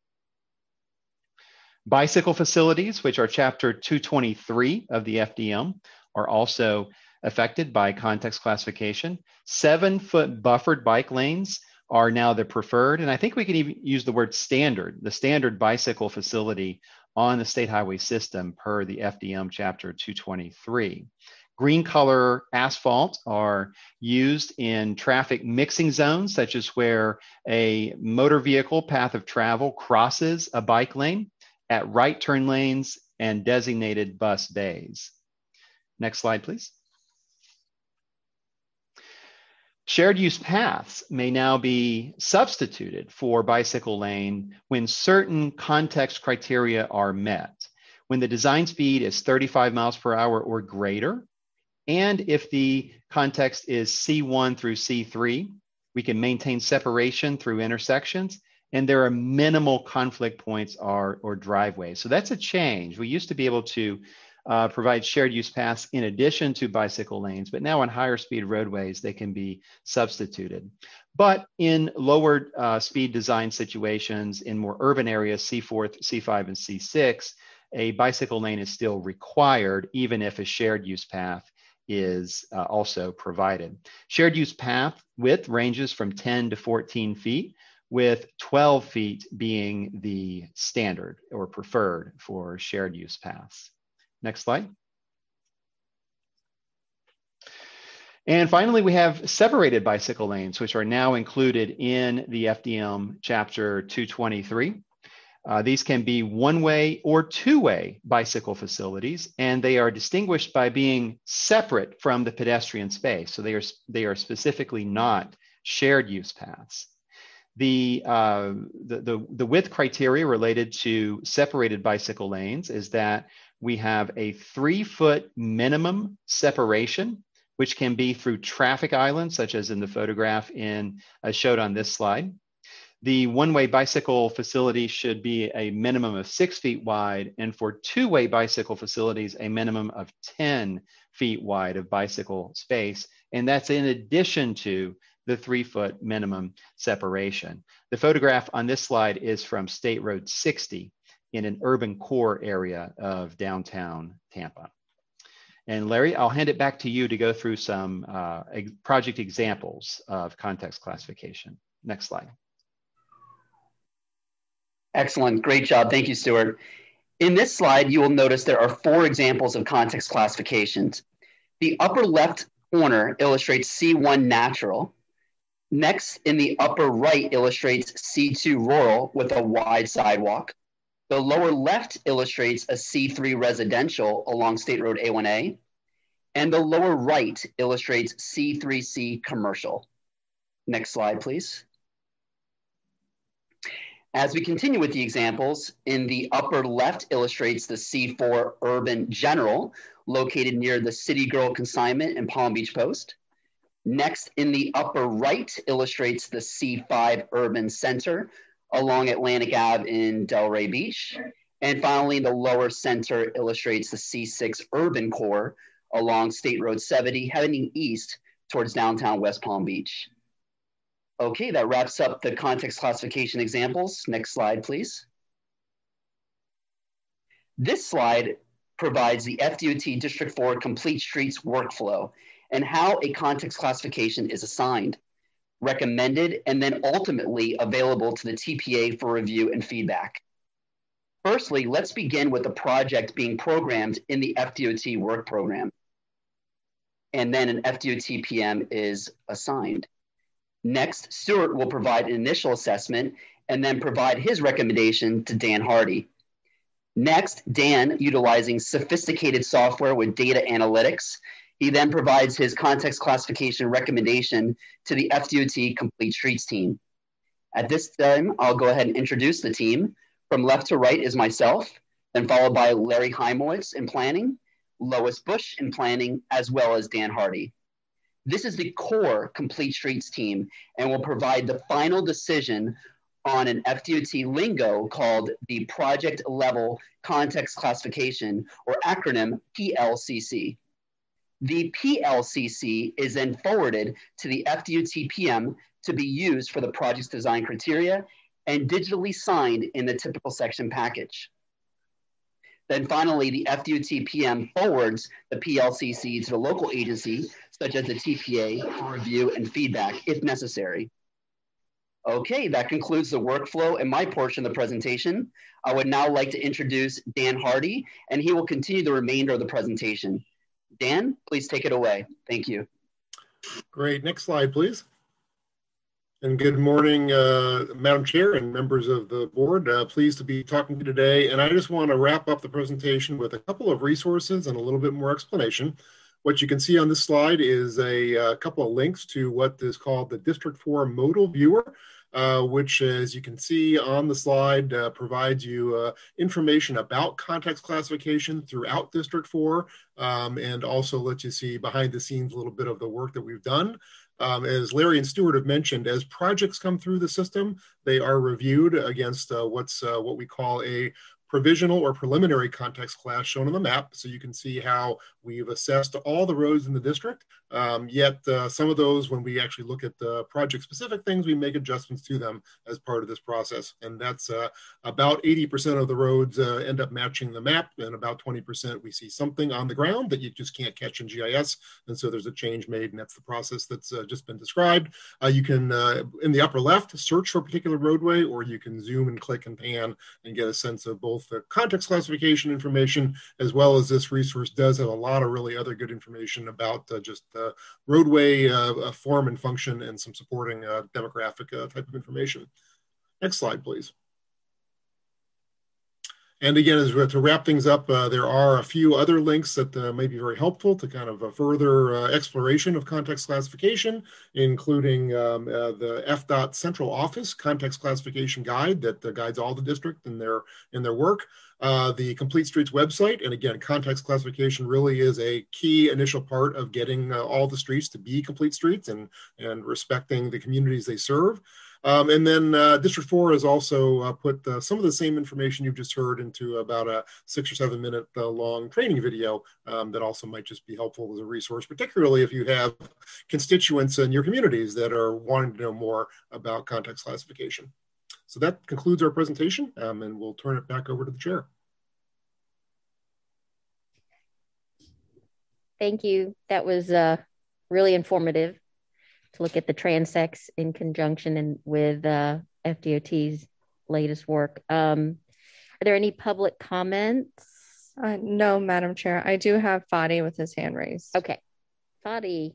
Bicycle facilities, which are Chapter two twenty-three of the F D M, are also affected by context classification. Seven foot buffered bike lanes are now the preferred. And I think we can even use the word standard, the standard bicycle facility on the state highway system per the F D M Chapter two twenty-three. Green color asphalt are used in traffic mixing zones, such as where a motor vehicle path of travel crosses a bike lane, at right turn lanes and designated bus bays. Next slide, please. Shared use paths may now be substituted for bicycle lane when certain context criteria are met. When the design speed is thirty-five miles per hour or greater, and if the context is C one through C three, we can maintain separation through intersections, and there are minimal conflict points or, or driveways. So that's a change. We used to be able to Uh, provide shared use paths in addition to bicycle lanes, but now on higher speed roadways, they can be substituted. But in lower uh, speed design situations, in more urban areas, C four, C five, and C six, a bicycle lane is still required, even if a shared use path is uh, also provided. Shared use path width ranges from ten to fourteen feet, with twelve feet being the standard or preferred for shared use paths. Next slide. And finally, we have separated bicycle lanes, which are now included in the F D M Chapter two twenty-three. Uh, these can be one-way or two-way bicycle facilities, and they are distinguished by being separate from the pedestrian space. So they are, they are specifically not shared use paths. The, uh, the, the, the width criteria related to separated bicycle lanes is that we have a three foot minimum separation, which can be through traffic islands, such as in the photograph in uh, showed on this slide. The one-way bicycle facility should be a minimum of six feet wide, and for two-way bicycle facilities, a minimum of ten feet wide of bicycle space. And that's in addition to the three foot minimum separation. The photograph on this slide is from State Road sixty in an urban core area of downtown Tampa. And Larry, I'll hand it back to you to go through some uh, project examples of context classification. Next slide. Excellent, great job. Thank you, Stuart. In this slide, you will notice there are four examples of context classifications. The upper left corner illustrates C one natural. Next, in the upper right illustrates C two rural with a wide sidewalk. The lower left illustrates a C three residential along State Road A one A. And the lower right illustrates C three C commercial. Next slide, please. As we continue with the examples, in the upper left illustrates the C four urban general located near the City Girl consignment and Palm Beach Post. Next, in the upper right illustrates the C five urban center along Atlantic Avenue in Delray Beach. And finally, the lower center illustrates the C six urban core along State Road seventy, heading east towards downtown West Palm Beach. Okay, that wraps up the context classification examples. Next slide, please. This slide provides the F D O T District four Complete Streets workflow. and how a context classification is assigned, recommended, and then ultimately available to the T P A for review and feedback. Firstly, let's begin with the project being programmed in the F D O T work program. And then an F D O T P M is assigned. Next, Stuart will provide an initial assessment and then provide his recommendation to Dan Hardy. Next, Dan, utilizing sophisticated software with data analytics, he then provides his context classification recommendation to the F D O T Complete Streets team. At this time, I'll go ahead and introduce the team. From left to right is myself, then followed by Larry Heimowitz in planning, Lois Bush in planning, as well as Dan Hardy. This is the core Complete Streets team and will provide the final decision on an F D O T lingo called the Project Level Context Classification, or acronym P L C C. The P L C C is then forwarded to the F D O T P M to be used for the project's design criteria and digitally signed in the typical section package. Then finally, the F D O T P M forwards the P L C C to the local agency, such as the T P A, for review and feedback if necessary. Okay, that concludes the workflow and my portion of the presentation. I would now like to introduce Dan Hardy, and he will continue the remainder of the presentation. Dan, please take it away. Thank you. Great. Next slide, please. And good morning, uh, Madam Chair and members of the board. Uh, pleased to be talking to you today. And I just want to wrap up the presentation with a couple of resources and a little bit more explanation. What you can see on this slide is a, a couple of links to what is called the District four Modal Viewer, uh, which, as you can see on the slide, uh, provides you uh, information about context classification throughout District four, um, and also lets you see behind the scenes a little bit of the work that we've done. Um, as Larry and Stuart have mentioned, as projects come through the system, they are reviewed against uh, what's uh, what we call a provisional or preliminary context class shown on the map. So you can see how we've assessed all the roads in the district. Um, yet uh, some of those, when we actually look at the project specific things, we make adjustments to them as part of this process. And that's uh, about eighty percent of the roads uh, end up matching the map, and about twenty percent we see something on the ground that you just can't catch in G I S. And so there's a change made, and that's the process that's uh, just been described. Uh, you can, uh, in the upper left, search for a particular roadway, or you can zoom and click and pan and get a sense of both the context classification information, as well as this resource does have a lot of really other good information about uh, just uh, roadway uh, form and function, and some supporting uh, demographic uh, type of information. Next slide, please. And again, as to wrap things up, uh, there are a few other links that uh, may be very helpful to kind of a further uh, exploration of context classification, including um, uh, the F DOT Central Office Context Classification Guide that uh, guides all the district in their, in their work. Uh, the Complete Streets website, and again, context classification really is a key initial part of getting uh, all the streets to be complete streets and, and respecting the communities they serve. Um, and then uh, District four has also uh, put uh, some of the same information you've just heard into about a six or seven minute uh, long training video um, that also might just be helpful as a resource, particularly if you have constituents in your communities that are wanting to know more about context classification. So that concludes our presentation, um, and we'll turn it back over to the chair. Thank you. That was uh, really informative to look at the transects in conjunction and with uh, F D O T's latest work. Um, are there any public comments? Uh, no, Madam Chair. I do have Fadi with his hand raised. Okay. Fadi.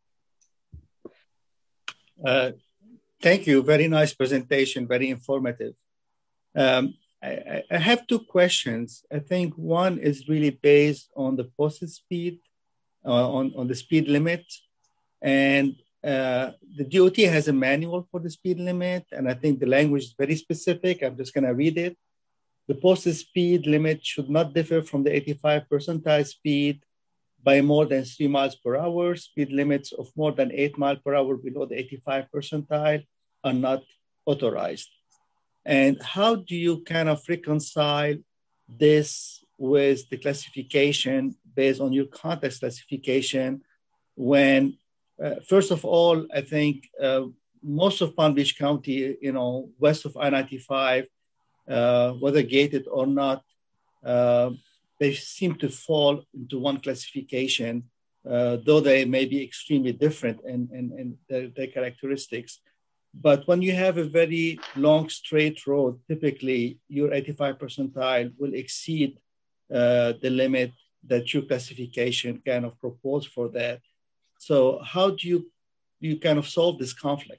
Uh, thank you. Very nice presentation. Very informative. Um, I, I have two questions. I think one is really based on the posted speed, uh, on, on the speed limit. And Uh, the D O T has a manual for the speed limit, and I think the language is very specific. I'm just going to read it. The posted speed limit should not differ from the eighty-five percentile speed by more than three miles per hour. Speed limits of more than eight miles per hour below the eighty-five percentile are not authorized. And how do you kind of reconcile this with the classification based on your context classification when Uh, first of all, I think uh, most of Palm Beach County, you know, west of I ninety-five, uh, whether gated or not, uh, they seem to fall into one classification uh, though they may be extremely different in, in, in their, their characteristics. But when you have a very long straight road, typically your eighty-five percentile will exceed uh, the limit that your classification kind of propose for that. So how do you, you kind of solve this conflict?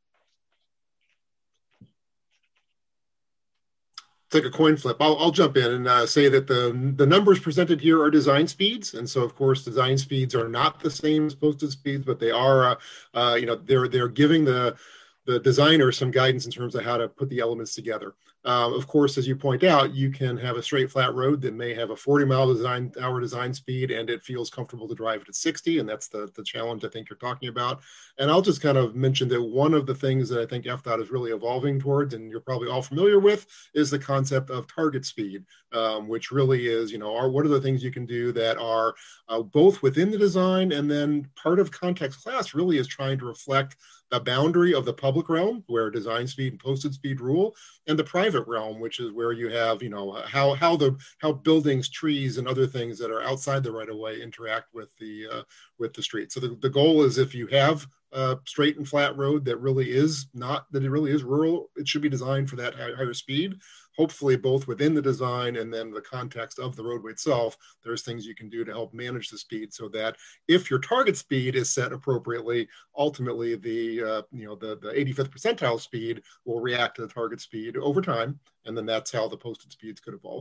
Take a coin flip. I'll, I'll jump in and uh, say that the the numbers presented here are design speeds, and so of course design speeds are not the same as posted speeds, but they are, uh, uh, you know, they're they're giving the the designer some guidance in terms of how to put the elements together. Uh, of course, as you point out, you can have a straight flat road that may have a forty mile design hour design speed, and it feels comfortable to drive it at sixty, and that's the, the challenge I think you're talking about. And I'll just kind of mention that one of the things that I think F DOT is really evolving towards, and you're probably all familiar with, is the concept of target speed, um, which really is, you know, are what are the things you can do that are uh, both within the design, and then part of context class really is trying to reflect the boundary of the public realm where design speed and posted speed rule, and the private realm, which is where you have, you know, how how the how buildings, trees, and other things that are outside the right of way interact with the uh, with the street. So the, the goal is, if you have a straight and flat road that really is not that it really is rural, it should be designed for that higher speed. Hopefully both within the design and then the context of the roadway itself, there's things you can do to help manage the speed so that if your target speed is set appropriately, ultimately the uh, you know the, the eighty-fifth percentile speed will react to the target speed over time. And then that's how the posted speeds could evolve.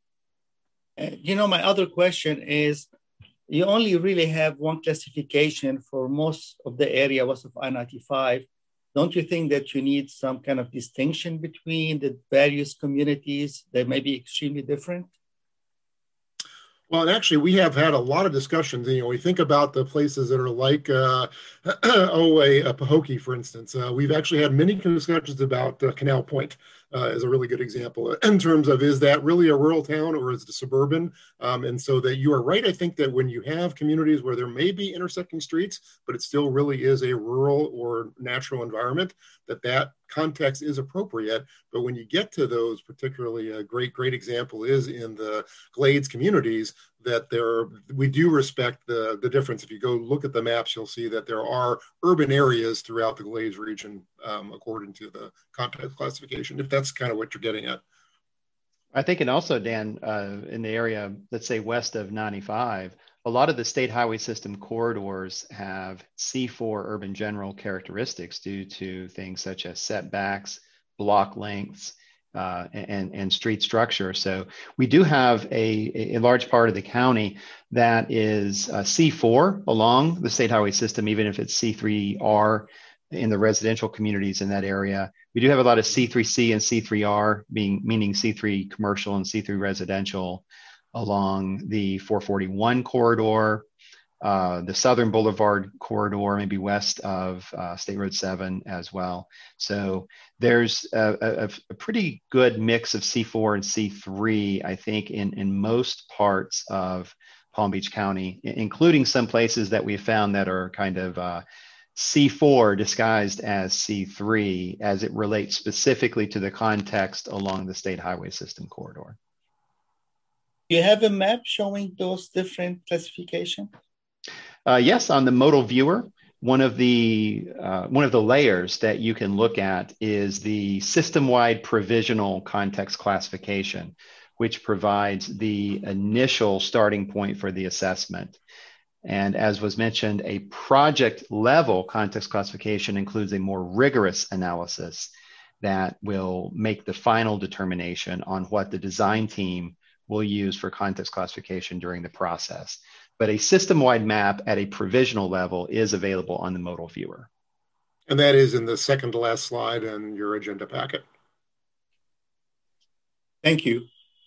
Uh, you know, my other question is, you only really have one classification for most of the area west of I ninety-five. Don't you think that you need some kind of distinction between the various communities that may be extremely different? Well, and actually, we have had a lot of discussions. You know, we think about the places that are like, uh, oh, a, a Pahokee, for instance. Uh, we've actually had many discussions about uh, Canal Point uh, as a really good example in terms of, is that really a rural town or is it a suburban? Um, and so that you are right. I think that when you have communities where there may be intersecting streets, but it still really is a rural or natural environment, that that context is appropriate. But when you get to those, particularly a great, great example is in the Glades communities, that there, we do respect the, the difference. If you go look at the maps, you'll see that there are urban areas throughout the Glades region, um, according to the context classification, if that's kind of what you're getting at. I think, and also, Dan, uh, in the area, let's say west of ninety-five, a lot of the state highway system corridors have C four urban general characteristics due to things such as setbacks, block lengths, uh, and, and street structure. So we do have a, a large part of the county that is uh, C four along the state highway system, even if it's C three R in the residential communities in that area. We do have a lot of C three C and C three R, being meaning C three commercial and C three residential along the four forty-one corridor, uh, the Southern Boulevard corridor, maybe west of uh, State Road seven as well. So there's a, a, a pretty good mix of C four and C three, I think, in, in most parts of Palm Beach County, including some places that we found that are kind of uh, C four disguised as C three as it relates specifically to the context along the state highway system corridor. Do you have a map showing those different classifications? Uh, yes, on the modal viewer, one of the uh, one of the layers that you can look at is the system-wide provisional context classification, which provides the initial starting point for the assessment. And as was mentioned, a project level context classification includes a more rigorous analysis that will make the final determination on what the design team will use for context classification during the process. But a system-wide map at a provisional level is available on the modal viewer. And that is in the second to last slide in your agenda packet. Thank you.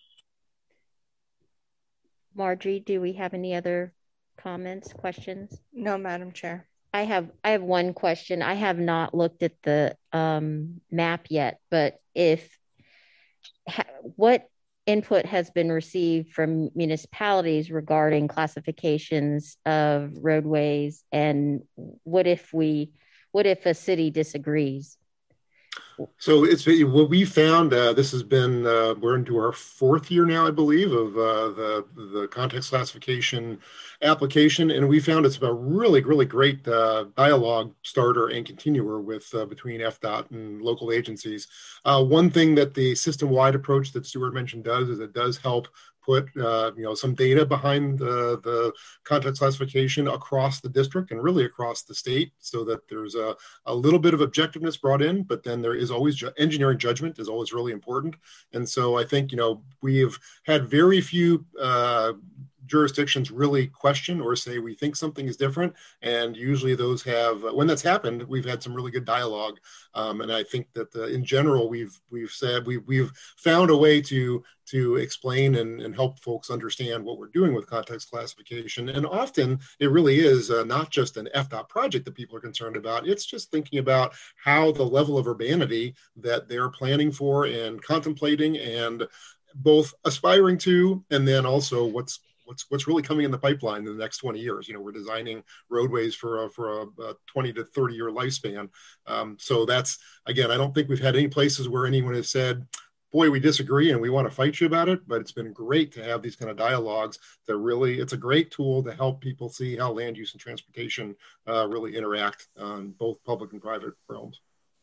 Marjorie, do we have any other comments, questions? No, Madam Chair. I have I have one question. I have not looked at the um, map yet, but if ha, what input has been received from municipalities regarding classifications of roadways, and what if we what if a city disagrees? So it's what we found. Uh, this has been uh, we're into our fourth year now, I believe, of uh, the the context classification application, and we found it's a really really great uh, dialogue starter and continuer with uh, between F DOT and local agencies. Uh, one thing that the system-wide approach that Stuart mentioned does is it does help put uh, you know some data behind the, the context classification across the district and really across the state, so that there's a, a little bit of objectiveness brought in, but then there is always ju- engineering judgment is always really important. And so I think you know we've had very few uh, jurisdictions really question or say we think something is different, and usually those have when that's happened we've had some really good dialogue, um, and I think that uh, in general we've we've said we've we've found a way to to explain and, and help folks understand what we're doing with context classification. And often it really is uh, not just an F DOT project that people are concerned about, it's just thinking about how the level of urbanity that they're planning for and contemplating and both aspiring to, and then also what's what's what's really coming in the pipeline in the next twenty years. You know, we're designing roadways for a, for a, a twenty to thirty year lifespan. Um, so that's, again, I don't think we've had any places where anyone has said, boy, we disagree and we want to fight you about it, but it's been great to have these kind of dialogues that really, it's a great tool to help people see how land use and transportation uh, really interact on both public and private realms.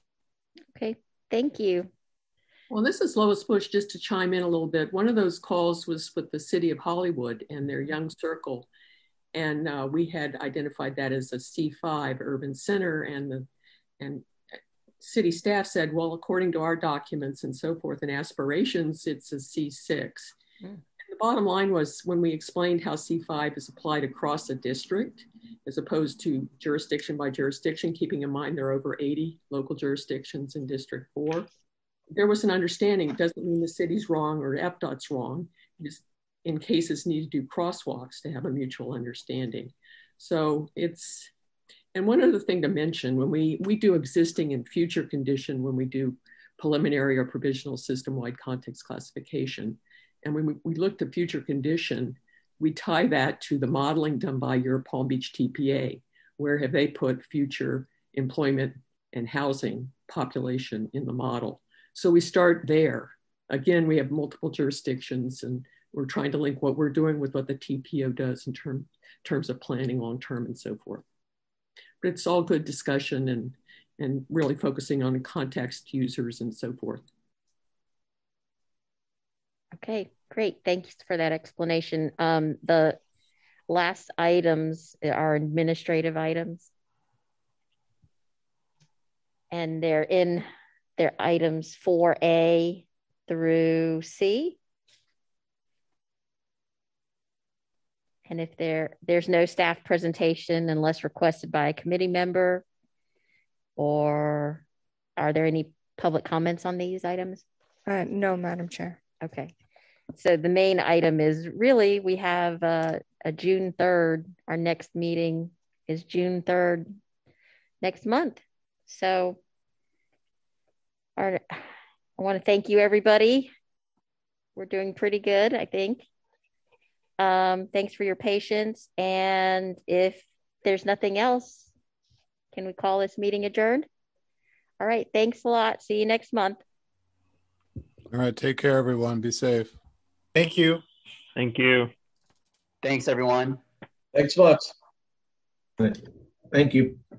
Okay, thank you. Well, this is Lois Bush, just to chime in a little bit. One of those calls was with the city of Hollywood and their Young Circle. And uh, we had identified that as a C five urban center, and the and city staff said, well, according to our documents and so forth and aspirations, it's a C six. Mm. And the bottom line was when we explained how C five is applied across a district, as opposed to jurisdiction by jurisdiction, keeping in mind there are over eighty local jurisdictions in District four, there was an understanding. It doesn't mean the city's wrong or F DOT's wrong. Just in cases need to do crosswalks to have a mutual understanding. So it's, and one other thing to mention, when we, we do existing and future condition, when we do preliminary or provisional system-wide context classification, and when we, we look to future condition, we tie that to the modeling done by your Palm Beach T P A, where have they put future employment and housing population in the model. So we start there. Again, we have multiple jurisdictions, and we're trying to link what we're doing with what the T P O does in term, terms of planning long-term and so forth. But it's all good discussion and, and really focusing on context users and so forth. Okay, great. Thanks for that explanation. Um, the last items are administrative items. And they're in their items four A through C. And if there, there's no staff presentation unless requested by a committee member, or are there any public comments on these items? Uh, no, Madam Chair. Okay. So the main item is really, we have uh, a June third, our next meeting is June third next month. So our, I want to thank you, everybody. We're doing pretty good, I think. Um, thanks for your patience. And if there's nothing else, can we call this meeting adjourned? All right. Thanks a lot. See you next month. All right. Take care, everyone. Be safe. Thank you. Thank you. Thanks, everyone. Thanks much. Thank you.